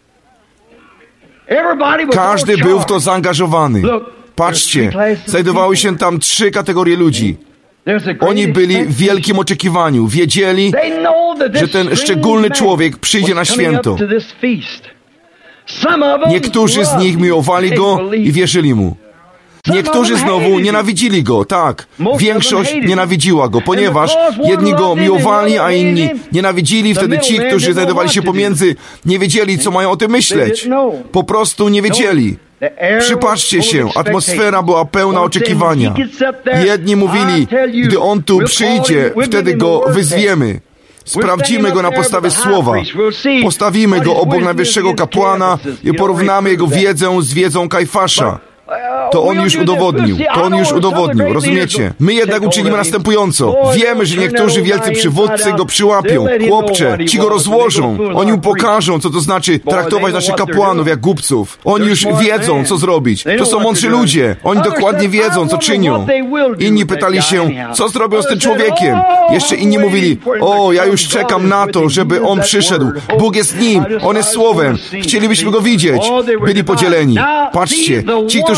Każdy był w to zaangażowany. Patrzcie, znajdowały się tam trzy kategorie ludzi. Oni byli w wielkim oczekiwaniu. Wiedzieli, że ten szczególny człowiek przyjdzie na święto. Niektórzy z nich miłowali Go i wierzyli Mu. Niektórzy znowu nienawidzili Go, tak. Większość nienawidziła Go, ponieważ jedni Go miłowali, a inni nienawidzili. Wtedy ci, którzy znajdowali się pomiędzy, nie wiedzieli, co mają o tym myśleć. Po prostu nie wiedzieli. Przypatrzcie się, atmosfera była pełna oczekiwania. Jedni mówili, gdy On tu przyjdzie, wtedy Go wyzwiemy. Sprawdzimy Go na podstawie Słowa. Postawimy Go obok najwyższego kapłana i porównamy Jego wiedzę z wiedzą Kajfasza. To on już udowodnił. To on już udowodnił. Rozumiecie? My jednak uczynimy następująco. Wiemy, że niektórzy wielcy przywódcy go przyłapią. Chłopcze, ci go rozłożą. Oni mu pokażą, co to znaczy traktować naszych kapłanów jak głupców. Oni już wiedzą, co zrobić. To są mądrzy ludzie. Oni dokładnie wiedzą, co czynią. Inni pytali się, co zrobią z tym człowiekiem. Jeszcze inni mówili, o, ja już czekam na to, żeby on przyszedł. Bóg jest nim. On jest Słowem. Chcielibyśmy go widzieć. Byli podzieleni. Patrzcie, ci, którzy go znali,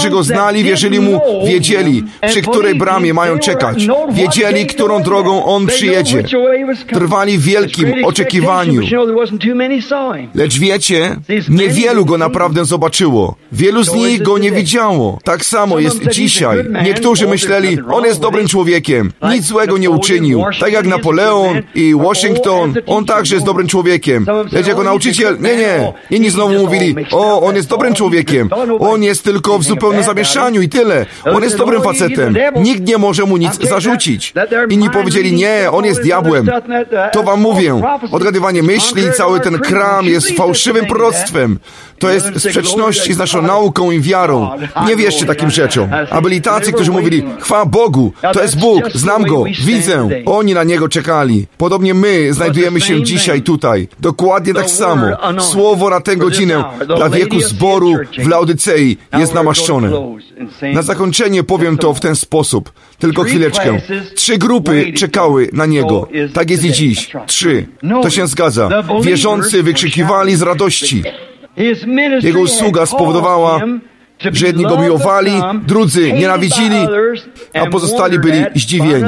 Czekali, wierzyli Mu, wiedzieli, przy której bramie mają czekać. Wiedzieli, którą drogą On przyjedzie. Trwali w wielkim oczekiwaniu. Lecz wiecie, niewielu Go naprawdę zobaczyło. Wielu z nich Go nie widziało. Tak samo jest dzisiaj. Niektórzy myśleli, On jest dobrym człowiekiem. Nic złego nie uczynił. Tak jak Napoleon i Washington, On także jest dobrym człowiekiem. Lecz jako nauczyciel, nie, nie. Inni znowu mówili, o, On jest dobrym człowiekiem. On jest tylko w zupełnym zamieszaniu i tyle. On jest dobrym facetem. Nikt nie może Mu nic zarzucić. Inni powiedzieli, nie, On jest diabłem. To wam mówię. Odgadywanie myśli i cały ten kram jest fałszywym proroctwem. To jest w sprzeczności z naszą nauką i wiarą. Nie wierzcie takim rzeczom. A byli tacy, którzy mówili, chwała Bogu, to jest Bóg, znam Go, widzę. Oni na Niego czekali. Podobnie my znajdujemy się dzisiaj tutaj. Dokładnie tak samo. Słowo na tę godzinę dla wieku zboru w Laodycei jest namaszczone. Na zakończenie powiem to w ten sposób. Tylko chwileczkę. Trzy grupy czekały na Niego. Tak jest i dziś. Trzy. To się zgadza. Wierzący wykrzykiwali z radości. Jego usługa spowodowała, że jedni Go miłowali, drudzy nienawidzili, a pozostali byli zdziwieni.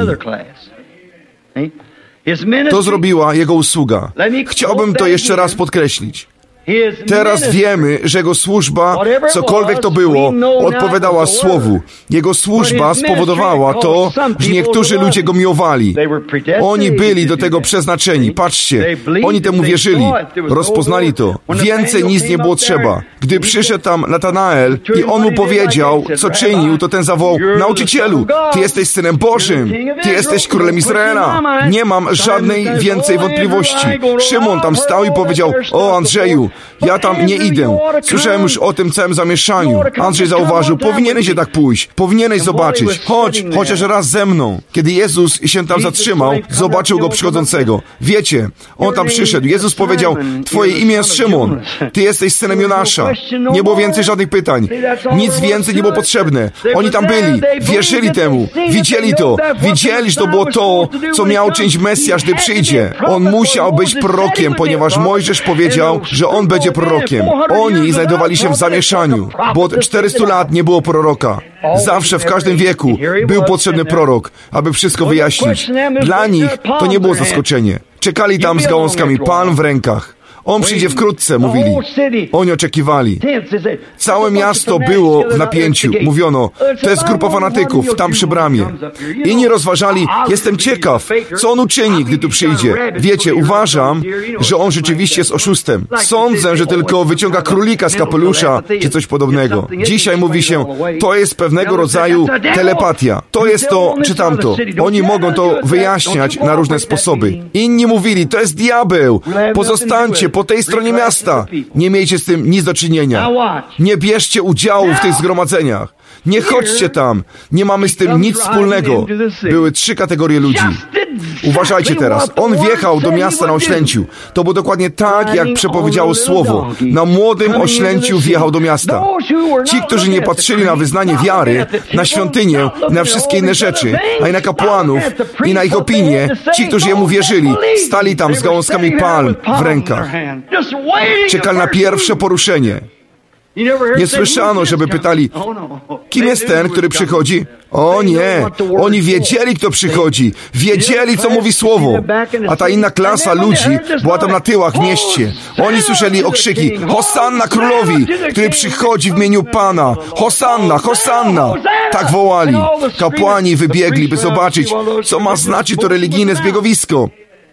To zrobiła Jego usługa. Chciałbym to jeszcze raz podkreślić. Teraz wiemy, że Jego służba, cokolwiek to było, odpowiadała Słowu. Jego służba spowodowała to, że niektórzy ludzie Go miłowali. Oni byli do tego przeznaczeni. Patrzcie, oni temu wierzyli. Rozpoznali to. Więcej nic nie było trzeba. Gdy przyszedł tam Natanael i on mu powiedział, co czynił, to ten zawołał, nauczycielu, Ty jesteś Synem Bożym. Ty jesteś Królem Izraela. Nie mam żadnej więcej wątpliwości. Szymon tam stał i powiedział, o Andrzeju, ja tam nie idę. Słyszałem już o tym całym zamieszaniu. Andrzej zauważył, powinieneś jednak pójść. Powinieneś zobaczyć. Chodź, chociaż raz ze mną. Kiedy Jezus się tam zatrzymał, zobaczył Go przychodzącego. Wiecie, On tam przyszedł. Jezus powiedział, Twoje imię jest Szymon. Ty jesteś synem Jonasza. Nie było więcej żadnych pytań. Nic więcej nie było potrzebne. Oni tam byli. Wierzyli temu. Widzieli to. Widzieli, że to było to, co miał czynić Mesjasz, gdy przyjdzie. On musiał być prorokiem, ponieważ Mojżesz powiedział, że on będzie prorokiem. Oni znajdowali się w zamieszaniu, bo od czterystu lat nie było proroka. Zawsze, w każdym wieku był potrzebny prorok, aby wszystko wyjaśnić. Dla nich to nie było zaskoczenie. Czekali tam z gałązkami palm w rękach. On przyjdzie wkrótce, mówili. Oni oczekiwali. Całe miasto było w napięciu. Mówiono, to jest grupa fanatyków tam przy bramie. Inni rozważali, jestem ciekaw, co on uczyni, gdy tu przyjdzie. Wiecie, uważam, że on rzeczywiście jest oszustem. Sądzę, że tylko wyciąga królika z kapelusza, czy coś podobnego. Dzisiaj mówi się, to jest pewnego rodzaju telepatia. To jest to, czy tamto. Oni mogą to wyjaśniać na różne sposoby. Inni mówili, to jest diabeł. Pozostańcie po tej stronie miasta. Nie miejcie z tym nic do czynienia. Nie bierzcie udziału w tych zgromadzeniach. Nie chodźcie tam. Nie mamy z tym nic wspólnego. Były trzy kategorie ludzi. Uważajcie teraz. On wjechał do miasta na oślęciu. To było dokładnie tak, jak przepowiedziało Słowo. Na młodym oślęciu wjechał do miasta. Ci, którzy nie patrzyli na wyznanie wiary, na świątynię, na wszystkie inne rzeczy, a i na kapłanów, i na ich opinie, ci, którzy jemu wierzyli, stali tam z gałązkami palm w rękach. Czekali na pierwsze poruszenie. Nie słyszano, żeby pytali, kim jest ten, który przychodzi? O nie, oni wiedzieli, kto przychodzi. Wiedzieli, co mówi Słowo. A ta inna klasa ludzi była tam na tyłach w mieście. Oni słyszeli okrzyki, Hosanna królowi, który przychodzi w imieniu Pana. Hosanna, Hosanna. Tak wołali. Kapłani wybiegli, by zobaczyć, co ma znaczyć to religijne zbiegowisko.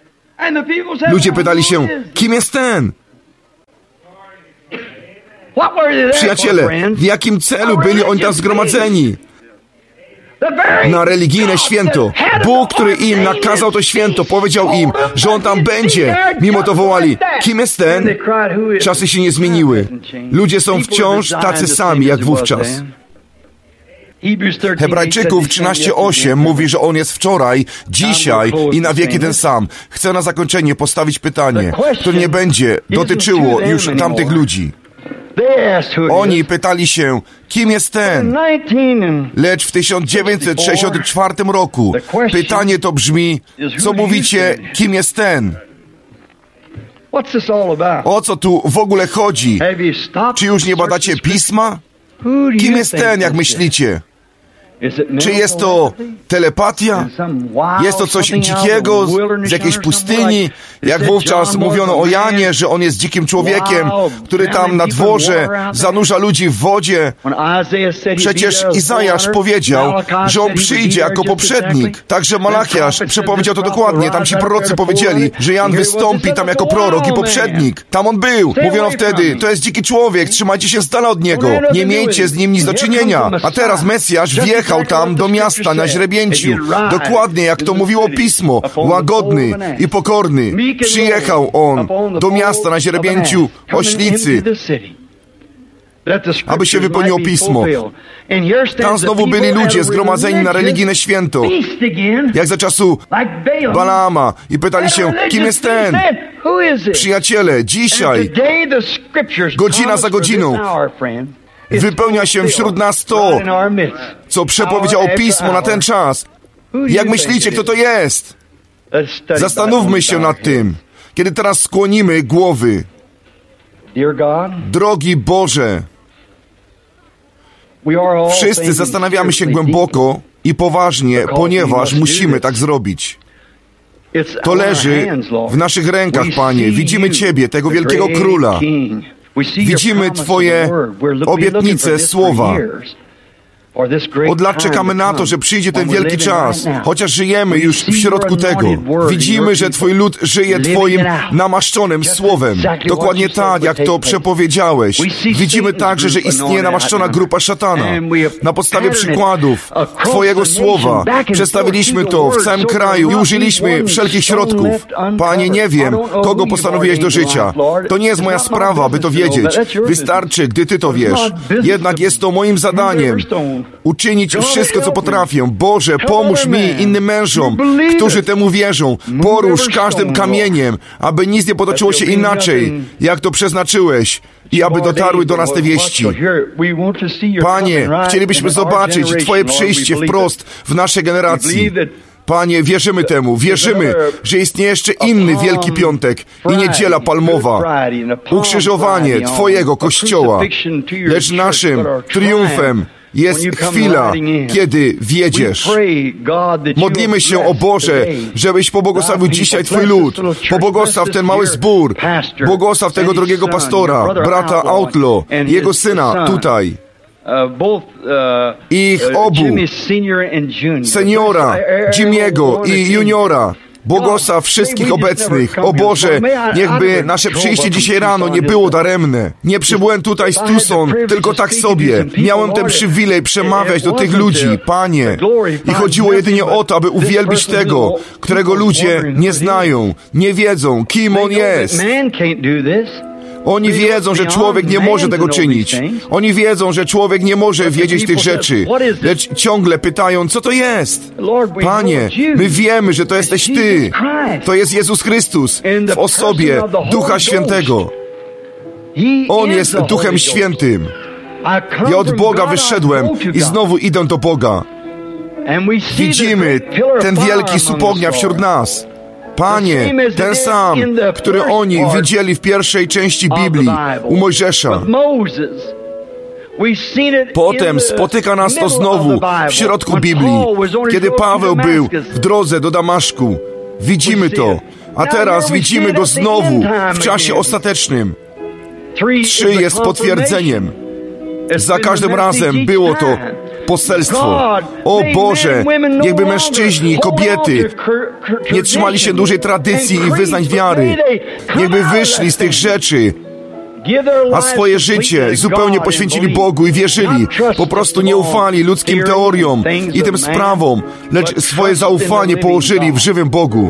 Ludzie pytali się, kim jest ten? Przyjaciele, w jakim celu byli oni tam zgromadzeni? Na religijne święto. Bóg, który im nakazał to święto, powiedział im, że On tam będzie. Mimo to wołali, kim jest ten? Czasy się nie zmieniły. Ludzie są wciąż tacy sami, jak wówczas. Hebrajczyków trzynaście osiem mówi, że On jest wczoraj, dzisiaj i na wieki ten sam. Chcę na zakończenie postawić pytanie, które nie będzie dotyczyło już tamtych ludzi. Oni pytali się, kim jest ten? Lecz w tysiąc dziewięćset sześćdziesiątym czwartym roku pytanie to brzmi, co mówicie, kim jest ten? O co tu w ogóle chodzi? Czy już nie badacie Pisma? Kim jest ten, jak myślicie? Czy jest to telepatia? Jest to coś dzikiego z jakiejś pustyni? Jak wówczas mówiono o Janie, że on jest dzikim człowiekiem, który tam na dworze zanurza ludzi w wodzie. Przecież Izajasz powiedział, że on przyjdzie jako poprzednik. Także Malachiasz przepowiedział to dokładnie. Tam ci prorocy powiedzieli, że Jan wystąpi tam jako prorok i poprzednik. Tam on był. Mówiono wtedy, to jest dziki człowiek, trzymajcie się z dala od niego. Nie miejcie z nim nic do czynienia. A teraz Mesjasz wjechał tam do miasta na źrebięciu. Dokładnie jak to mówiło Pismo. Łagodny i pokorny. Przyjechał on do miasta na źrebięciu oślicy, aby się wypełniło Pismo. Tam znowu byli ludzie zgromadzeni na religijne święto, jak za czasu Balaama, i pytali się, kim jest ten? Przyjaciele, dzisiaj, godzina za godziną, wypełnia się wśród nas to, co przepowiedziało Pismo na ten czas. Jak myślicie, kto to jest? Zastanówmy się nad tym, kiedy teraz skłonimy głowy. Drogi Boże, wszyscy zastanawiamy się głęboko i poważnie, ponieważ musimy tak zrobić. To leży w naszych rękach, Panie. Widzimy Ciebie, tego wielkiego Króla. Widzimy Twoje obietnice, słowa. Od lat czekamy na to, że przyjdzie ten wielki czas, chociaż żyjemy już w środku tego. Widzimy, że Twój lud żyje Twoim namaszczonym słowem. Dokładnie tak, jak to przepowiedziałeś. Widzimy także, że istnieje namaszczona grupa szatana. Na podstawie przykładów Twojego słowa przedstawiliśmy to w całym kraju i użyliśmy wszelkich środków. Panie, nie wiem, kogo postanowiłeś do życia. To nie jest moja sprawa, by to wiedzieć. Wystarczy, gdy Ty to wiesz. Jednak jest to moim zadaniem. Uczynić wszystko, co potrafię. Boże, pomóż mi i innym mężom, którzy temu wierzą. Porusz każdym kamieniem, aby nic nie potoczyło się inaczej, jak to przeznaczyłeś, i aby dotarły do nas te wieści. Panie, chcielibyśmy zobaczyć Twoje przyjście wprost w naszej generacji. Panie, wierzymy temu, wierzymy, że istnieje jeszcze inny Wielki Piątek i Niedziela Palmowa, ukrzyżowanie Twojego Kościoła, lecz naszym triumfem jest chwila, kiedy wiedziesz. Modlimy się, o Boże, żebyś pobłogosławił dzisiaj Twój lud. Pobłogosław ten mały zbór. Błogosław tego drogiego pastora, brata Outlaw, jego syna tutaj. Ich obu, seniora, Jimmy'ego i juniora. Błogosław wszystkich obecnych. O Boże, niechby nasze przyjście dzisiaj rano nie było daremne. Nie przybyłem tutaj z Tucson tylko tak sobie. Miałem ten przywilej przemawiać do tych ludzi, Panie. I chodziło jedynie o to, aby uwielbić tego, którego ludzie nie znają, nie wiedzą, kim On jest. Oni wiedzą, że człowiek nie może tego czynić. Oni wiedzą, że człowiek nie może wiedzieć tych rzeczy. Lecz ciągle pytają, co to jest? Panie, my wiemy, że to jesteś Ty. To jest Jezus Chrystus w osobie Ducha Świętego. On jest Duchem Świętym. Ja od Boga wyszedłem i znowu idę do Boga. Widzimy ten wielki słup ognia wśród nas. Panie, ten sam, który oni widzieli w pierwszej części Biblii u Mojżesza. Potem spotyka nas to znowu w środku Biblii, kiedy Paweł był w drodze do Damaszku. Widzimy to, a teraz widzimy go znowu w czasie ostatecznym. Trzy jest potwierdzeniem. Za każdym razem było to poselstwo. O Boże, niechby mężczyźni i kobiety nie trzymali się dłużej tradycji i wyznań wiary. Niechby wyszli z tych rzeczy, a swoje życie zupełnie poświęcili Bogu i wierzyli. Po prostu nie ufali ludzkim teoriom i tym sprawom, lecz swoje zaufanie położyli w żywym Bogu.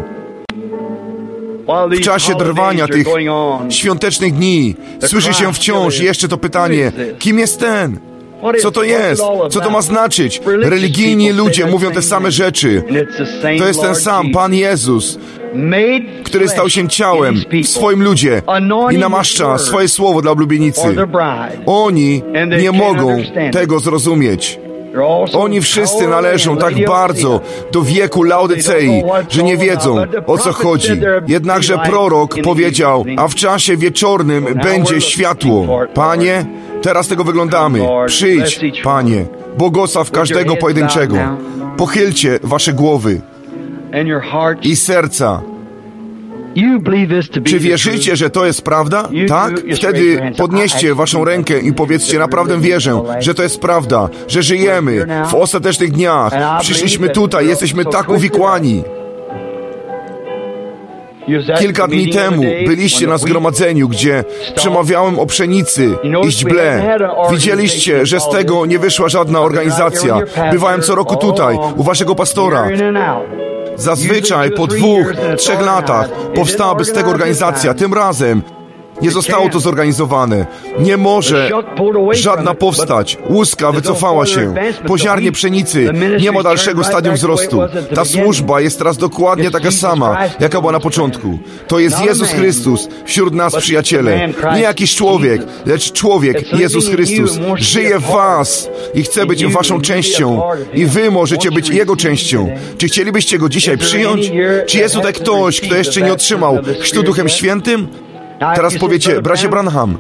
W czasie trwania tych świątecznych dni słyszy się wciąż jeszcze to pytanie, kim jest ten? Co to jest? Co to ma znaczyć? Religijni ludzie mówią te same rzeczy. To jest ten sam Pan Jezus, który stał się ciałem w swoim ludzie i namaszcza swoje słowo dla oblubienicy. Oni nie mogą tego zrozumieć. Oni wszyscy należą tak bardzo do wieku Laodycei, że nie wiedzą, o co chodzi. Jednakże prorok powiedział, a w czasie wieczornym będzie światło. Panie, Teraz tego wyglądamy. Przyjdź, Panie. Błogosław każdego pojedynczego. Pochylcie wasze głowy i serca. Czy wierzycie, że to jest prawda? Tak? Wtedy podnieście waszą rękę i powiedzcie, naprawdę wierzę, że to jest prawda, że żyjemy w ostatecznych dniach. Przyszliśmy tutaj, jesteśmy tak uwikłani. Kilka dni temu byliście na zgromadzeniu, gdzie przemawiałem o pszenicy i źble. Widzieliście, że z tego nie wyszła żadna organizacja. Bywałem co roku tutaj, u waszego pastora. Zazwyczaj po dwóch, trzech latach powstałaby z tego organizacja. Tym razem nie zostało to zorganizowane. Nie może żadna powstać. Łuska wycofała się. Po ziarnie pszenicy nie ma dalszego stadium wzrostu. Ta służba jest teraz dokładnie taka sama, jaka była na początku. To jest Jezus Chrystus wśród nas, przyjaciele. Nie jakiś człowiek, lecz człowiek, Jezus Chrystus. Żyje w was i chce być waszą częścią. I wy możecie być Jego częścią. Czy chcielibyście Go dzisiaj przyjąć? Czy jest tutaj ktoś, kto jeszcze nie otrzymał chrztu Duchem Świętym? Teraz powiecie, bracie Branham,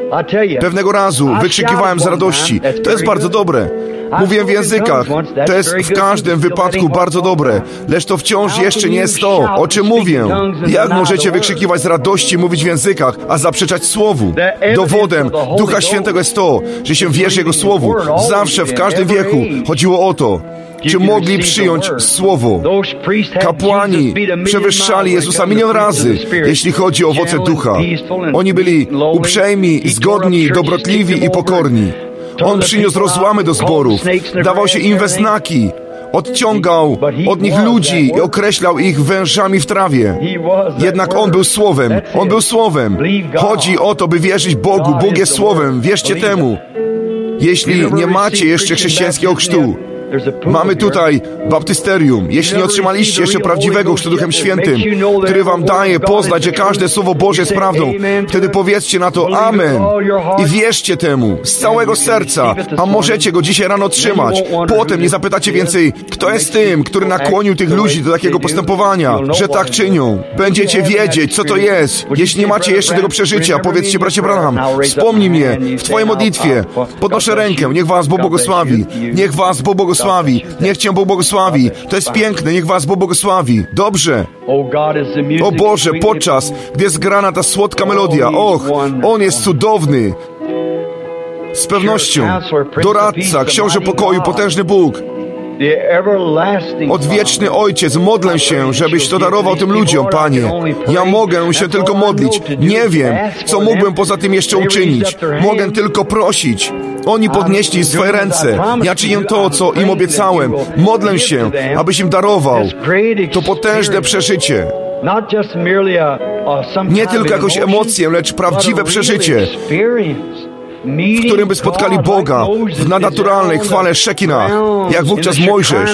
pewnego razu wykrzykiwałem z radości. To jest bardzo dobre. Mówię w językach. To jest w każdym wypadku bardzo dobre. Lecz to wciąż jeszcze nie jest to, o czym mówię. Jak możecie wykrzykiwać z radości, mówić w językach, a zaprzeczać Słowu? Dowodem Ducha Świętego jest to, że się wierzy Jego Słowu. Zawsze, w każdym wieku chodziło o to, czy mogli przyjąć Słowo. Kapłani przewyższali Jezusa milion razy, jeśli chodzi o owoce Ducha. Oni byli uprzejmi, zgodni, dobrotliwi i pokorni. On przyniósł rozłamy do zborów, dawał się im we znaki, odciągał od nich ludzi i określał ich wężami w trawie. Jednak On był Słowem, On był Słowem. Chodzi o to, by wierzyć Bogu. Bóg jest Słowem, wierzcie temu. Jeśli nie macie jeszcze chrześcijańskiego chrztu, mamy tutaj baptysterium. Jeśli nie otrzymaliście jeszcze prawdziwego chrztu Duchem Świętym, który wam daje poznać, że każde Słowo Boże jest prawdą, wtedy powiedzcie na to Amen i wierzcie temu z całego serca, a możecie go dzisiaj rano otrzymać. Potem nie zapytacie więcej, kto jest tym, który nakłonił tych ludzi do takiego postępowania, że tak czynią. Będziecie wiedzieć, co to jest. Jeśli nie macie jeszcze tego przeżycia, powiedzcie, bracie Branham, wspomnij mnie w Twojej modlitwie. Podnoszę rękę, niech was Bóg błogosławi. Niech was Bóg błogosławi. Niech Cię Bóg błogosławi. To jest piękne, niech was Bóg błogosławi. Dobrze. O Boże, podczas gdy jest grana ta słodka melodia, och, On jest cudowny. Z pewnością. Doradca, książę pokoju, potężny Bóg. Odwieczny Ojciec, modlę się, żebyś to darował tym ludziom, Panie. Ja mogę się tylko modlić. Nie wiem, co mógłbym poza tym jeszcze uczynić. Mogę tylko prosić. Oni podnieśli swoje ręce. Ja czynię to, co im obiecałem. Modlę się, abyś im darował to potężne przeżycie. Nie tylko jakąś emocję, lecz prawdziwe przeżycie, w którym by spotkali Boga w nadnaturalnej chwale Szekinah, jak wówczas Mojżesz.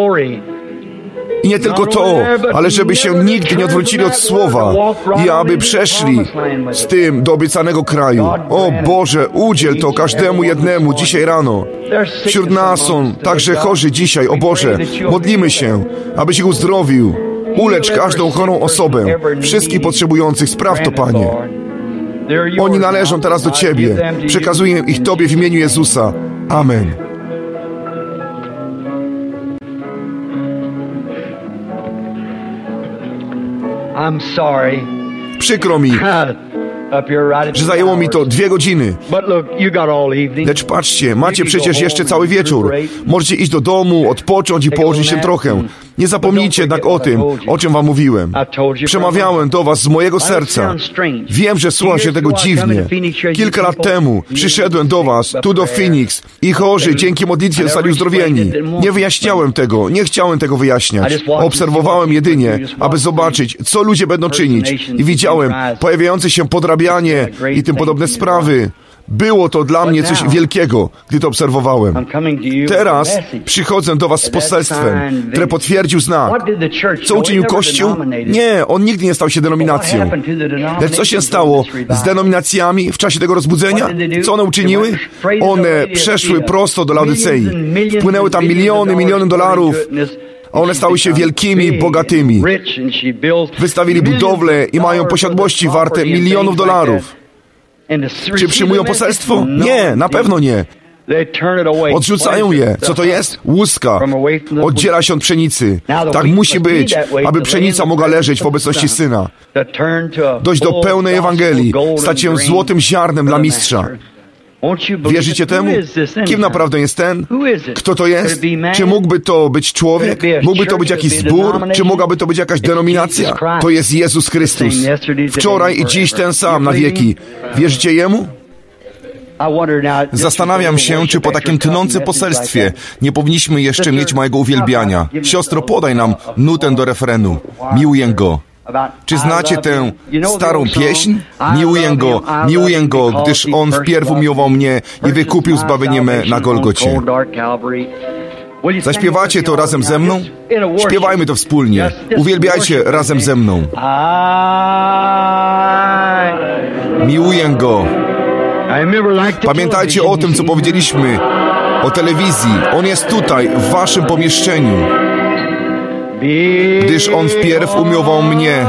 I nie tylko to, ale żeby się nigdy nie odwrócili od Słowa i aby przeszli z tym do obiecanego kraju. O Boże, udziel to każdemu jednemu dzisiaj rano. Wśród nas są także chorzy dzisiaj, o Boże. Modlimy się, abyś ich uzdrowił. Ulecz każdą chorą osobę, wszystkich potrzebujących. Spraw to, Panie. Oni należą teraz do Ciebie. Przekazuję ich Tobie w imieniu Jezusa. Amen.
I'm sorry.
Przykro mi, że zajęło mi to dwie godziny. Lecz patrzcie, macie przecież jeszcze cały wieczór. Możecie iść do domu, odpocząć i położyć się trochę. Nie zapomnijcie jednak o tym, o czym wam mówiłem. Przemawiałem do was z mojego serca. Wiem, że słucha się tego dziwnie. Kilka lat temu przyszedłem do was, tu do Phoenix, i chorzy dzięki modlitwie zostali uzdrowieni. Nie wyjaśniałem tego, nie chciałem tego wyjaśniać. Obserwowałem jedynie, aby zobaczyć, co ludzie będą czynić. I widziałem pojawiające się podrabianie i tym podobne sprawy. Było to dla mnie coś wielkiego, gdy to obserwowałem. Teraz przychodzę do was z poselstwem, które potwierdził znak. Co uczynił Kościół? Nie, on nigdy nie stał się denominacją. Lecz co się stało z denominacjami w czasie tego rozbudzenia? Co one uczyniły? One przeszły prosto do Laodycei. Wpłynęły tam miliony, miliony dolarów, a one stały się wielkimi, bogatymi. Wystawili budowle i mają posiadłości warte milionów dolarów. Czy przyjmują poselstwo? Nie, na pewno nie. Odrzucają je. Co to jest? Łuska. Oddziela się od pszenicy. Tak musi być, aby pszenica mogła leżeć w obecności Syna. Dojść do pełnej Ewangelii, stać się złotym ziarnem dla mistrza. Wierzycie temu? Kim naprawdę jest ten? Kto to jest? Czy mógłby to być człowiek? Mógłby to być jakiś zbór? Czy mogłaby to być jakaś denominacja? To jest Jezus Chrystus. Wczoraj i dziś ten sam na wieki. Wierzycie Jemu? Zastanawiam się, czy po takim tnącym poselstwie nie powinniśmy jeszcze mieć mojego uwielbiania. Siostro, podaj nam nutę do refrenu. Miłuję Go. Czy znacie tę starą pieśń? Miłuję Go, miłuję Go, gdyż On wpierw umiłował mnie i wykupił zbawienie me na Golgocie. Zaśpiewacie to razem ze mną? Śpiewajmy to wspólnie. Uwielbiajcie razem ze mną. Miłuję Go. Pamiętajcie o tym, co powiedzieliśmy o telewizji. On jest tutaj, w waszym pomieszczeniu. Gdyż On wpierw umiłował mnie.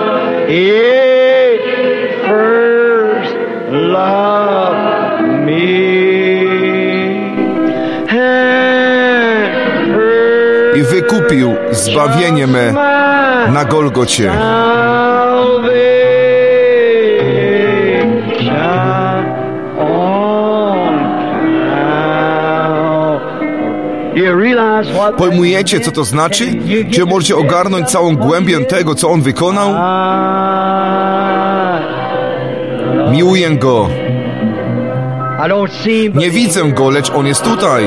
I wykupił zbawienie me na Golgocie. Pojmujecie, co to znaczy? Czy możecie ogarnąć całą głębię tego, co On wykonał? Miłuję Go. Nie widzę Go, lecz On jest tutaj.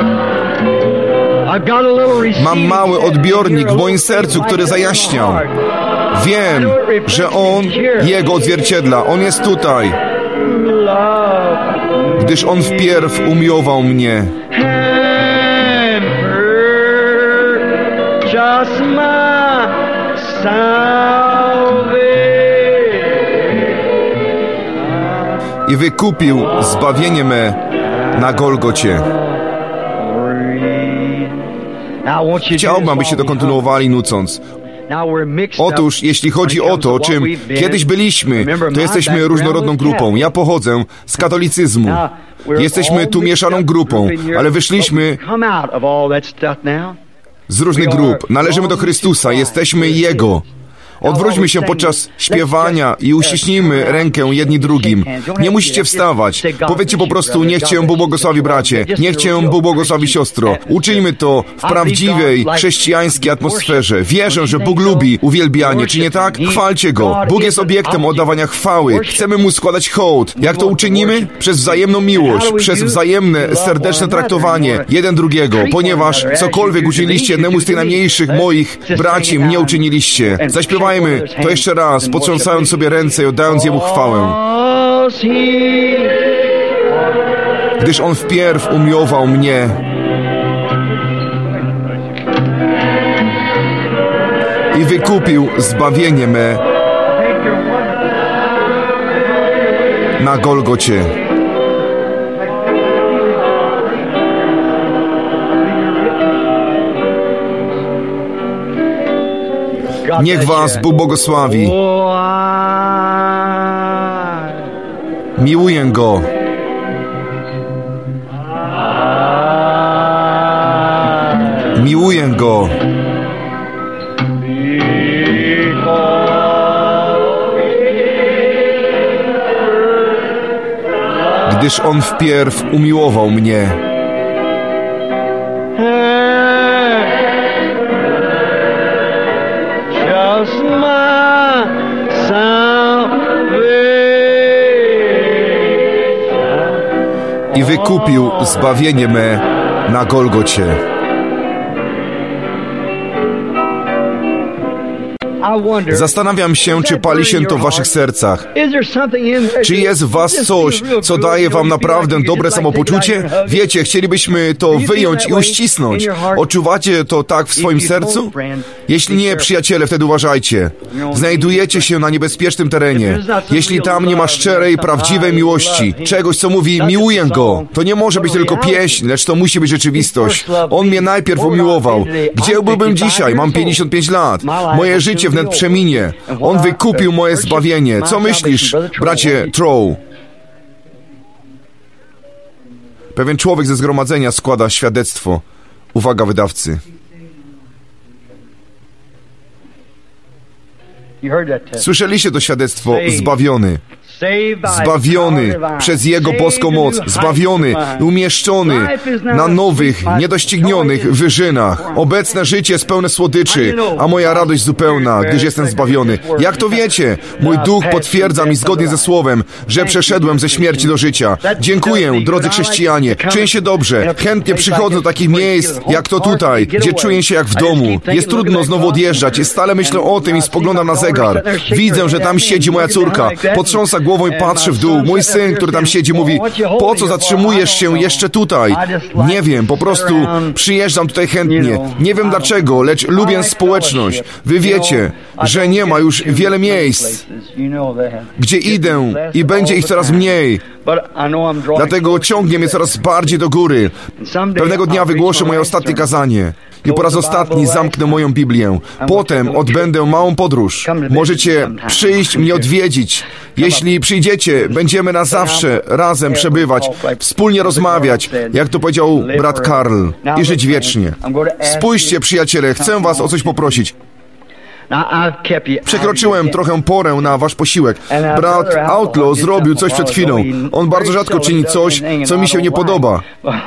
Mam mały odbiornik w moim sercu, który zajaśniał. Wiem, że On Jego odzwierciedla. On jest tutaj. Gdyż On wpierw umiłował mnie. I wykupił zbawienie me na Golgocie. Chciałbym, abyście to kontynuowali nucąc. Otóż, jeśli chodzi o to, czym kiedyś byliśmy, to jesteśmy różnorodną grupą. Ja pochodzę z katolicyzmu. Jesteśmy tu mieszaną grupą, ale wyszliśmy z różnych grup. Należymy do Chrystusa, jesteśmy Jego. Odwróćmy się podczas śpiewania i uściśnijmy rękę jedni drugim. Nie musicie wstawać. Powiedzcie po prostu, niech Cię Bóg błogosławi, bracie. Niech Cię Bóg błogosławi, siostro. Uczyńmy to w prawdziwej, chrześcijańskiej atmosferze. Wierzę, że Bóg lubi uwielbianie, czy nie tak? Chwalcie Go. Bóg jest obiektem oddawania chwały. Chcemy Mu składać hołd. Jak to uczynimy? Przez wzajemną miłość, przez wzajemne, serdeczne traktowanie jeden drugiego, ponieważ cokolwiek uczyniliście jednemu z tych najmniejszych moich braci, mnie uczyniliście. Zaśpiewajmy to jeszcze raz, potrząsając sobie ręce i oddając Jemu chwałę. Gdyż On wpierw umiłował mnie. I wykupił zbawienie me na Golgocie. Niech was Bóg błogosławi. Miłuję Go. Miłuję Go. Gdyż On wpierw umiłował mnie. I wykupił zbawienie me na Golgocie. Zastanawiam się, czy pali się to w waszych sercach. Czy jest w was coś, co daje wam naprawdę dobre samopoczucie? Wiecie, chcielibyśmy to wyjąć i uścisnąć. Odczuwacie to tak w swoim sercu? Jeśli nie, przyjaciele, wtedy uważajcie. Znajdujecie się na niebezpiecznym terenie. Jeśli tam nie ma szczerej, prawdziwej miłości, czegoś, co mówi, miłuję Go, to nie może być tylko pieśń, lecz to musi być rzeczywistość. On mnie najpierw umiłował. Gdzie byłbym dzisiaj? Mam pięćdziesiąt pięć lat. Moje życie wnet przeminie. On wykupił moje zbawienie. Co myślisz, bracie Trow? Pewien człowiek ze zgromadzenia składa świadectwo. Uwaga wydawcy. Słyszeliście to świadectwo? Zbawiony. Zbawiony przez Jego boską moc, zbawiony, umieszczony na nowych, niedoścignionych wyżynach. Obecne życie jest pełne słodyczy, a moja radość zupełna, gdyż jestem zbawiony. Jak to wiecie? Mój duch potwierdza mi zgodnie ze słowem, że przeszedłem ze śmierci do życia. Dziękuję, drodzy chrześcijanie. Czuję się dobrze. Chętnie przychodzę do takich miejsc, jak to tutaj, gdzie czuję się jak w domu. Jest trudno znowu odjeżdżać. Stale myślę o tym i spoglądam na zegar. Widzę, że tam siedzi moja córka. Potrząsa głową i patrzy w dół. Mój syn, który tam siedzi, mówi: po co zatrzymujesz się jeszcze tutaj? Nie wiem, po prostu przyjeżdżam tutaj chętnie. Nie wiem dlaczego, lecz lubię społeczność. Wy wiecie, że nie ma już wiele miejsc, gdzie idę i będzie ich coraz mniej. Dlatego ciągnie mnie coraz bardziej do góry. Pewnego dnia wygłoszę moje ostatnie kazanie i po raz ostatni zamknę moją Biblię. Potem odbędę małą podróż. Możecie przyjść mnie odwiedzić. Jeśli przyjdziecie, będziemy na zawsze razem przebywać, wspólnie rozmawiać, jak to powiedział brat Karl, i żyć wiecznie. Spójrzcie, przyjaciele, chcę was o coś poprosić. Przekroczyłem trochę porę na wasz posiłek. Brat Outlaw zrobił coś przed chwilą. On bardzo rzadko czyni coś, co mi się nie podoba.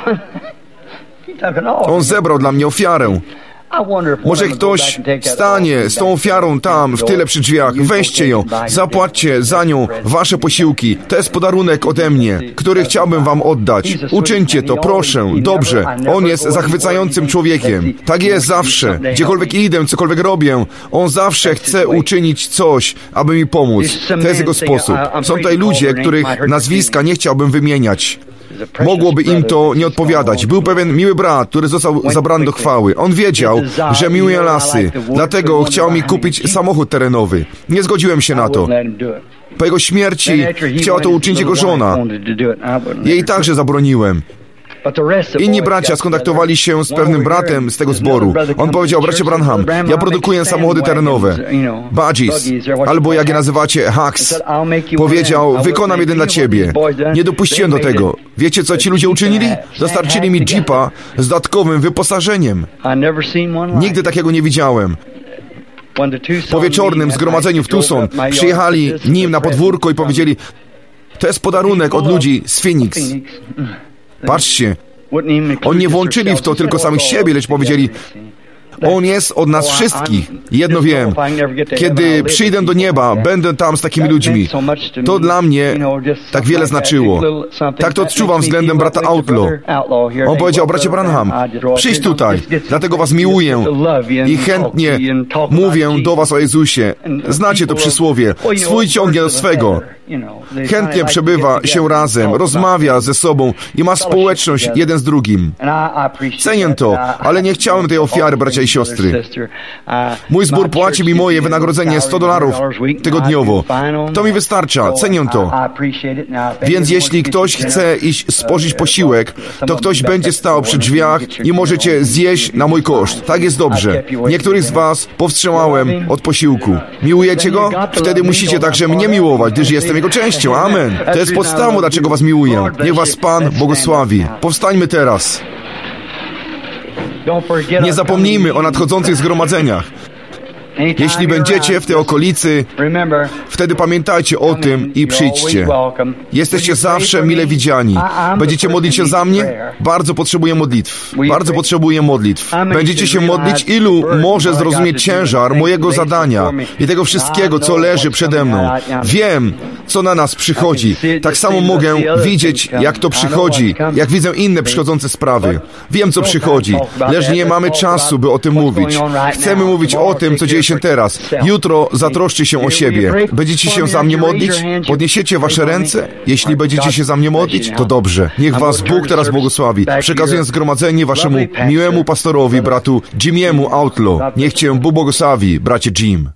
On zebrał dla mnie ofiarę. Może ktoś stanie z tą ofiarą tam, w tyle przy drzwiach. Weźcie ją, zapłaćcie za nią wasze posiłki. To jest podarunek ode mnie, który chciałbym wam oddać. Uczyńcie to, proszę, dobrze. On jest zachwycającym człowiekiem. Tak jest zawsze. Gdziekolwiek idę, cokolwiek robię, on zawsze chce uczynić coś, aby mi pomóc. To jest jego sposób. Są tutaj ludzie, których nazwiska nie chciałbym wymieniać. Mogłoby im to nie odpowiadać. Był pewien miły brat, który został zabrany do chwały. On wiedział, że miłuje lasy, dlatego chciał mi kupić samochód terenowy. Nie zgodziłem się na to. Po jego śmierci chciała to uczynić jego żona. Jej także zabroniłem. Inni bracia skontaktowali się z pewnym bratem z tego zboru. On powiedział: bracie Branham, ja produkuję samochody terenowe, Budgies, albo jak je nazywacie, Hacks. Powiedział: wykonam jeden dla ciebie. Nie dopuściłem do tego. Wiecie, co ci ludzie uczynili? Dostarczyli mi Jeepa z dodatkowym wyposażeniem. Nigdy takiego nie widziałem. Po wieczornym zgromadzeniu w Tucson przyjechali nim na podwórko i powiedzieli: to jest podarunek od ludzi z Phoenix. Patrzcie, oni nie włączyli w to tylko samych siebie, lecz powiedzieli: on jest od nas wszystkich. Jedno wiem, kiedy przyjdę do nieba, będę tam z takimi ludźmi. To dla mnie tak wiele znaczyło. Tak to odczuwam względem brata Outlaw. On powiedział: bracie Branham, przyjdź tutaj, dlatego was miłuję i chętnie mówię do was o Jezusie. Znacie to przysłowie. Swój ciągnie do swego. Chętnie przebywa się razem, rozmawia ze sobą i ma społeczność jeden z drugim. Cenię to, ale nie chciałem tej ofiary, bracia i siostry. Mój zbór płaci mi moje wynagrodzenie sto dolarów tygodniowo. To mi wystarcza, cenię to. Więc jeśli ktoś chce iść spożyć posiłek, to ktoś będzie stał przy drzwiach i możecie zjeść na mój koszt. Tak jest dobrze. Niektórych z was powstrzymałem od posiłku. Miłujecie go? Wtedy musicie także mnie miłować, gdyż jestem jego częścią. Amen. To jest podstawą, dlaczego was miłuję. Niech was Pan błogosławi. Powstańmy teraz. Nie zapomnijmy o nadchodzących zgromadzeniach. Jeśli będziecie w tej okolicy, wtedy pamiętajcie o tym i przyjdźcie. Jesteście zawsze mile widziani. Będziecie modlić się za mnie? Bardzo potrzebuję modlitw. Bardzo potrzebuję modlitw. Będziecie się modlić? Ilu może zrozumieć ciężar mojego zadania i tego wszystkiego, co leży przede mną? Wiem, co na nas przychodzi. Tak samo mogę widzieć, jak to przychodzi, jak widzę inne przychodzące sprawy. Wiem, co przychodzi, lecz nie mamy czasu, by o tym mówić. Chcemy mówić o tym, co dzieje się teraz. Jutro zatroszcie się o siebie. Będziecie się za mnie modlić? Podniesiecie wasze ręce? Jeśli będziecie się za mnie modlić, to dobrze. Niech was Bóg teraz błogosławi. Przekazuję zgromadzenie waszemu miłemu pastorowi, bratu Jimiemu Outlaw. Niech cię Bóg błogosławi, bracie Jim.